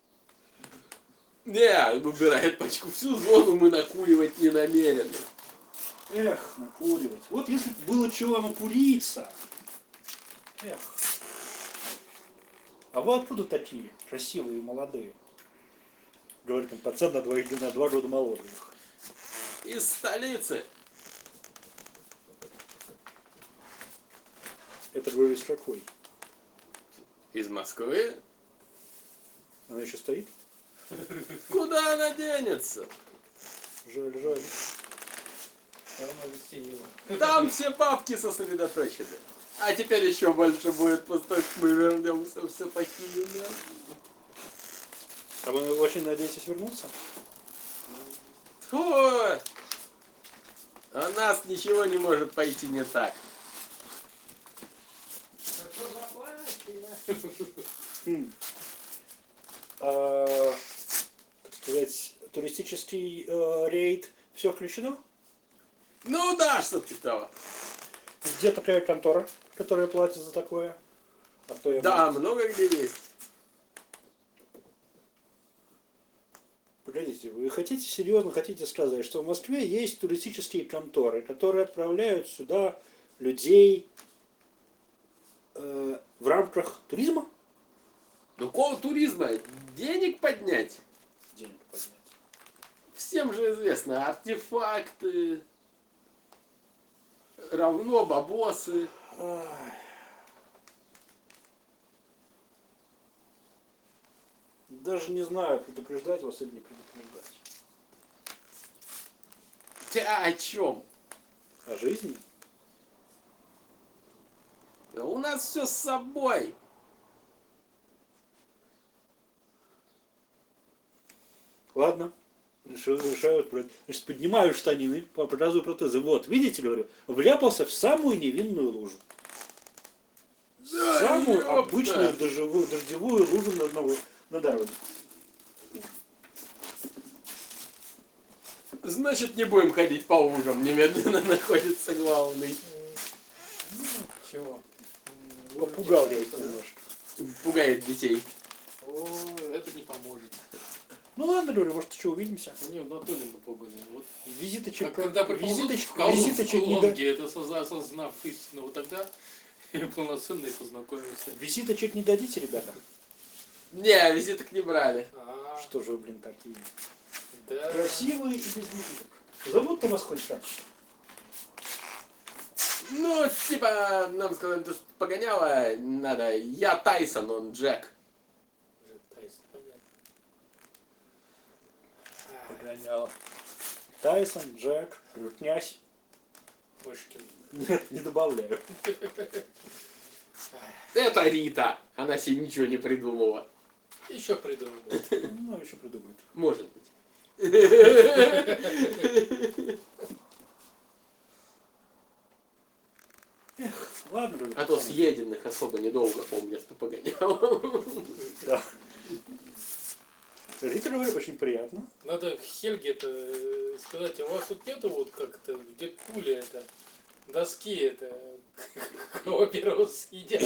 Не, выбирает пачку. Всю зону мы накуривать не намерены. Эх, накуривать. Вот если бы было чего накуриться. Эх. А вы откуда такие красивые и молодые? Говорит им пацан на 2 года моложе их. Из столицы. Это говорит какой? Из Москвы. Она еще стоит? Куда она денется? Жаль, жаль. Там все бабки сосредоточены. А теперь еще больше будет, после мы вернемся все такие. А вы очень надеетесь вернуться? Фу! У нас ничего не может пойти не так. Так сказать, туристический рейд, все включено? Ну да, что-то того. Где такая контора, которая платит за такое? А то я Да, могу- много где есть. Погодите, вы серьезно хотите сказать, что в Москве есть туристические конторы, которые отправляют сюда людей в рамках туризма? Ну какого туризма? Денег поднять? Денег поднять. Всем же известно, артефакты равно бабосы. Ай. Даже не знаю, предупреждать вас или не предупреждать. Ты о чем? О жизни? У нас все с собой. Ладно. Решаю, значит, поднимаю штанины, показываю протезы. Вот, видите, говорю, вляпался в самую невинную лужу. Да, Самую ёпта. обычную дождевую лужу на дороге. Значит, не будем ходить по лужам, немедленно находится главный. Чего? Попугал я их немножко. Пугает детей. О, это не поможет. Ну ладно, говорю, может, еще увидимся. Они в натуре напуганы. Вот. Визиточек, Когда приползут в визиточек не колонки, это осознав истину, вот тогда полноценно и познакомимся. Визиточек не дадите, ребята? Не, визиток не брали. Что же вы, блин, такие? Да. Красивые и без визиток. Зовут-то вас хоть как? Ну, типа, нам сказали, что погоняло надо. Я Тайсон, он Джек. Погонял. Тайсон, Джек, Крутнясь. Мышкин. Нет, не добавляю. Это Рита. Она себе ничего не придумала. Еще придумал. Ну, еще придумают. Может быть. Ладно, говорю, А то пацаны. съеденных особо недолго, помню, что погонял. Да. Рита, говорю, очень приятно. Надо Хельге это сказать, а у вас тут нету вот как-то, где пули это, доски это, кого первого съедят.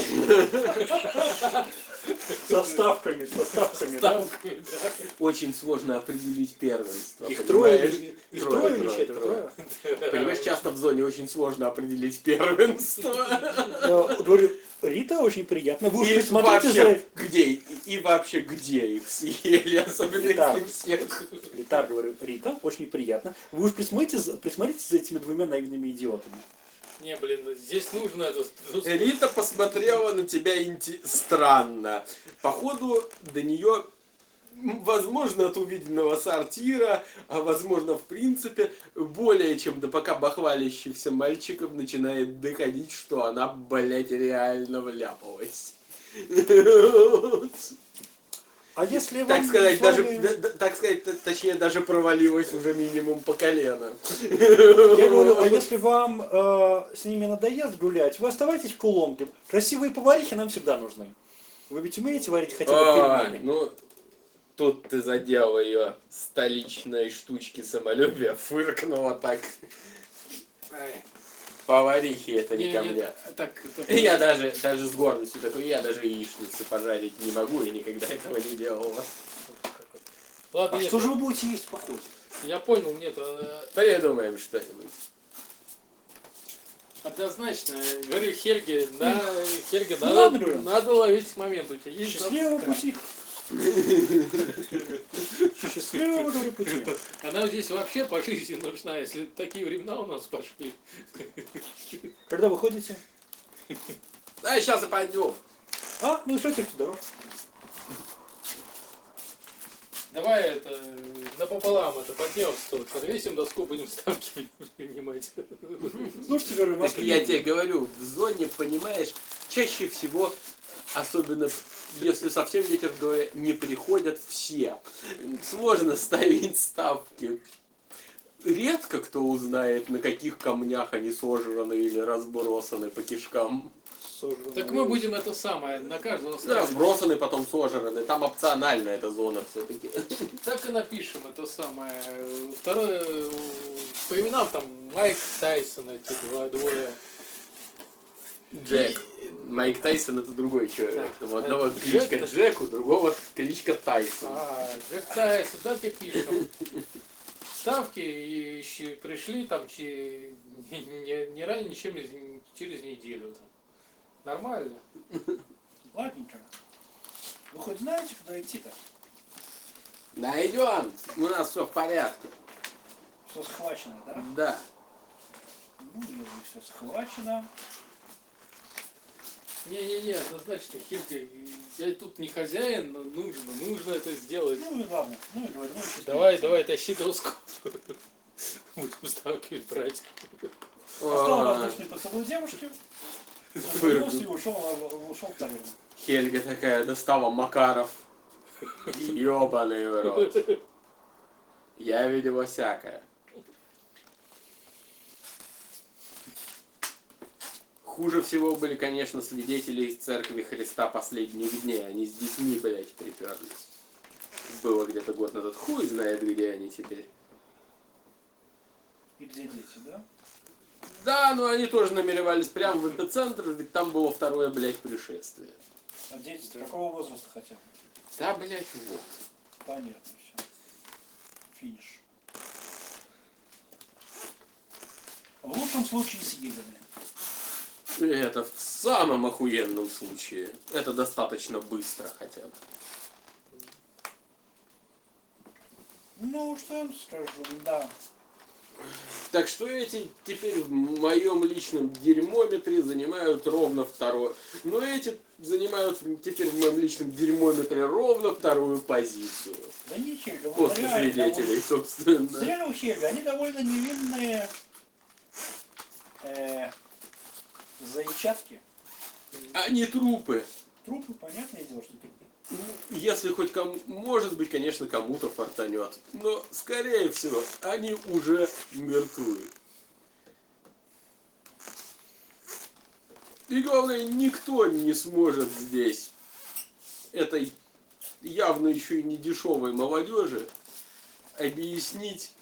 Со ставками, да? Ставками, да. Очень сложно определить первенство. Их понимаешь? трое, их трое или четверо? Трое. Понимаешь, часто в зоне очень сложно определить первенство. Я говорю, Рита очень приятно. Вы уж И присмотрите вообще, за... где, и вообще, где их съели, особенно Да. если всех. Рита, говорю, Рита, очень приятно. Вы уж присмотрите за этими двумя наивными идиотами. Не, блин, здесь нужно это... Рита посмотрела на тебя странно. Походу, до нее, возможно, от увиденного сортира, а возможно, в принципе, более чем до пока бахвалящихся мальчиков начинает доходить, что она, блядь, реально вляпалась. А если Так вам сказать, с вами- так сказать, точнее, даже провалилась уже минимум по колено. Я говорю, а если вам с ними надоест гулять, вы оставайтесь в Куломке. Красивые поварихи нам всегда нужны. Вы ведь умеете варить хотя бы пельмени? Ну, тут ты задел ее столичной штучки самолюбия, фыркнула так. Поварихи, это не ко мне. Так, Я даже с гордостью такой, я даже яичницы пожарить не могу, и никогда этого не делала. Ладно, А нет, что же вы будете есть в походе? я понял, нет, Придумаем что-нибудь. однозначно, говорю Хельге, да, Хельге, Ну ладно, говорю. надо ловить момент, у тебя есть... Счастливого пути. Счастливого, говорю, пути. Она здесь вообще по жизни нужна, если такие времена у нас пошли. Когда вы ходите? Да, сейчас и пойдем. А, ну и что теперь дорожь? Давай это напополам это поднем стол, подвесим доску, будем ставки принимать. Слушайте, говорю, Так я тебе говорю, в зоне, понимаешь, чаще всего, особенно если совсем ветер дует, не приходят все. Сложно ставить ставки. Редко кто узнает, на каких камнях они сожраны или разбросаны по кишкам. Так мы будем это самое, на каждого ставить. Разбросаны, потом сожраны. Там опционально эта зона все-таки. Так и напишем это самое. Второе, по именам там Майк Тайсон, эти двое. Джек. Майк Тайсон это другой человек. Так, У одного Джек кличка это- Джек, у другого кличка Тайсон. Джек Тайсон, так и пишем. Ставки и пришли там не ранее, чем через неделю. Нормально. Ладненько. Вы хоть знаете, куда идти-то? Найдем. У нас все в порядке. Все схвачено, да? Да. Ну, если все схвачено. Не-не-не, однозначно, Хилька, я тут не хозяин, но нужно это сделать. Ну и ладно. Ну и говорю, ну, и Давай, тащи доску. Будем ставки брать. Остал О, воздушный поцелуй девушки. Фыркнул. Развернулся и ушел в таверну. Хельга такая достала Макаров. Ёбаный в рот. Я видела всякое. Хуже всего были, конечно, свидетели из Церкви Христа последних дней. Они с детьми, блядь, приперлись. Было где-то год назад. Хуй знает, где они теперь. И где дети, да? Да, но они тоже намеревались прямо в эпицентр, ведь там было второе, блядь, пришествие. А дети какого возраста хотя бы? Да, блядь, вот. Понятно все. Финиш. В лучшем случае съедали. Это в самом охуенном случае. Это достаточно быстро хотя бы. Ну, что я вам скажу, да. Так что эти теперь в моем личном дерьмометре занимают ровно второе. Но эти занимают теперь в моем личном дерьмометре ровно вторую позицию. Да не Хельга, После свидетелей, собственно. Зря у Хельга, они довольно невинные Зайчатки. Они трупы. Трупы, понятное дело, что трупы. Ну, если хоть кому... Может быть, конечно, кому-то фартанет. Но, скорее всего, они уже мертвы. И главное, никто не сможет здесь этой явно еще и не дешевой молодежи объяснить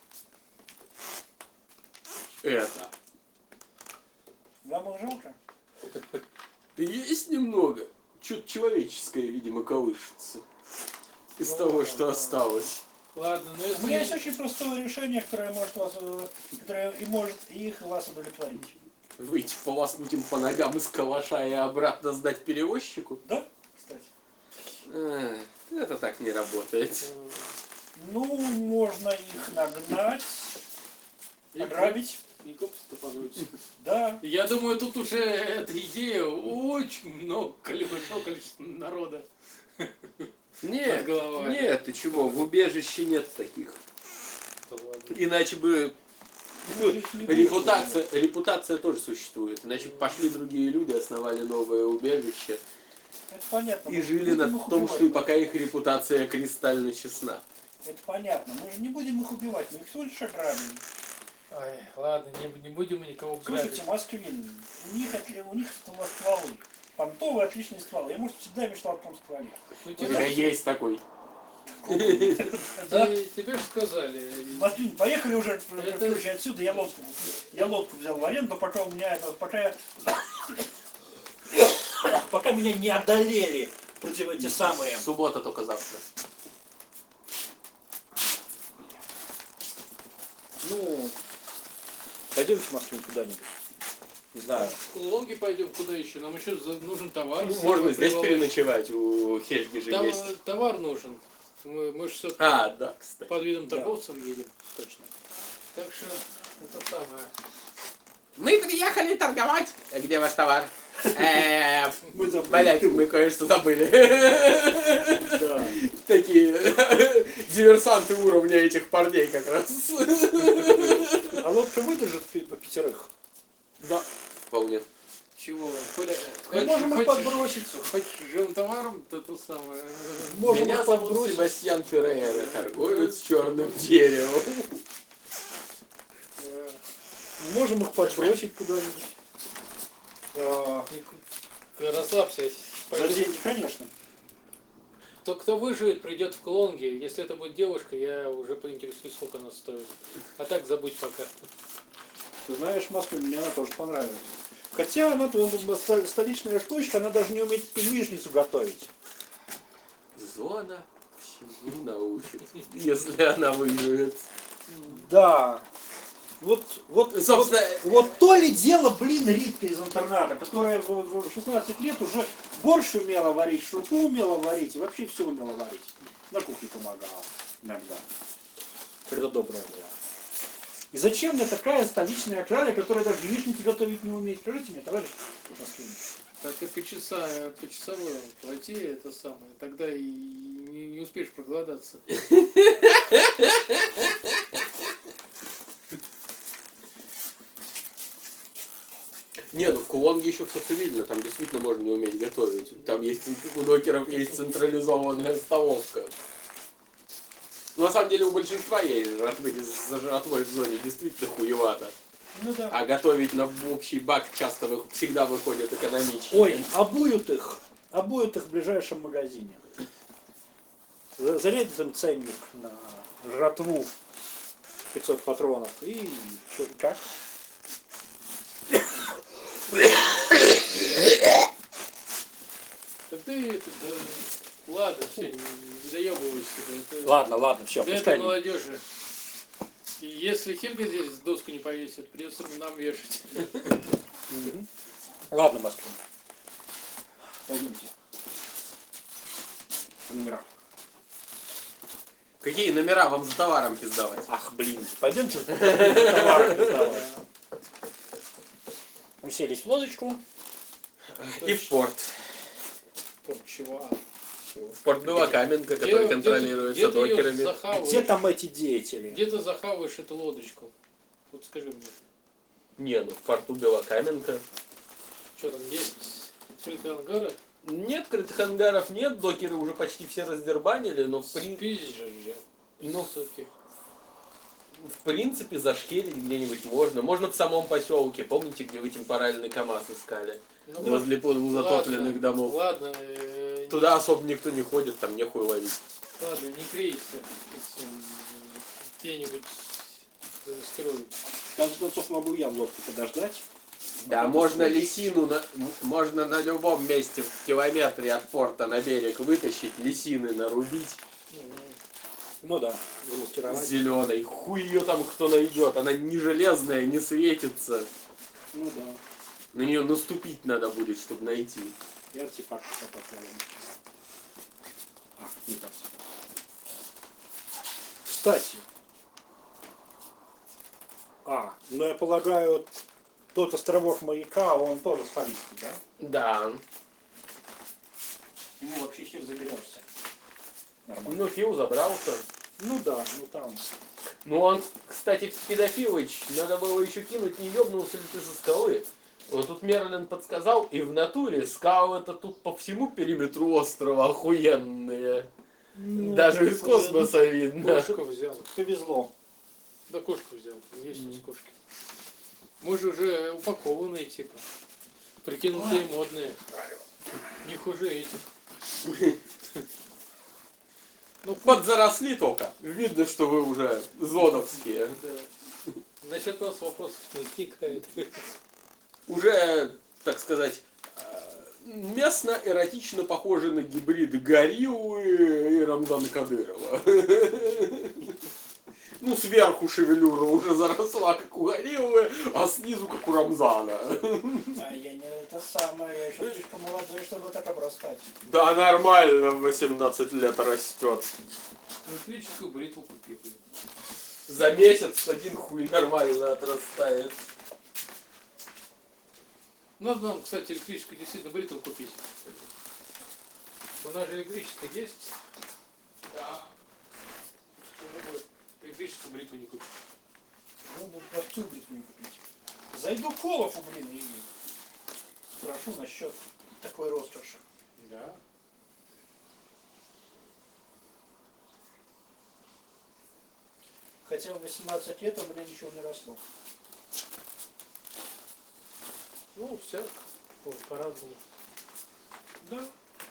это. Вам их жалко? Есть немного. Что-то человеческое, видимо, колышется. Из того, что осталось. Ладно, но У меня есть если... очень простое решение, которое может вас, которое и может их и вас удовлетворить. Выйти полоснуть им по ногам из калаша и обратно сдать перевозчику? Да, кстати. Это так не работает. Ну, можно их нагнать, ограбить. И коп стопануть. Да. Я думаю, тут уже эта идея очень большого количества народа. Нет, Под головой. нет, ты чего, в убежище нет таких. Да ладно. Иначе бы ну, Их не будет. репутация тоже существует. Иначе бы пошли другие люди, основали новое убежище Это понятно. и Мы жили не на будем их том, убивать. что и пока их репутация кристально честна. Это понятно. Мы же не будем их убивать, мы их всего лишь ограбим. Ой, ладно, не будем мы никого Слушайте, грабить. Москвин, у них стволы. Понтовые отличные стволы. Я, может, всегда мечтал о том стволе. Ну, У меня есть такой. Да? тебе же сказали. Москвин, поехали уже Это- короче, отсюда. Я лодку взял в аренду, пока у меня пока меня не одолели против эти самые. Суббота только завтра. Ну, пойдемте в Москву куда-нибудь. Не знаю. В Лонги пойдем куда еще? Нам еще нужен товар. Ну, можно здесь Приволочь. переночевать, у Хешги же есть. Товар нужен. Мы же все А, да, кстати. под видом Да. торговцев едем. Точно. Так что это самое. Мы приехали торговать. Где ваш товар? Мы забыли. Блять, мы кое-что забыли. Да. Такие диверсанты уровня этих парней как раз. А лодка выдержит по пятерых? Да, вполне. Чего? Мы можем их подбросить. Хоть живым товаром, то то самое. Можем Меня их зовут подбросить. Себастьян Феррейра, торговец черным деревом. Можем их подбросить куда-нибудь. Расслабься. За деньги, конечно. Кто выживет, придет в Клонги. Если это будет девушка, я уже поинтересуюсь, сколько она стоит. А так забудь пока. Ты знаешь, Москва, мне она тоже понравилась. Хотя она столичная штучка, она даже не умеет пельмешницу готовить. Зона всему научит, если она выживет. Да. Собственно, Вот то ли дело, блин, Ритка из интерната, которая в 16 лет уже борщ умела варить, шурпу умела варить, и вообще все умела варить. На кухне помогала иногда. Когда добрая была. И зачем мне такая столичная краля, которая даже яичники готовить не умеет? Скажите мне, товарищ Москвин. Так и по часовой плати это самое. Тогда и не успеешь проголодаться. не, ну в Кулонге еще все видно, там действительно можно не уметь готовить. Там есть у докеров есть централизованная столовка. Но на самом деле у большинства есть жратвы, за жратвой в зоне действительно хуевато. Ну да. А готовить на общий бак часто всегда выходит экономичнее. Ой, обуют их в ближайшем магазине. Зарядит им ценник на жратву 500 патронов и что как? Так ты ладно, все, не доебывайся. Это Ладно, все, для этой молодежи. И если Хельга здесь доску не повесит, придется нам вешать. Ладно, Москва. Пойдемте. Номера. Какие номера вам за товаром пиздавать? Ах, блин, пойдемте. Товар раздавать. Уселись в лодочку. И в порт. Чего? В порт Белокаменка, который контролируется докерами. Где там эти деятели? Где ты захаваешь эту лодочку? Вот скажи мне. Не, ну в порту Белокаменка. Что там есть? Открытые ангары? Нет, крытых ангаров нет, докеры уже почти все раздербанили, но Спиздишь же. Ну, суки. в принципе зашкерить где-нибудь можно. Можно в самом поселке. Помните, где вы темпоральный КамАЗ искали? Ну, Возле полузатопленных ладно, домов. Ладно, Туда особо никто не ходит, там нехуй ловить. ладно, не крейся этим, где-нибудь строить. В конце концов, могу я в лодке подождать. Да, Потом можно посмотрим. лисину, можно на любом месте в километре от порта на берег вытащить, лисины нарубить Ну да, замаскировать. зеленой. Хуй ее там кто найдет, она не железная, не светится. Ну да. На нее наступить надо будет, чтобы найти. И артефакт поставил. А, не так. Кстати. Ну я полагаю, тот островок маяка, он тоже сфалистский, да? Да. Ему вообще хер заберешься. Нормально. Ну, Фил забрался. Ну да, ну там. Ну, он, кстати, Педофилыч, надо было еще кинуть, не ебнулся ли ты со скалы. Вот тут Мерлин подсказал, и в натуре скалы это тут по всему периметру острова охуенные. Даже из космоса видно. Кошку взял. Повезло. Да кошку взял. Есть у нас кошки. Мы же уже упакованные типа. Прикинутые модные. Не хуже этих. Ну, Подзаросли только. Видно, что вы уже зоновские. да. Насчет нас вопросов не возникает. Уже, так сказать, местно-эротично похожи на гибрид гориллы и Рамзана Кадырова. Ну, сверху шевелюра уже заросла, как у гориллы, а снизу, как у Рамзана. А я не это самое, я еще слишком молодой, чтобы так обрастать. Да, нормально, в 18 лет растет. Электрическую бритву купил. За месяц один хуй нормально отрастает. Надо нам, кстати, электрическую действительно бритву купить. У нас же электрическая есть. Да. Электрическую бритву не купить. Ну, буду простую бритву не купить. Зайду к Колову, блин, и спрошу насчет такой роскоши. Да. Хотя в 18 лет у меня ничего не росло. Ну, все. По-разному. Да.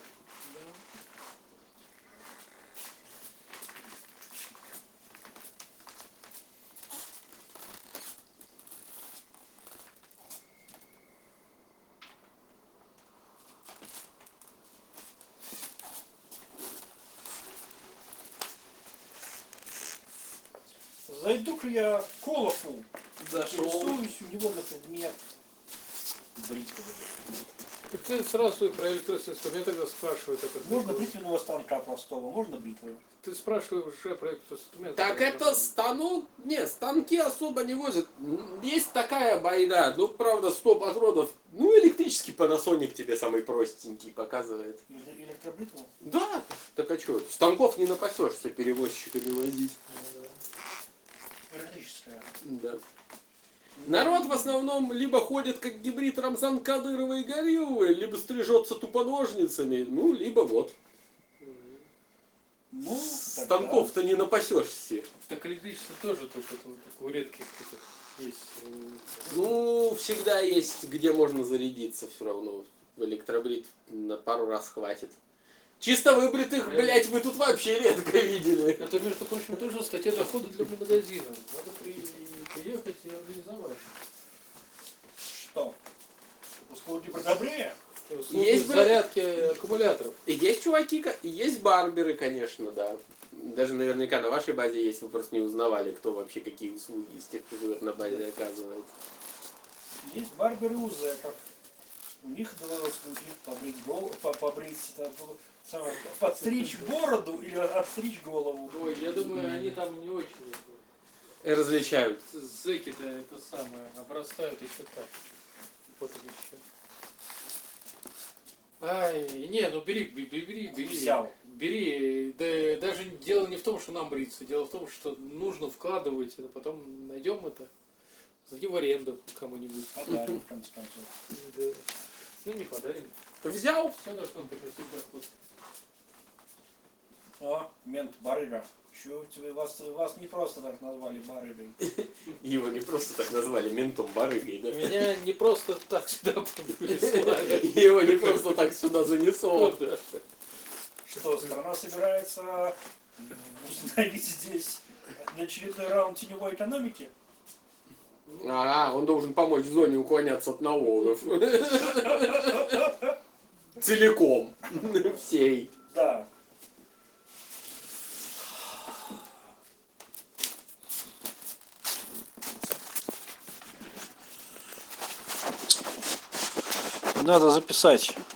Зайду-ка я к Колову, Зашел. интересуюсь у него на предмет бритвы. Так ты сразу и про электричество меня тогда спрашивают. Можно бритвенного станка простого, можно бритвы. Ты спрашиваешь уже про электричество. Так это стану... Не, станки особо не возят. Есть такая байда. Ну, правда, 100 патронов. Ну, электрический Panasonic тебе самый простенький показывает. Электробритву? Да. Так а что? Станков не напасешься перевозчиками возить. Электрическая. Да. Народ в основном либо ходит как гибрид Рамзан Кадырова и гориллы, либо стрижется тупо ножницами, ну, либо вот. Ну, Станков-то не напасешься. Так электричество тоже только тут, у редких таких есть. Ну, всегда есть, где можно зарядиться все равно. В электробрит на пару раз хватит. Чисто выбритых, блять, вы тут вообще редко видели. Это, между прочим, тоже статья дохода для магазина. Надо приехать и организовать. Что? Услуги подобрее? Есть, блядь. зарядки аккумуляторов. И есть чуваки, и есть барберы, конечно, да. Даже наверняка на вашей базе есть, вы просто не узнавали, кто вообще какие услуги из тех, кто живет на базе, оказывает. Есть барберы у зэков. У них довелось побрить голову, подстричь бороду или отстричь голову. Ой, я думаю, они там не очень. Различают. Зэки-то это самое, обрастают еще так. Вот это еще. Ай, не, ну бери. Взял. Бери. Да, даже дело не в том, что нам бриться. Дело в том, что нужно вкладывать, а потом найдем это. Сдадим в аренду кому-нибудь. Подарим, в конце концов. Да. Ну не подарим. Взял. Все должно быть супер. О, мент барыга. Чуть вас не просто так назвали барыгой. Его не просто так назвали ментом барыгой, да? Меня не просто так сюда прислали. Его не просто так сюда занесло. Да. Что, страна собирается установить здесь очередной раунд теневой экономики? Ага, он должен помочь зоне уклоняться от налогов. Целиком. Всей. Да. Надо записать